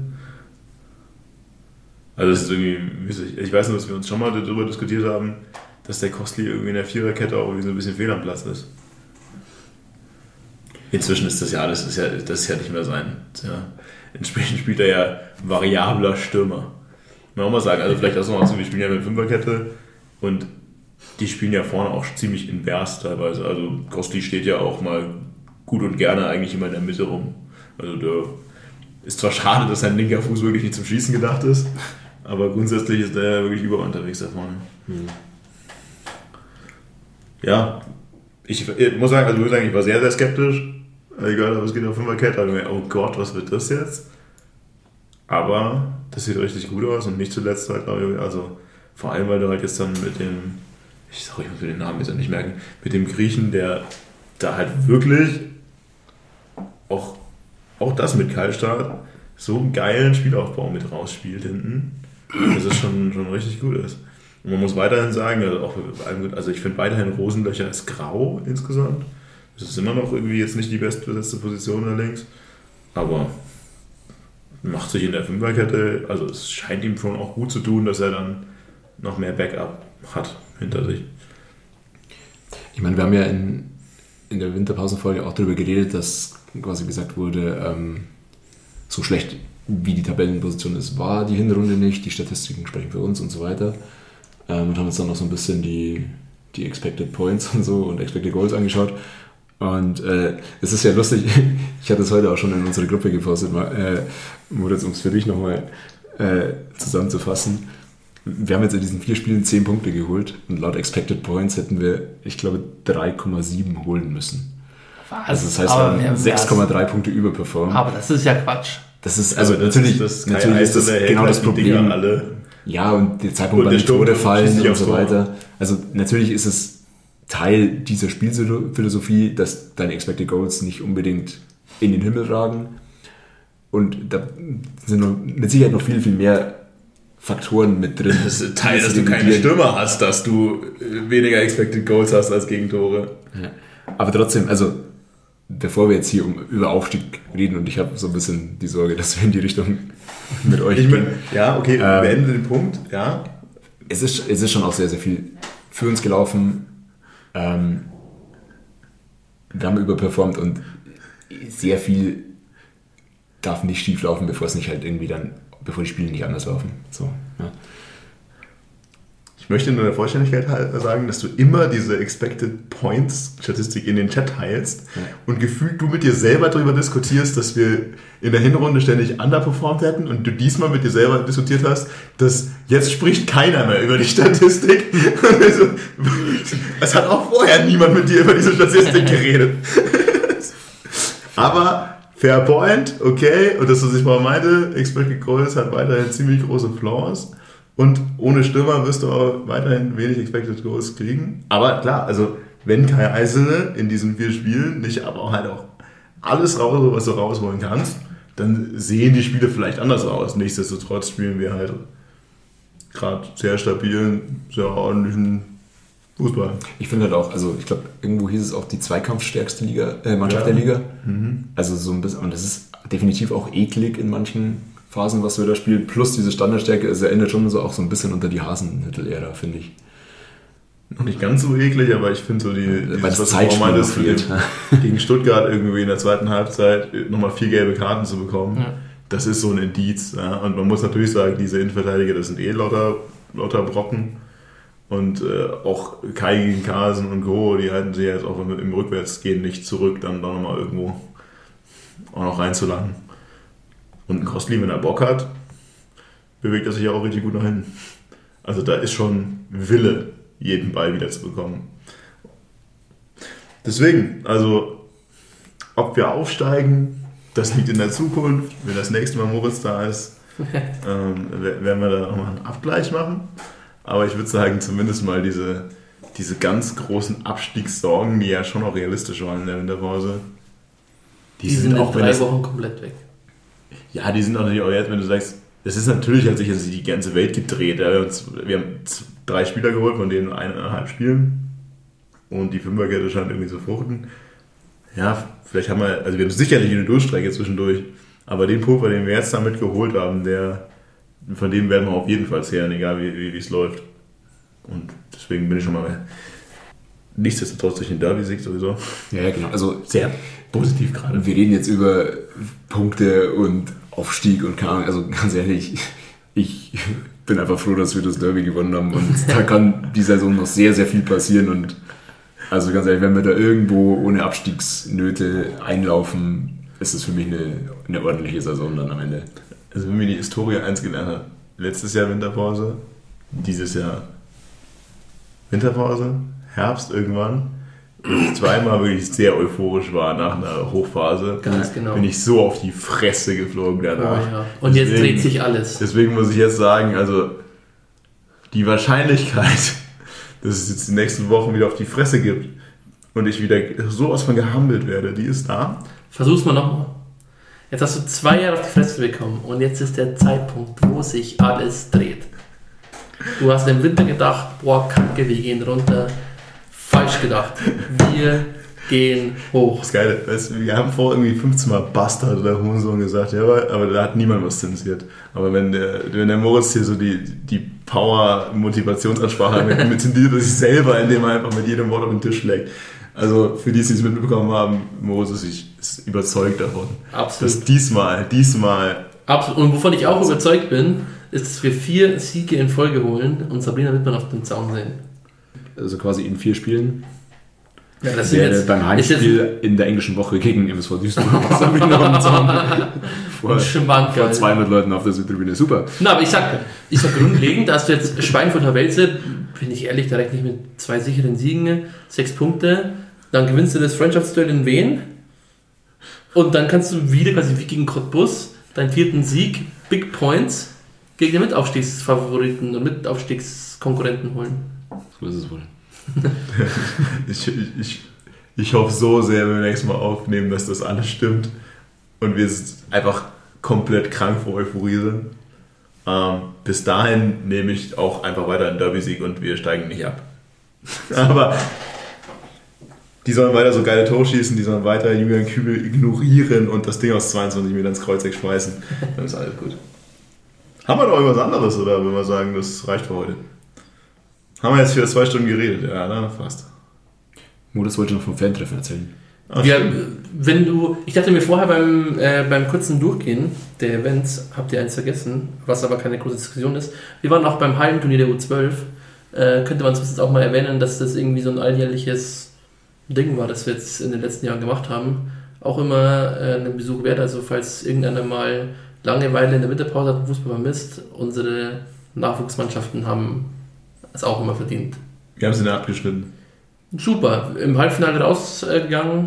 Also das ist irgendwie... Ich weiß nur, dass wir uns schon mal darüber diskutiert haben, dass der Kostli irgendwie in der Viererkette auch irgendwie so ein bisschen fehl am Platz ist. Inzwischen ist das ja alles, das ist ja nicht mehr sein. Ja. Entsprechend spielt er ja variabler Stürmer. Man auch mal sagen, also vielleicht auch noch so, wir spielen ja mit Fünferkette und die spielen ja vorne auch ziemlich invers teilweise. Also Kostli steht ja auch mal gut und gerne eigentlich immer in der Mitte rum. Also der ist zwar schade, dass sein linker Fuß wirklich nicht zum Schießen gedacht ist, aber grundsätzlich ist der wirklich überall unterwegs da vorne. Ja, ich muss sagen, ich war sehr, sehr skeptisch. Egal, aber es geht auf Fünferkette. Also, oh Gott, was wird das jetzt? Aber das sieht richtig gut aus und nicht zuletzt halt, also vor allem, weil du halt jetzt dann mit dem, ich muss mir den Namen jetzt ja nicht merken, mit dem Griechen, der da halt wirklich auch das mit Kaltstart so einen geilen Spielaufbau mit rausspielt hinten, dass es schon richtig gut ist. Und man muss weiterhin sagen, also ich finde weiterhin Rosenlöcher ist grau insgesamt. Das ist immer noch irgendwie jetzt nicht die bestbesetzte Position da links, aber macht sich in der Fünferkette, also es scheint ihm schon auch gut zu tun, dass er dann noch mehr Backup hat hinter sich.
Ich meine, wir haben ja in der Winterpausenfolge auch darüber geredet, dass quasi gesagt wurde, so schlecht wie die Tabellenposition ist, war die Hinrunde nicht, die Statistiken sprechen für uns und so weiter. Und haben uns dann noch so ein bisschen die Expected Points und so und Expected Goals angeschaut. Und es ist ja lustig, ich hatte es heute auch schon in unsere Gruppe gepostet, Moritz, um es für dich nochmal zusammenzufassen. Wir haben jetzt in diesen 4 Spielen 10 Punkte geholt und laut Expected Points hätten wir, ich glaube, 3,7 holen müssen.
Was?
Also das heißt, wir haben 6,3 Punkte überperformt.
Aber das ist ja Quatsch.
Das ist, also natürlich ist das genau das Problem. Ja, und der Zeitpunkt, wann die Tore fallen und so weiter. Also natürlich ist es Teil dieser Spielphilosophie, dass deine Expected Goals nicht unbedingt in den Himmel ragen. Und da sind mit Sicherheit noch viel, viel mehr Faktoren mit drin.
Das ist Teil, dass du keine Stürmer hast, dass du weniger Expected Goals hast als Gegentore.
Ja. Aber trotzdem, also bevor wir jetzt hier über Aufstieg reden, und ich habe so ein bisschen die Sorge, dass wir in die Richtung mit euch gehen.
Ja, okay, beende den Punkt. Ja.
Es ist schon auch sehr, sehr viel für uns gelaufen. Wir haben überperformt und sehr viel darf nicht schief laufen, bevor die Spiele nicht anders laufen. So, ja.
Ich möchte nur der Vollständigkeit sagen, dass du immer diese Expected Points Statistik in den Chat teilst und gefühlt du mit dir selber darüber diskutierst, dass wir in der Hinrunde ständig underperformed hätten und du diesmal mit dir selber diskutiert hast, dass jetzt spricht keiner mehr über die Statistik. Es hat auch vorher niemand mit dir über diese Statistik geredet. Aber fair point, okay, und das, was ich mal meinte, Expected Goals hat weiterhin ziemlich große Flaws. Und ohne Stürmer wirst du auch weiterhin wenig Expected Goals kriegen. Aber klar, also wenn Kai Eisele in diesen 4 Spielen nicht aber halt auch alles raus, was du rausholen kannst, dann sehen die Spiele vielleicht anders aus. Nichtsdestotrotz spielen wir halt gerade sehr stabilen, sehr ordentlichen Fußball.
Ich finde halt auch, also ich glaube, irgendwo hieß es auch die zweikampfstärkste Mannschaft der Liga. Mhm. Also so ein bisschen, und das ist definitiv auch eklig in manchen Phasen, was wir da spielen, plus diese Standardstärke, es erinnert schon so auch so ein bisschen unter die Hasenhüttl-Ära, finde ich.
Noch nicht ganz so eklig, aber ich finde so
was du vorher meintest,
gegen Stuttgart irgendwie in der zweiten Halbzeit nochmal 4 gelbe Karten zu bekommen, das ist so ein Indiz. Ja? Und man muss natürlich sagen, diese Innenverteidiger, das sind lauter Brocken. Und auch Kai gegen Carlsen und Co., die halten sich jetzt auch im Rückwärtsgehen nicht zurück, dann da nochmal irgendwo auch noch reinzulangen. Und ein Kostli, wenn er Bock hat, bewegt er sich ja auch richtig gut nach hinten. Also da ist schon Wille, jeden Ball wieder zu bekommen. Deswegen, also ob wir aufsteigen, das liegt in der Zukunft. Wenn das nächste Mal Moritz da ist, werden wir da nochmal einen Abgleich machen. Aber ich würde sagen, zumindest mal diese ganz großen Abstiegssorgen, die ja schon auch realistisch waren in der Winterpause,
die sind auch in 3 Wochen komplett weg.
Ja, die sind natürlich auch jetzt, wenn du sagst, es ist natürlich, hat sich jetzt die ganze Welt gedreht. Ja. Wir haben 3 Spieler geholt, von denen 1,5 spielen. Und die Fünferkette scheint irgendwie zu fruchten. Ja, vielleicht haben wir haben sicherlich eine Durchstrecke zwischendurch. Aber den Pulver, den wir jetzt damit geholt haben, von dem werden wir auf jeden Fall zehren, egal wie es läuft. Und deswegen bin ich schon mal nichtsdestotrotz durch den Derby-Sieg sowieso.
Ja, genau. Also
Sehr positiv gerade.
wir reden jetzt über Punkte und Aufstieg und keine Ahnung. Also ganz ehrlich, ich bin einfach froh, dass wir das Derby gewonnen haben. Und da kann die Saison noch sehr, sehr viel passieren. Und also ganz ehrlich, wenn wir da irgendwo ohne Abstiegsnöte einlaufen, ist es für mich eine ordentliche Saison dann am Ende.
Also wenn mir die Historie eins gelernt hat, letztes Jahr Winterpause, dieses Jahr Winterpause, Herbst irgendwann, wo ich zweimal wirklich sehr euphorisch war nach einer Hochphase,
Ganz genau.
bin ich so auf die Fresse geflogen danach.
Oh ja. Und jetzt dreht sich alles.
Deswegen muss ich jetzt sagen, also die Wahrscheinlichkeit, dass es jetzt die nächsten Wochen wieder auf die Fresse gibt und ich wieder sowas von gehampelt werde, die ist da.
Versuch's mal nochmal. Jetzt hast du 2 Jahre auf die Fresse bekommen und jetzt ist der Zeitpunkt, wo sich alles dreht. Du hast im Winter gedacht, boah, Kacke, wir gehen runter. Falsch gedacht. Wir gehen hoch.
Das Geile, wir haben vor irgendwie 15 Mal Bastard oder Hurensohn gesagt, ja, aber da hat niemand was zensiert. Aber wenn der Moritz hier so die Power-Motivationsansprache mit zensiert er sich selber, indem er einfach mit jedem Wort auf den Tisch schlägt. Also für die es nicht mitbekommen haben, Moritz ist überzeugt davon.
Absolut.
Dass diesmal.
Absolut. Und wovon ich auch überzeugt bin, ist, dass wir 4 Siege in Folge holen und Sabrina Wittmann auf dem Zaun sehen.
Also quasi in 4 Spielen.
Ja, das
Werde beim Heimspiel in der englischen Woche gegen MSV Duisburg vor 200 Leuten auf der Südtribüne. Super.
Na, aber ich sag grundlegend, dass du jetzt Schweinfurter Welse, bin ich ehrlich, da rechne ich mit 2 sicheren Siegen, 6 Punkte, dann gewinnst du das Freundschaftsduell in Wien und dann kannst du wieder quasi wie gegen Cottbus deinen 4. Sieg, Big Points, gegen den Mitaufstiegsfavoriten und Mitaufstiegskonkurrenten holen.
So ist es wohl.
Ich hoffe so sehr, wenn wir nächstes Mal aufnehmen, dass das alles stimmt und wir einfach komplett krank vor Euphorie sind. Bis dahin nehme ich auch einfach weiter einen Derby-Sieg und wir steigen nicht ab. Aber die sollen weiter so geile Tore schießen, die sollen weiter Julian Kübel ignorieren und das Ding aus 22 Meter ins Kreuzeck schmeißen. Dann ist alles gut. Haben wir noch irgendwas anderes, oder wenn wir sagen, das reicht für heute? Haben wir jetzt wieder 2 Stunden geredet? Ja, na, fast.
Modus wollte noch vom Fan-Treffen erzählen.
Ja, ich dachte mir vorher beim kurzen Durchgehen der Events, habt ihr eins vergessen, was aber keine große Diskussion ist. Wir waren auch beim Hallenturnier der U12. Könnte man zumindest auch mal erwähnen, dass das irgendwie so ein alljährliches Ding war, das wir jetzt in den letzten Jahren gemacht haben. Auch immer einen Besuch wert, also falls irgendeiner mal Langeweile in der Winterpause hat und Fußball vermisst, unsere Nachwuchsmannschaften haben es auch immer verdient.
Wir haben sie dann abgeschnitten.
Super, im Halbfinale rausgegangen,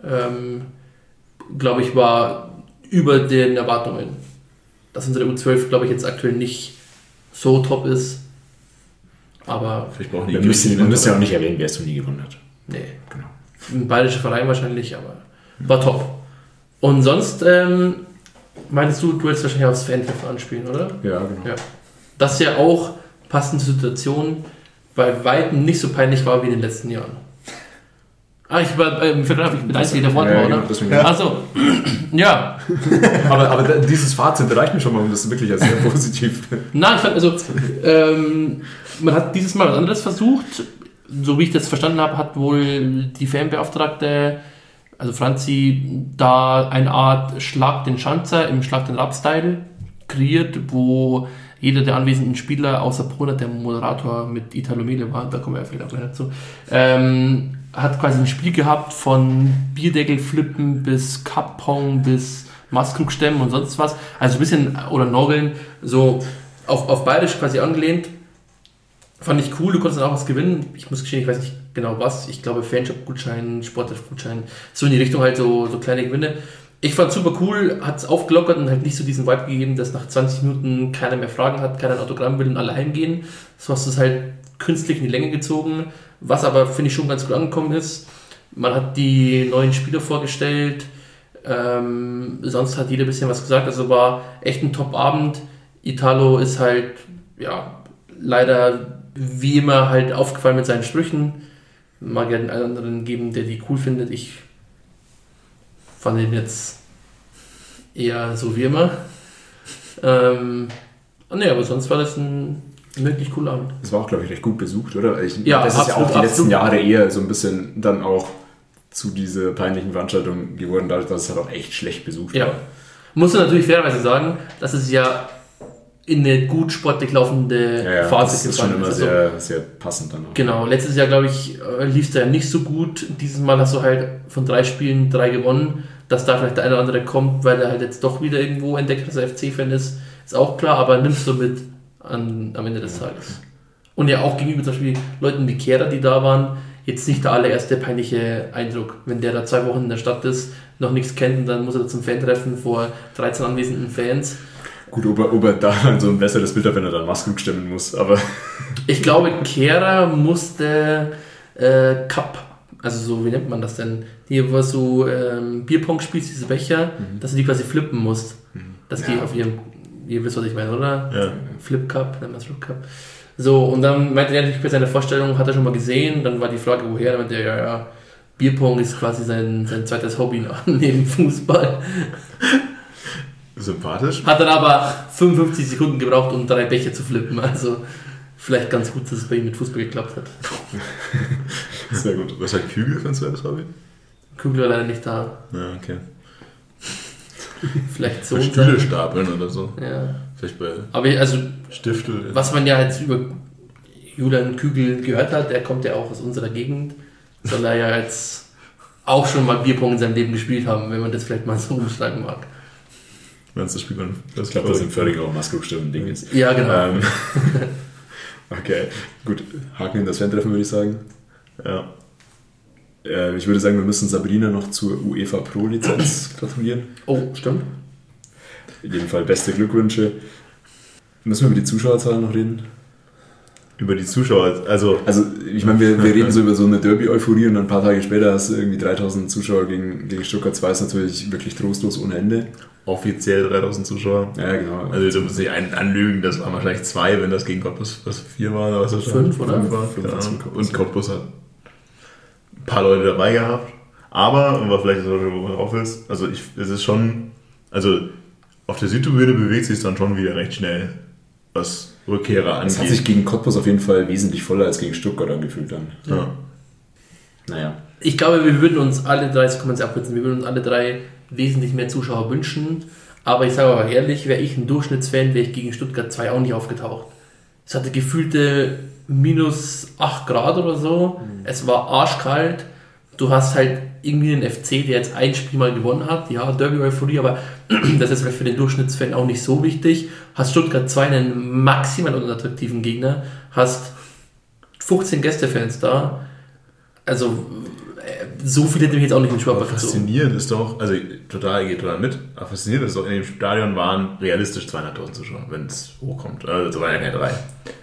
glaube ich, war über den Erwartungen. Dass unsere U12, glaube ich, jetzt aktuell nicht so top ist, aber
wir müssen ja auch nicht erwähnen, wer das Turnier gewonnen hat.
Nee, genau. Ein bayerischer Verein wahrscheinlich, aber war top. Und sonst, meinst du willst wahrscheinlich aufs Fan-Treffen anspielen, oder?
Ja, genau.
Ja. Das ja auch passende Situation, bei weitem nicht so peinlich war wie in den letzten Jahren. Ich bin einzig der Wortmann, oder?
Ja.
Achso, ja.
aber dieses Fazit reicht mir schon mal, um das wirklich als sehr positiv.
Nein, ich fand, man hat dieses Mal was anderes versucht. So wie ich das verstanden habe, hat wohl die Fanbeauftragte, also Franzi, da eine Art Schlag den Schanzer im Schlag den Rab-Style kreiert, wo jeder der anwesenden Spieler, außer Brunner, der Moderator mit Italo Mele war, da kommen wir ja vielleicht auch gleich dazu, hat quasi ein Spiel gehabt von Bierdeckelflippen bis Cup-Pong bis Maskrug-Stemmen und sonst was. Also ein bisschen, oder Norgeln, so auf bayerisch quasi angelehnt. Fand ich cool, du konntest dann auch was gewinnen. Ich muss gestehen, ich weiß nicht genau was. Ich glaube Fanshop-Gutschein, Sportgutschein, so in die Richtung halt so kleine Gewinne. Ich fand super cool, hat es aufgelockert und halt nicht so diesen Vibe gegeben, dass nach 20 Minuten keiner mehr Fragen hat, keiner ein Autogramm will und alle heimgehen. So hast du es halt künstlich in die Länge gezogen, was aber, finde ich, schon ganz gut angekommen ist. Man hat die neuen Spieler vorgestellt, sonst hat jeder ein bisschen was gesagt, also war echt ein Top-Abend. Italo ist halt, ja, leider wie immer halt aufgefallen mit seinen Sprüchen. Mag ja den anderen geben, der die cool findet. Ich fand den jetzt eher so wie immer. Aber sonst war das ein wirklich cooler Abend.
Das war auch, glaube ich, recht gut besucht, oder? Das ist
absolut,
ja auch die letzten Jahre eher so ein bisschen dann auch zu dieser peinlichen Veranstaltung geworden, dadurch, dass es halt auch echt schlecht besucht war.
Ja. Muss man natürlich fairerweise sagen, dass es ja in eine gut sportlich laufende Phase
das ist schon immer sehr passend dann auch.
Genau, letztes Jahr, glaube ich, lief es ja nicht so gut. Dieses Mal hast du halt von 3 Spielen 3 gewonnen. Dass da vielleicht der eine oder andere kommt, weil er halt jetzt doch wieder irgendwo entdeckt, dass er FC-Fan ist auch klar, aber nimmst du mit am Ende des Tages. Und ja auch gegenüber zum Beispiel Leuten wie Kehrer, die da waren, jetzt nicht der allererste peinliche Eindruck. Wenn der da 2 Wochen in der Stadt ist, noch nichts kennt und dann muss er zum Fan-Treffen vor 13 anwesenden Fans.
Gut, ob er da dann so ein besseres Bild hat, wenn er dann Maskrug stemmen muss, aber...
Ich glaube, Kehrer musste Cup, also so, wie nennt man das denn? Hier, wo du Bierpong spielst, diese Becher, dass du die quasi flippen musst. Dass die auf ihrem, ihr wisst, was ich meine, oder?
Ja.
Flip Cup, nennt man es Flip Cup. So, und dann meinte er natürlich bei seiner Vorstellung, hat er schon mal gesehen, dann war die Frage, woher, dann meinte er, ja, Bierpong ist quasi sein zweites Hobby neben Fußball.
Sympathisch.
Hat dann aber 55 Sekunden gebraucht, um 3 Becher zu flippen, also vielleicht ganz gut, dass es bei ihm mit Fußball geklappt hat.
Sehr gut. Was hat Kügel für ein zweites Hobby?
Kügel war leider nicht da.
Ja, okay.
Vielleicht so.
Stühle stapeln oder so.
Ja.
Vielleicht bei
Aber also,
Stiftel.
was man ja jetzt über Julian Kügel gehört hat, der kommt ja auch aus unserer Gegend, soll er ja jetzt auch schon mal Bierpong in seinem Leben gespielt haben, wenn man das vielleicht mal so umschreiben mag.
Meinst du, spielt man das?
Ich glaube, das im völlig auch Maskrug-Stimmen-Ding ist.
Ja, genau.
Okay, gut. Haken in das Fan-Treffen, würde ich sagen.
Ja.
Ich würde sagen, wir müssen Sabrina noch zur UEFA Pro-Lizenz gratulieren.
Oh, stimmt.
In jedem Fall beste Glückwünsche. Müssen wir über die Zuschauerzahlen noch reden?
Über die Zuschauer, also
ich meine, wir reden so über so eine Derby-Euphorie und dann ein paar Tage später hast du irgendwie 3000 Zuschauer gegen Stuttgart 2, ist natürlich wirklich trostlos ohne Ende.
offiziell 3000 Zuschauer.
Ja, genau.
Also du musst dich anlügen, das waren wahrscheinlich 2, wenn das gegen Cottbus 4 war. Oder was das
5, oder?
5 war. Und Cottbus hat ein paar Leute dabei gehabt. Aber, und was vielleicht so, wo man drauf ist, also es ist schon, also auf der Südtribüne bewegt sich dann schon wieder recht schnell, was Rückkehrer angeht.
Es hat sich gegen Cottbus auf jeden Fall wesentlich voller als gegen Stuttgart angefühlt dann.
Ja.
Naja.
Ich glaube, wir würden uns alle 3, das kann man sich abkürzen, wir würden uns alle 3 wesentlich mehr Zuschauer wünschen. Aber ich sage aber ehrlich, wäre ich ein Durchschnittsfan, wäre ich gegen Stuttgart 2 auch nicht aufgetaucht. Es hatte gefühlte minus 8 Grad oder so. Es war arschkalt. Du hast halt irgendwie einen FC, der jetzt ein Spiel mal gewonnen hat. Ja, Derby-Euphorie, aber das ist vielleicht für den Durchschnittsfan auch nicht so wichtig. Hast Stuttgart 2 einen maximal unattraktiven Gegner. Hast 15 Gästefans da. Also so viele hätte mich jetzt auch nicht in den Schwarzwald gezogen.
Faszinierend ist doch, also geht total mit, aber faszinierend ist doch, in dem Stadion waren realistisch 200.000 Zuschauer, wenn es hochkommt. Also waren ja keine 3.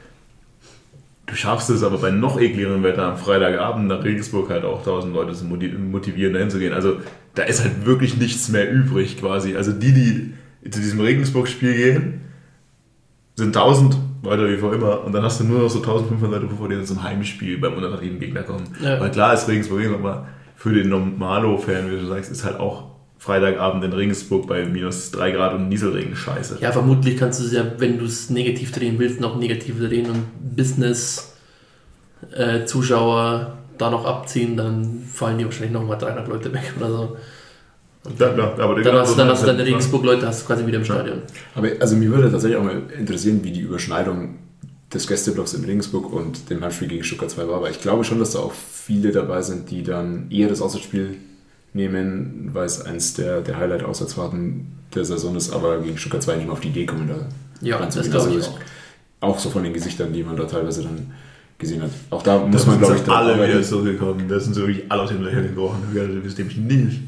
Du schaffst es aber bei noch ekligeren Wetter am Freitagabend nach Regensburg halt auch 1000 Leute zu motivieren, dahin zu gehen. Also da ist halt wirklich nichts mehr übrig quasi. Also die zu diesem Regensburg-Spiel gehen, sind 1000 weiter wie vor immer und dann hast du nur noch so 1500 Leute, bevor die zum Heimspiel beim unattraktiven Gegner kommen. Ja. Weil klar ist Regensburg, aber für den Normalo-Fan, wie du sagst, ist halt auch Freitagabend in Regensburg bei minus 3 Grad und Nieselregen scheiße.
Ja, vermutlich kannst du es ja, wenn du es negativ drehen willst, noch negativ drehen und Business-Zuschauer da noch abziehen, dann fallen die wahrscheinlich nochmal 300 Leute weg oder so.
Ja, klar, aber
dann hast du deine Regensburg-Leute hast du quasi wieder im Stadion.
Aber also mich würde tatsächlich auch mal interessieren, wie die Überschneidung des Gästeblocks in Regensburg und dem Heimspiel gegen Stuttgart 2 war. Aber ich glaube schon, dass da auch viele dabei sind, die dann eher das Auswärtsspiel nehmen, weil es eins der Highlight-Auswärtsfahrten der Saison ist, aber gegen Stuttgart 2 nicht mehr auf die Idee kommen, da
das glaube ich
auch so von den Gesichtern, die man da teilweise dann gesehen hat. Auch da muss man, glaube ich,
alle wieder zurückgekommen. Das sind so wirklich alle aus dem Löchern gekrochen. Das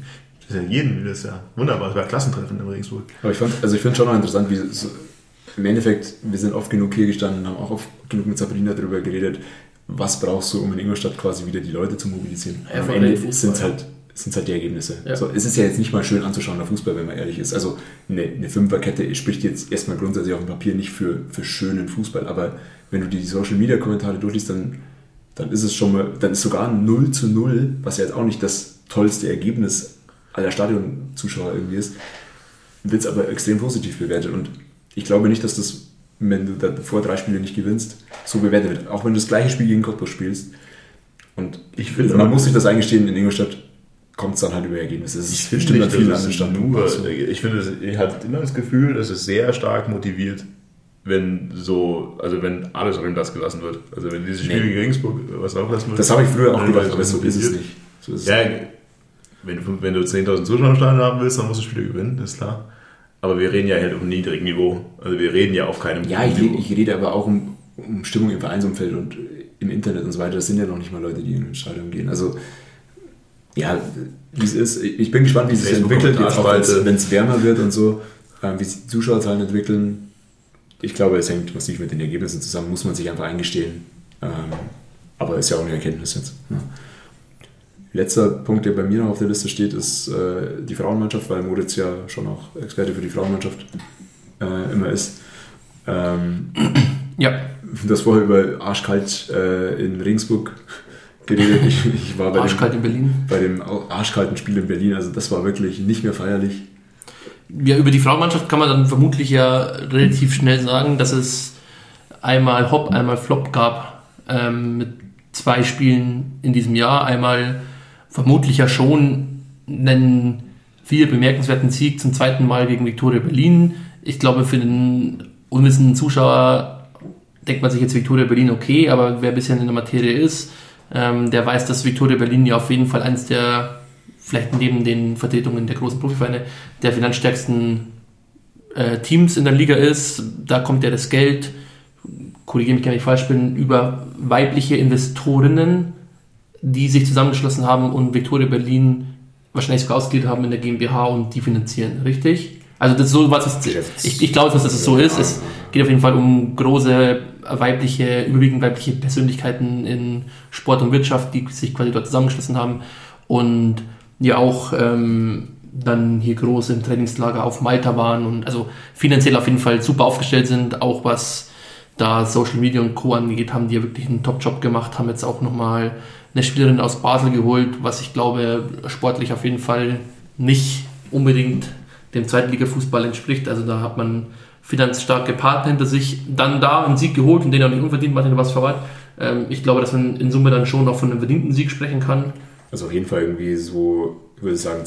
Das ist ja jeden das Jahr. Wunderbar, das war Klassentreffen in Regensburg.
Aber ich finde schon noch interessant, wie so, im Endeffekt, wir sind oft genug hier gestanden, haben auch oft genug mit Sabrina darüber geredet, was brauchst du, um in Ingolstadt quasi wieder die Leute zu mobilisieren.
Ja,
am Ende sind es halt die Ergebnisse.
Ja.
So, es ist ja jetzt nicht mal schön anzuschauen, der Fußball, wenn man ehrlich ist. Also eine Fünferkette spricht jetzt erstmal grundsätzlich auf dem Papier nicht für schönen Fußball, aber wenn du die Social-Media-Kommentare durchliest, dann ist es schon mal, dann ist sogar ein 0:0, was ja jetzt auch nicht das tollste Ergebnis aller Stadionzuschauer irgendwie ist, wird es aber extrem positiv bewertet. Und ich glaube nicht, dass das, wenn du davor 3 Spiele nicht gewinnst, so bewertet wird. Auch wenn du das gleiche Spiel gegen Cottbus spielst. Und
ich finde,
man muss sich das eingestehen, in Ingolstadt kommt es dann halt über Ergebnisse.
Ich finde, an den Standorten. Ich finde, ich habe immer das Gefühl, dass es sehr stark motiviert, wenn alles auf dem Platz gelassen wird. Also wenn dieses Spiel gegen Regensburg was auflassen wird.
Das habe ich früher auch gedacht, aber so ist es nicht. So ist
ja, wenn du 10.000 Zuschauer im Stadion haben willst, dann musst du Spiele gewinnen, das ist klar. Aber wir reden ja halt um niedrigem Niveau. Also wir reden ja auf keinem
Niveau. Ich rede aber auch um Stimmung im Vereinsumfeld und im Internet und so weiter. Das sind ja noch nicht mal Leute, die in den Stadion gehen. Also ja, wie es ist. Ich bin gespannt, wie es sich entwickelt, wenn es wärmer wird und so, wie sich die Zuschauerzahlen entwickeln. Ich glaube, es hängt massiv mit den Ergebnissen zusammen, muss man sich einfach eingestehen. Aber ist ja auch eine Erkenntnis jetzt. Ja. Letzter Punkt, der bei mir noch auf der Liste steht, ist die Frauenmannschaft, weil Moritz ja schon auch Experte für die Frauenmannschaft immer ist.
Ja.
Das vorher über arschkalt in Regensburg geredet. Ich war bei dem arschkalten Spiel in Berlin, also das war wirklich nicht mehr feierlich.
Ja, über die Frauenmannschaft kann man dann vermutlich ja relativ schnell sagen, dass es einmal Hop, einmal Flop gab mit 2 Spielen in diesem Jahr. Einmal vermutlich ja schon einen viel bemerkenswerten Sieg zum 2. Mal gegen Viktoria Berlin. Ich glaube, für den unwissenden Zuschauer denkt man sich jetzt Viktoria Berlin okay, aber wer ein bisschen in der Materie ist, der weiß, dass Viktoria Berlin ja auf jeden Fall eines der, vielleicht neben den Vertretungen der großen Profivereine, der finanzstärksten Teams in der Liga ist. Da kommt ja das Geld, korrigiere mich, kann ich falsch bin, über weibliche Investorinnen, die sich zusammengeschlossen haben und Viktoria Berlin wahrscheinlich sogar ausgegliedert haben in der GmbH und die finanzieren, richtig? Also das ist so was, ich glaube, dass das so ist. Es geht auf jeden Fall um große überwiegend weibliche Persönlichkeiten in Sport und Wirtschaft, die sich quasi dort zusammengeschlossen haben und ja auch dann hier groß im Trainingslager auf Malta waren und also finanziell auf jeden Fall super aufgestellt sind, auch was da Social Media und Co. angeht, haben die ja wirklich einen Top-Job gemacht, haben jetzt auch nochmal eine Spielerin aus Basel geholt, was ich glaube sportlich auf jeden Fall nicht unbedingt dem Zweitliga-Fußball entspricht. Also da hat man finanzstarke Partner hinter sich, dann da einen Sieg geholt und den auch nicht unverdient, Martin, was verwahrt. Ich glaube, dass man in Summe dann schon auch von einem verdienten Sieg sprechen kann.
Also auf jeden Fall irgendwie so, ich würde sagen,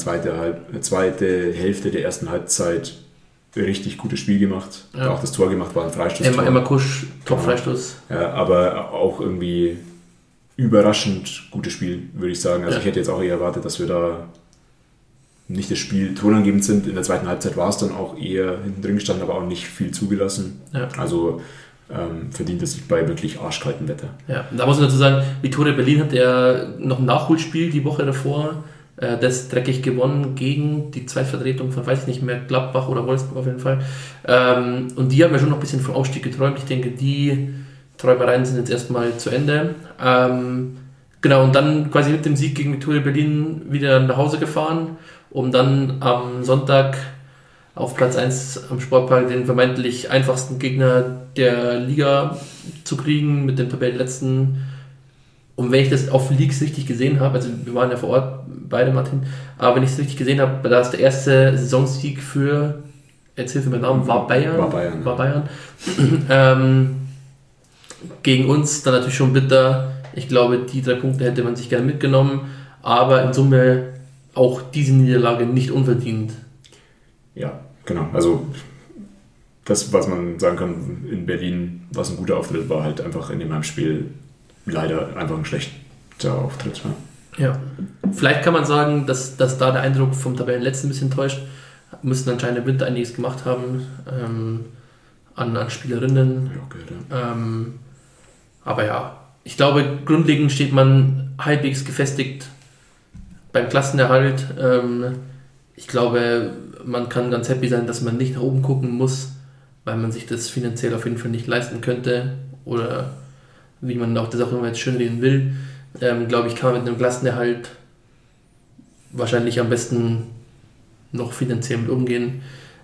zweite Hälfte der ersten Halbzeit richtig gutes Spiel gemacht. Ja. Auch das Tor gemacht war ein Freistoß.
Emma Kusch, Top-Freistoß.
Ja, aber auch irgendwie überraschend gutes Spiel, würde ich sagen. Also ich hätte jetzt auch eher erwartet, dass wir da nicht das Spiel tonangebend sind. In der zweiten Halbzeit war es dann auch eher hinten drin gestanden, aber auch nicht viel zugelassen. Ja. Also verdient es sich bei wirklich arschkaltem Wetter.
Ja, da muss ich dazu sagen, Viktoria Berlin hat ja noch ein Nachholspiel die Woche davor, das dreckig gewonnen gegen die Zweitvertretung von, weiß ich nicht mehr, Gladbach oder Wolfsburg auf jeden Fall. Und die haben ja schon noch ein bisschen vom Aufstieg geträumt. Ich denke, die Träumereien sind jetzt erstmal zu Ende. Genau, und dann quasi mit dem Sieg gegen Viktoria Berlin wieder nach Hause gefahren, um dann am Sonntag auf Platz 1 am Sportpark den vermeintlich einfachsten Gegner der Liga zu kriegen, mit dem Tabellenletzten. Und wenn ich das auf Leaks richtig gesehen habe, also wir waren ja vor Ort, beide Martin, aber wenn ich es richtig gesehen habe, da ist der erste Saisonsieg für, jetzt hilf mir der Name, war Bayern. Gegen uns dann natürlich schon bitter. Ich glaube, die 3 Punkte hätte man sich gerne mitgenommen, aber in Summe auch diese Niederlage nicht unverdient.
Ja, genau. Also das, was man sagen kann, in Berlin, was ein guter Auftritt war, halt einfach in dem Heimspiel leider einfach ein schlechter Auftritt.
Ja. Vielleicht kann man sagen, dass da der Eindruck vom Tabellenletzten ein bisschen täuscht. Müssen anscheinend im Winter einiges gemacht haben an Spielerinnen.
Ja, okay, ja.
Aber ja, ich glaube, grundlegend steht man halbwegs gefestigt beim Klassenerhalt. ich glaube, man kann ganz happy sein, dass man nicht nach oben gucken muss, weil man sich das finanziell auf jeden Fall nicht leisten könnte oder wie man auch das auch immer jetzt schön reden will. Glaube ich, kann man mit einem Klassenerhalt wahrscheinlich am besten noch finanziell mit umgehen.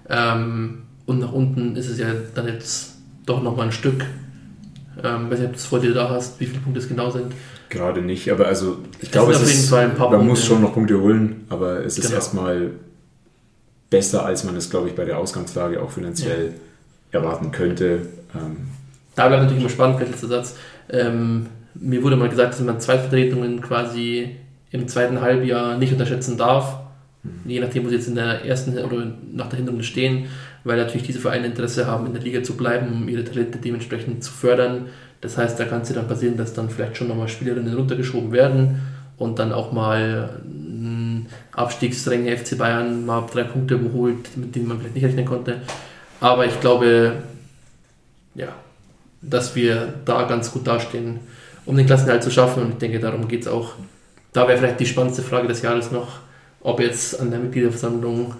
Und nach unten ist es ja dann jetzt doch nochmal ein Stück. Weiß nicht, ob du es vor dir da hast, wie viele Punkte es genau sind.
Gerade nicht, aber also ich glaube,
auf jeden Fall ein paar
man
Punkte.
muss schon noch Punkte holen, aber es ist
Genau.
erstmal besser, als man es, glaube ich, bei der Ausgangslage auch finanziell erwarten könnte.
Da bleibt natürlich immer spannend, vielleicht letzter Satz. Mir wurde mal gesagt, dass man Zweitvertretungen quasi im zweiten Halbjahr nicht unterschätzen darf. Je nachdem, wo sie jetzt in der ersten oder nach der Hinrunde stehen, weil natürlich diese Vereine Interesse haben, in der Liga zu bleiben, um ihre Talente dementsprechend zu fördern. Das heißt, da kann es ja dann passieren, dass dann vielleicht schon nochmal Spielerinnen runtergeschoben werden und dann auch mal ein Abstiegsränge FC Bayern mal 3 Punkte beholt, mit denen man vielleicht nicht rechnen konnte. Aber ich glaube, ja, dass wir da ganz gut dastehen, um den Klassenerhalt zu schaffen. Und ich denke, darum geht es auch. Da wäre vielleicht die spannendste Frage des Jahres noch, ob jetzt an der Mitgliederversammlung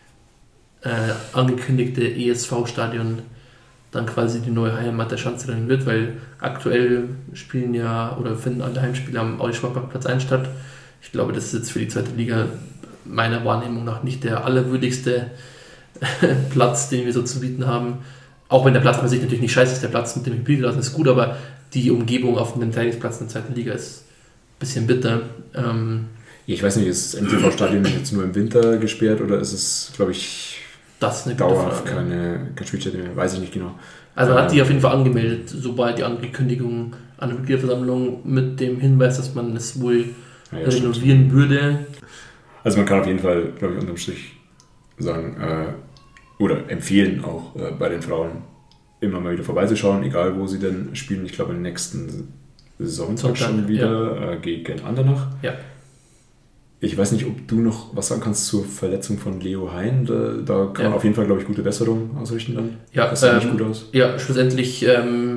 angekündigte ESV-Stadion dann quasi die neue Heimat der Schanzerinnen wird, weil aktuell spielen ja oder finden alle Heimspiele am Audi-Sportparkplatz 1 statt. Ich glaube, das ist jetzt für die zweite Liga meiner Wahrnehmung nach nicht der allerwürdigste Platz, den wir so zu bieten haben. Auch wenn der Platz an sich natürlich nicht scheiße ist, der Platz mit dem Hybridrasen ist gut, aber die Umgebung auf dem Trainingsplatz in der zweiten Liga ist ein bisschen bitter.
Ich weiß nicht, ist das MTV-Stadion jetzt nur im Winter gesperrt oder ist es, glaube ich,
Das ist eine gute
dauerhaft
Frage.
kein Spielstätte mehr? Weiß ich nicht genau.
Also man hat die auf jeden Fall angemeldet, sobald die Ankündigung an der Mitgliederversammlung mit dem Hinweis, dass man es wohl
Ja, stimmt.
renovieren würde.
Also man kann auf jeden Fall, glaube ich, unterm Strich sagen oder empfehlen auch bei den Frauen immer mal wieder vorbeizuschauen, egal wo sie denn spielen. Ich glaube, im nächsten Sonntag schon wieder gegen Andernach.
Ja.
Ich weiß nicht, ob du noch was sagen kannst zur Verletzung von Leo Hein. Da kann man auf jeden Fall, glaube ich, gute Besserung ausrichten dann.
Ja,
das sah nicht gut aus.
Ja, schlussendlich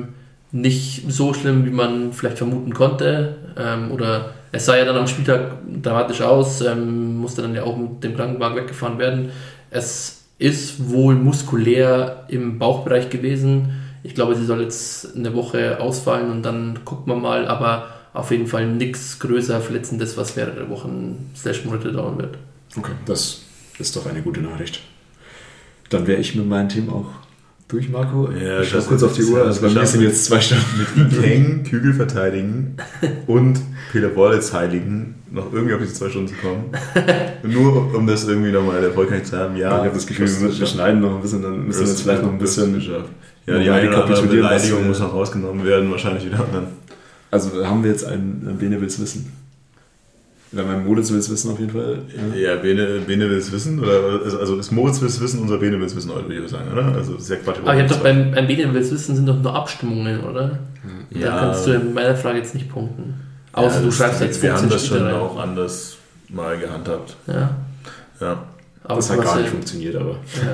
nicht so schlimm, wie man vielleicht vermuten konnte. Oder es sah ja dann am Spieltag dramatisch aus, musste dann ja auch mit dem Krankenwagen weggefahren werden. Es ist wohl muskulär im Bauchbereich gewesen. Ich glaube, sie soll jetzt eine Woche ausfallen und dann guckt man mal, aber auf jeden Fall nichts größer Verletzendes, was mehrere Wochen/Monate dauern wird.
Okay, das ist doch eine gute Nachricht. Dann wäre ich mit meinem Team auch durch, Marco.
Ja,
ich schaue kurz auf die Uhr. Also bei mir sind jetzt 2 Stunden.
Mit Ikeng, Kügel verteidigen und Peter Bollitz heiligen, noch irgendwie auf diese 2 Stunden zu kommen. Nur um das irgendwie nochmal erfolgreich zu haben. Ja,
Ich habe das Gefühl, wir schneiden noch ein bisschen, dann müssen wir jetzt vielleicht noch ein bisschen
geschafft. Ja,
noch
die
mal
eine oder andere
rekapitulieren, was
Beleidigung
wir-
muss noch rausgenommen werden, wahrscheinlich wieder anderen.
Also haben wir jetzt ein Bene will's wissen. Wenn mein Moritz will's wissen, auf jeden Fall.
Ja, Bene will es wissen, oder also ist Moritz will es wissen, unser Bene will es wissen, würde ich sagen, oder? Also das ist ja Quatsch.
Aber ich habe doch beim Medien will's wissen, sind doch nur Abstimmungen, oder? Da
Ja.
kannst du in meiner Frage jetzt nicht punkten. Außer
Ja,
du
das-
schreibst jetzt 15
wir haben das schon
Spiele rein.
auch anders mal gehandhabt.
Ja.
Ja.
Aber
Das hat
was
gar
ja-
nicht funktioniert, aber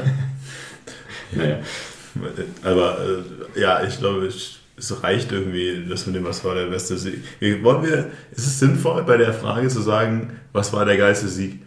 Ja.
naja.
Aber ja, ich glaube, es reicht irgendwie, das mit dem, was war der beste Sieg. Ist es sinnvoll, bei der Frage zu sagen, was war der geilste Sieg?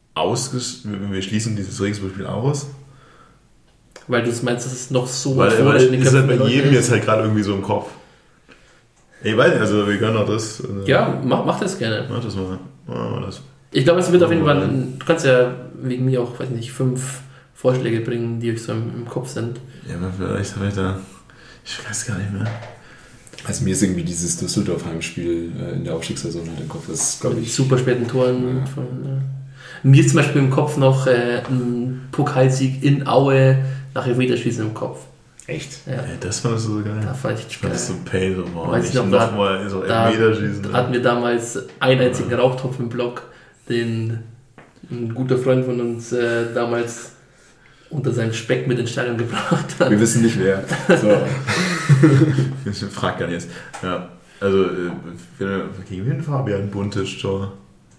Wir schließen dieses Regensburg-Spiel aus?
Weil du meinst, das ist noch so
Weil
euphorisch in den
ist halt
Köpfen
bei
der
jedem
Leute.
jetzt halt gerade irgendwie so im Kopf. Ich weiß nicht, also wir können auch das.
Ja, mach das gerne.
Mach das mal. Machen wir das.
Ich glaube, es wird auf jeden Fall, du kannst ja wegen mir auch, weiß nicht, 5 Vorschläge bringen, die euch so im Kopf sind.
Ja, aber vielleicht habe ich da. Ich weiß gar nicht mehr.
Also mir ist irgendwie dieses Düsseldorf-Heimspiel in der Aufstiegssaison halt im Kopf. Das ist, glaube
Mit
ich,
super späten Toren. Mir ist zum Beispiel im Kopf noch ein Pokalsieg in Aue nach Elfmeterschießen im Kopf.
echt.
Ja,
Ey, das fandest du so geil.
da fand ich
Ich fand das so pain, so boah,
Weiß
nicht
ich noch, da-
nochmal so
da
Elfmeter schießen.
hatten wir damals einen einzigen Rauchtopf im Block, den ein guter Freund von uns damals unter seinem Speck mit ins Stadion gebracht hat.
Wir wissen nicht wer. So.
Ich frag gar nicht jetzt. Ja, also gegen wen Fabian Buntisch-Tor?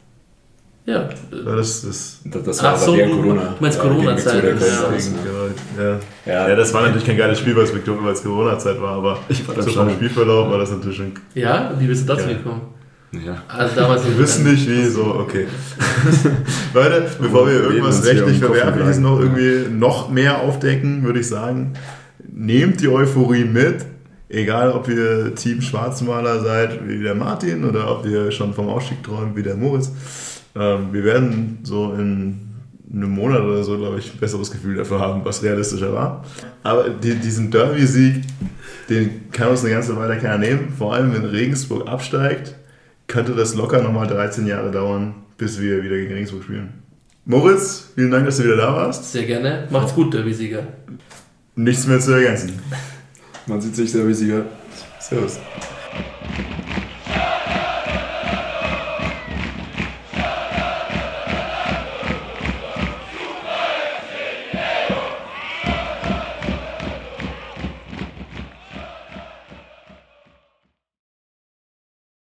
Ja,
War das
Das
Ach
war
so,
während
du
Corona.
meinst
Gegen
Corona-Zeit,
Viktoria
ja.
Köln.
ja. Das war natürlich kein geiles Spiel, weil es Corona-Zeit war, aber
Ich war da
so
schon.
vom Spielverlauf war das natürlich schon.
ja, wie bist du dazu
Ja.
gekommen?
Ja.
Also damals
Wir wissen nicht wie, so, okay. Leute, bevor wir irgendwas rechtlich Verwerfliches noch irgendwie noch mehr aufdecken, würde ich sagen, nehmt die Euphorie mit, egal ob ihr Team Schwarzmaler seid wie der Martin oder ob ihr schon vom Aufstieg träumt wie der Moritz. Wir werden so in einem Monat oder so, glaube ich, ein besseres Gefühl dafür haben, was realistischer war. Aber diesen Derby-Sieg, den kann uns eine ganze Weile keiner nehmen, vor allem wenn Regensburg absteigt, könnte das locker nochmal 13 Jahre dauern, bis wir wieder gegen Regensburg spielen. Moritz, vielen Dank, dass du wieder da warst.
Sehr gerne. Macht's gut, Derby-Sieger.
Nichts mehr zu ergänzen.
Man sieht sich, Derby-Sieger.
Servus.